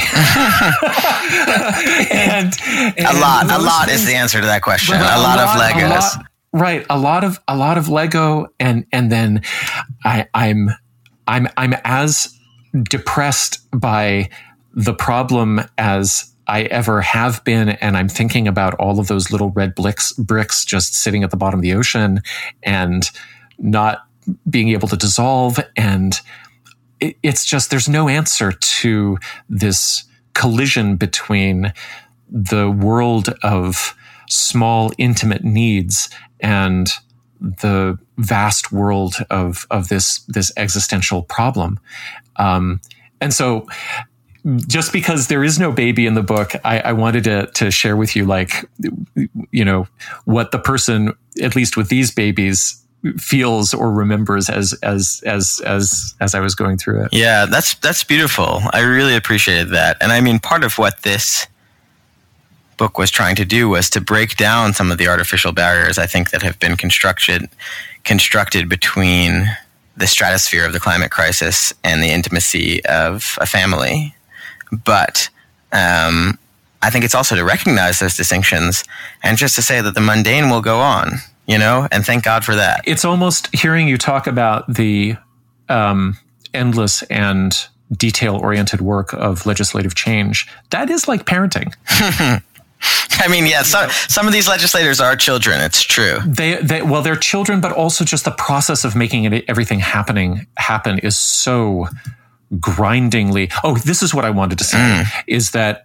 S3: and
S4: a lot is the answer to that question. A lot of Legos.
S3: Right. A lot of Lego. And then I'm as depressed by the problem as I ever have been, and I'm thinking about all of those little red bricks just sitting at the bottom of the ocean and not being able to dissolve. And it's just, there's no answer to this collision between the world of small, intimate needs and the vast world of this existential problem. And so, just because there is no baby in the book, I wanted to share with you, what the person, at least with these babies, feels or remembers as I was going through it.
S4: Yeah, that's beautiful. I really appreciated that. And I mean, part of what this book was trying to do was to break down some of the artificial barriers, I think, that have been constructed between the stratosphere of the climate crisis and the intimacy of a family. But I think it's also to recognize those distinctions and just to say that the mundane will go on, and thank God for that.
S3: It's almost hearing you talk about the endless and detail-oriented work of legislative change. That is like parenting.
S4: I mean, yeah, some of these legislators are children. It's true.
S3: They're children, but also just the process of making everything happen is so grindingly. Oh, this is what I wanted to say is that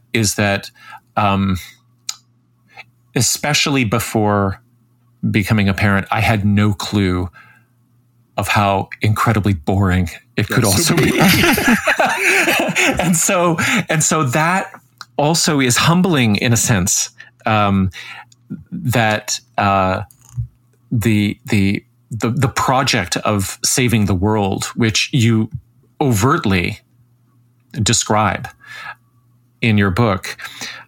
S3: especially before becoming a parent, I had no clue of how incredibly boring it could also be. and so that also is humbling in a sense, that the project of saving the world, which you overtly describe in your book,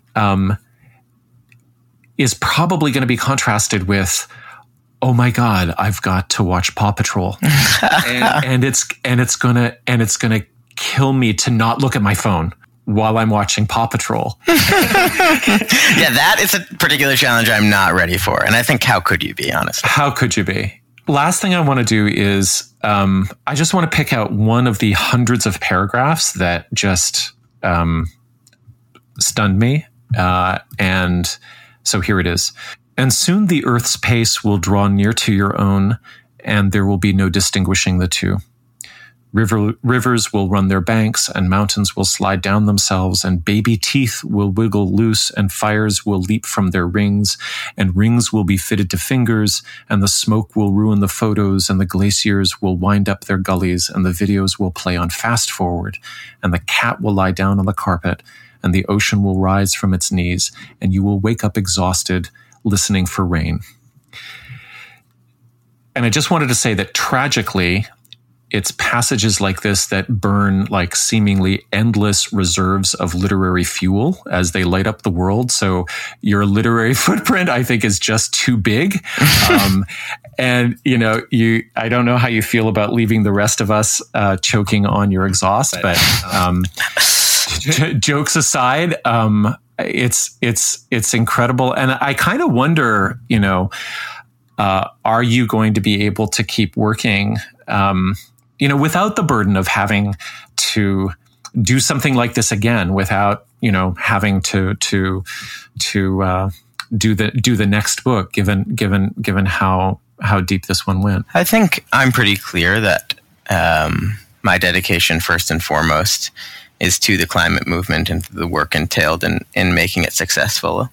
S3: is probably going to be contrasted with, oh my God, I've got to watch Paw Patrol, and it's gonna kill me to not look at my phone while I'm watching Paw Patrol.
S4: Yeah, that is a particular challenge I'm not ready for. And I think, how could you be, honestly?
S3: How could you be? Last thing I want to do is, I just want to pick out one of the hundreds of paragraphs that just stunned me. And so here it is. And soon the earth's pace will draw near to your own, and there will be no distinguishing the two. Rivers will run their banks, and mountains will slide down themselves, and baby teeth will wiggle loose, and fires will leap from their rings, and rings will be fitted to fingers, and the smoke will ruin the photos, and the glaciers will wind up their gullies, and the videos will play on fast forward, and the cat will lie down on the carpet, and the ocean will rise from its knees, and you will wake up exhausted, listening for rain. And I just wanted to say that tragically, it's passages like this that burn like seemingly endless reserves of literary fuel as they light up the world. So your literary footprint, I think, is just too big. And, I don't know how you feel about leaving the rest of us choking on your exhaust, but jokes aside, it's incredible. And I kind of wonder, are you going to be able to keep working, without the burden of having to do something like this again, without, having to do the next book, given how deep this one went?
S4: I think I'm pretty clear that my dedication, first and foremost, is to the climate movement and the work entailed in making it successful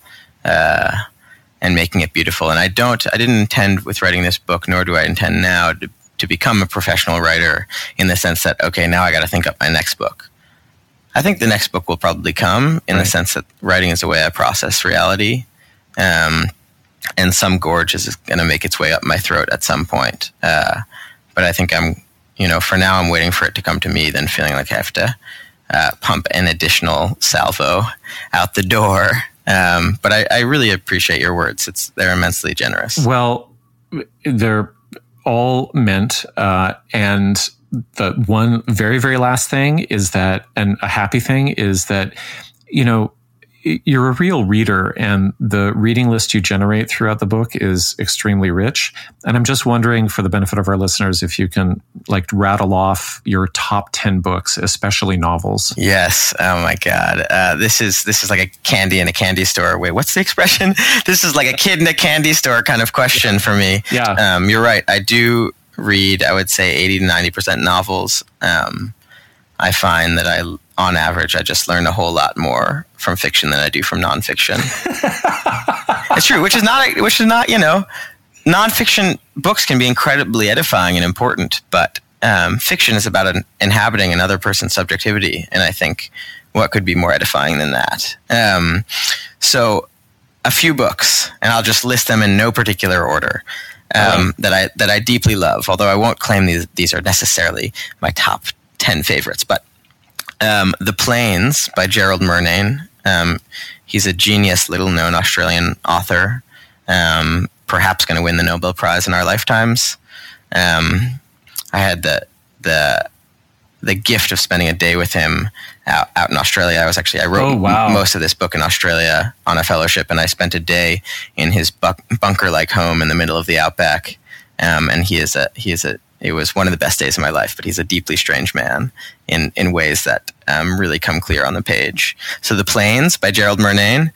S4: and making it beautiful. And I didn't intend with writing this book, nor do I intend now to become a professional writer in the sense that, okay, now I got to think up my next book. I think the next book will probably come in the sense that writing is a way I process reality. And some gorge is going to make its way up my throat at some point. But I think for now I'm waiting for it to come to me, then feeling like I have to pump an additional salvo out the door. But I really appreciate your words. They're immensely generous.
S3: Well, they're all meant. And the one very, very last thing is that, and a happy thing is that, you're a real reader, and the reading list you generate throughout the book is extremely rich. And I'm just wondering, for the benefit of our listeners, if you can rattle off your top 10 books, especially novels.
S4: Yes. Oh my God. This is like a candy in a candy store. Wait, what's the expression? This is like a kid in a candy store kind of question for me.
S3: Yeah.
S4: You're right. I do read, I would say 80 to 90% novels. I find that on average, I just learn a whole lot more from fiction than I do from nonfiction. It's true, which is not, nonfiction books can be incredibly edifying and important, but fiction is about inhabiting another person's subjectivity. And I think what could be more edifying than that? So a few books, and I'll just list them in no particular order, that I deeply love, although I won't claim these are necessarily my top 10 favorites, but The Plains by Gerald Murnane. He's a genius, little-known Australian author, perhaps going to win the Nobel Prize in our lifetimes. I had the the gift of spending a day with him out in Australia. I wrote most of this book in Australia on a fellowship, and I spent a day in his bunker-like home in the middle of the outback. And it was one of the best days of my life, but he's a deeply strange man in ways that really come clear on the page. So The Plains by Gerald Murnane,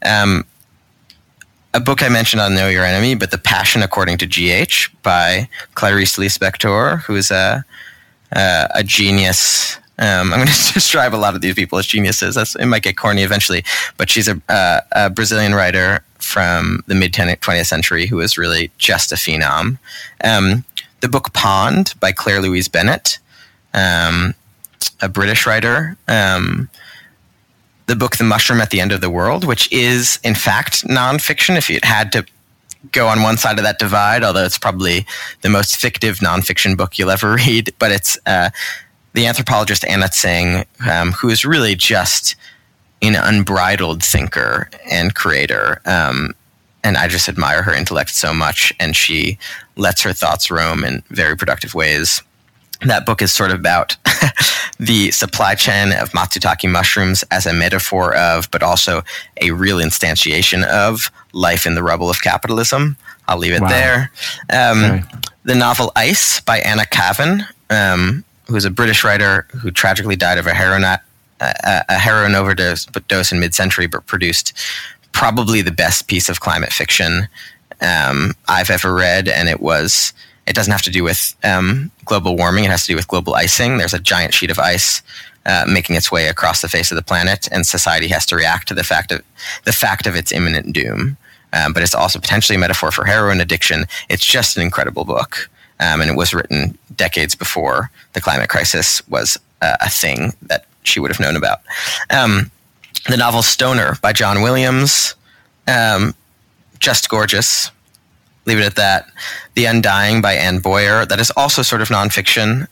S4: a book I mentioned on Know Your Enemy, but The Passion According to G.H. by Clarice Lispector, who is a genius. I'm going to describe a lot of these people as geniuses. It might get corny eventually, but she's a Brazilian writer from the mid-20th century who is really just a phenom. The book Pond by Claire Louise Bennett, a British writer. The book The Mushroom at the End of the World, which is, in fact, nonfiction, if you had to go on one side of that divide, although it's probably the most fictive nonfiction book you'll ever read. But it's the anthropologist Anna Tsing, who is really just an unbridled thinker and creator. And I just admire her intellect so much, and she lets her thoughts roam in very productive ways. That book is sort of about the supply chain of Matsutake mushrooms as a metaphor of, but also a real instantiation of, life in the rubble of capitalism. I'll leave it there. The novel Ice by Anna Cavan, who's a British writer who tragically died of a heroin overdose in mid-century, but produced probably the best piece of climate fiction I've ever read, and it doesn't have to do with global warming. It has to do with global icing. There's a giant sheet of ice making its way across the face of the planet, and society has to react to the fact of its imminent doom. But it's also potentially a metaphor for heroin addiction. It's just an incredible book, and it was written decades before the climate crisis was a thing that she would have known about. The novel Stoner by John Williams, just gorgeous. Leave it at that. The Undying by Anne Boyer. That is also sort of nonfiction.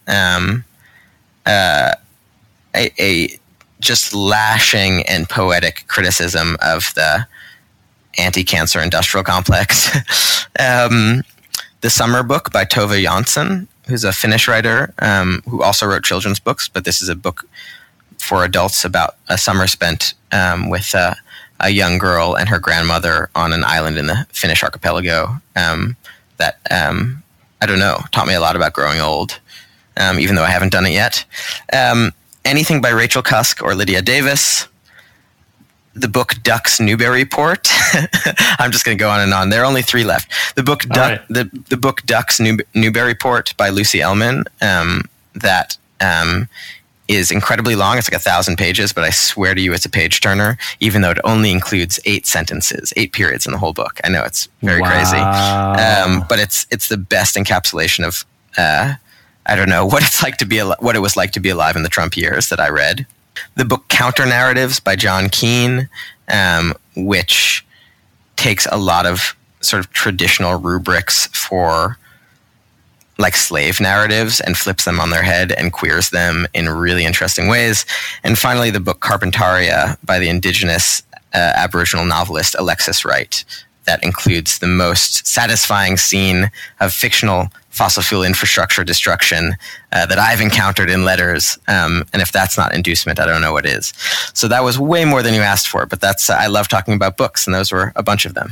S4: A just lashing and poetic criticism of the anti-cancer industrial complex. The Summer Book by Tove Jansson, who's a Finnish writer who also wrote children's books, but this is a book for adults about a summer spent with a young girl and her grandmother on an island in the Finnish archipelago that, I don't know, taught me a lot about growing old, even though I haven't done it yet. Anything by Rachel Cusk or Lydia Davis. The book Ducks Newburyport. I'm just going to go on and on. There are only 3 left. The book the book Ducks Newburyport by Lucy Ellman. That is incredibly long. It's like 1,000 pages, but I swear to you it's a page turner, even though it only includes 8 sentences, 8 periods in the whole book. I know it's very crazy. But it's the best encapsulation of, I don't know, what it was like to be alive in the Trump years that I read. The book Counter Narratives by John Keane, which takes a lot of sort of traditional rubrics for like slave narratives and flips them on their head and queers them in really interesting ways. And finally, the book Carpentaria by the indigenous Aboriginal novelist Alexis Wright, that includes the most satisfying scene of fictional fossil fuel infrastructure destruction that I've encountered in letters. And if that's not inducement, I don't know what is. So that was way more than you asked for, but I love talking about books, and those were a bunch of them.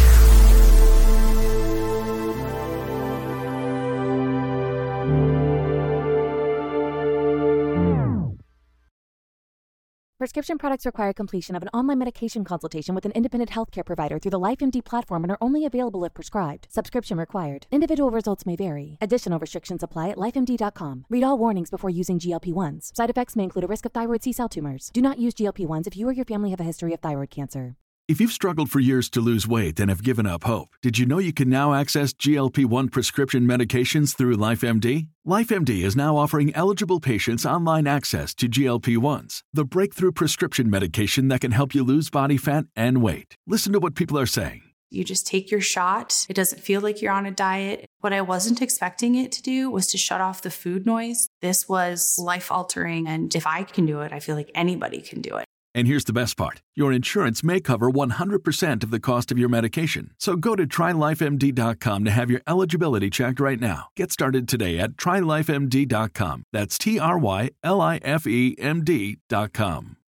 S5: Prescription products require completion of an online medication consultation with an independent healthcare provider through the LifeMD platform and are only available if prescribed. Subscription required. Individual results may vary. Additional restrictions apply at lifemd.com. Read all warnings before using GLP-1s. Side effects may include a risk of thyroid C-cell tumors. Do not use GLP-1s if you or your family have a history of thyroid cancer.
S6: If you've struggled for years to lose weight and have given up hope, did you know you can now access GLP-1 prescription medications through LifeMD? LifeMD is now offering eligible patients online access to GLP-1s, the breakthrough prescription medication that can help you lose body fat and weight. Listen to what people are saying.
S7: You just take your shot. It doesn't feel like you're on a diet. What I wasn't expecting it to do was to shut off the food noise. This was life-altering, and if I can do it, I feel like anybody can do it.
S6: And here's the best part. Your insurance may cover 100% of the cost of your medication. So go to TryLifeMD.com to have your eligibility checked right now. Get started today at TryLifeMD.com. That's TryLifeMD.com.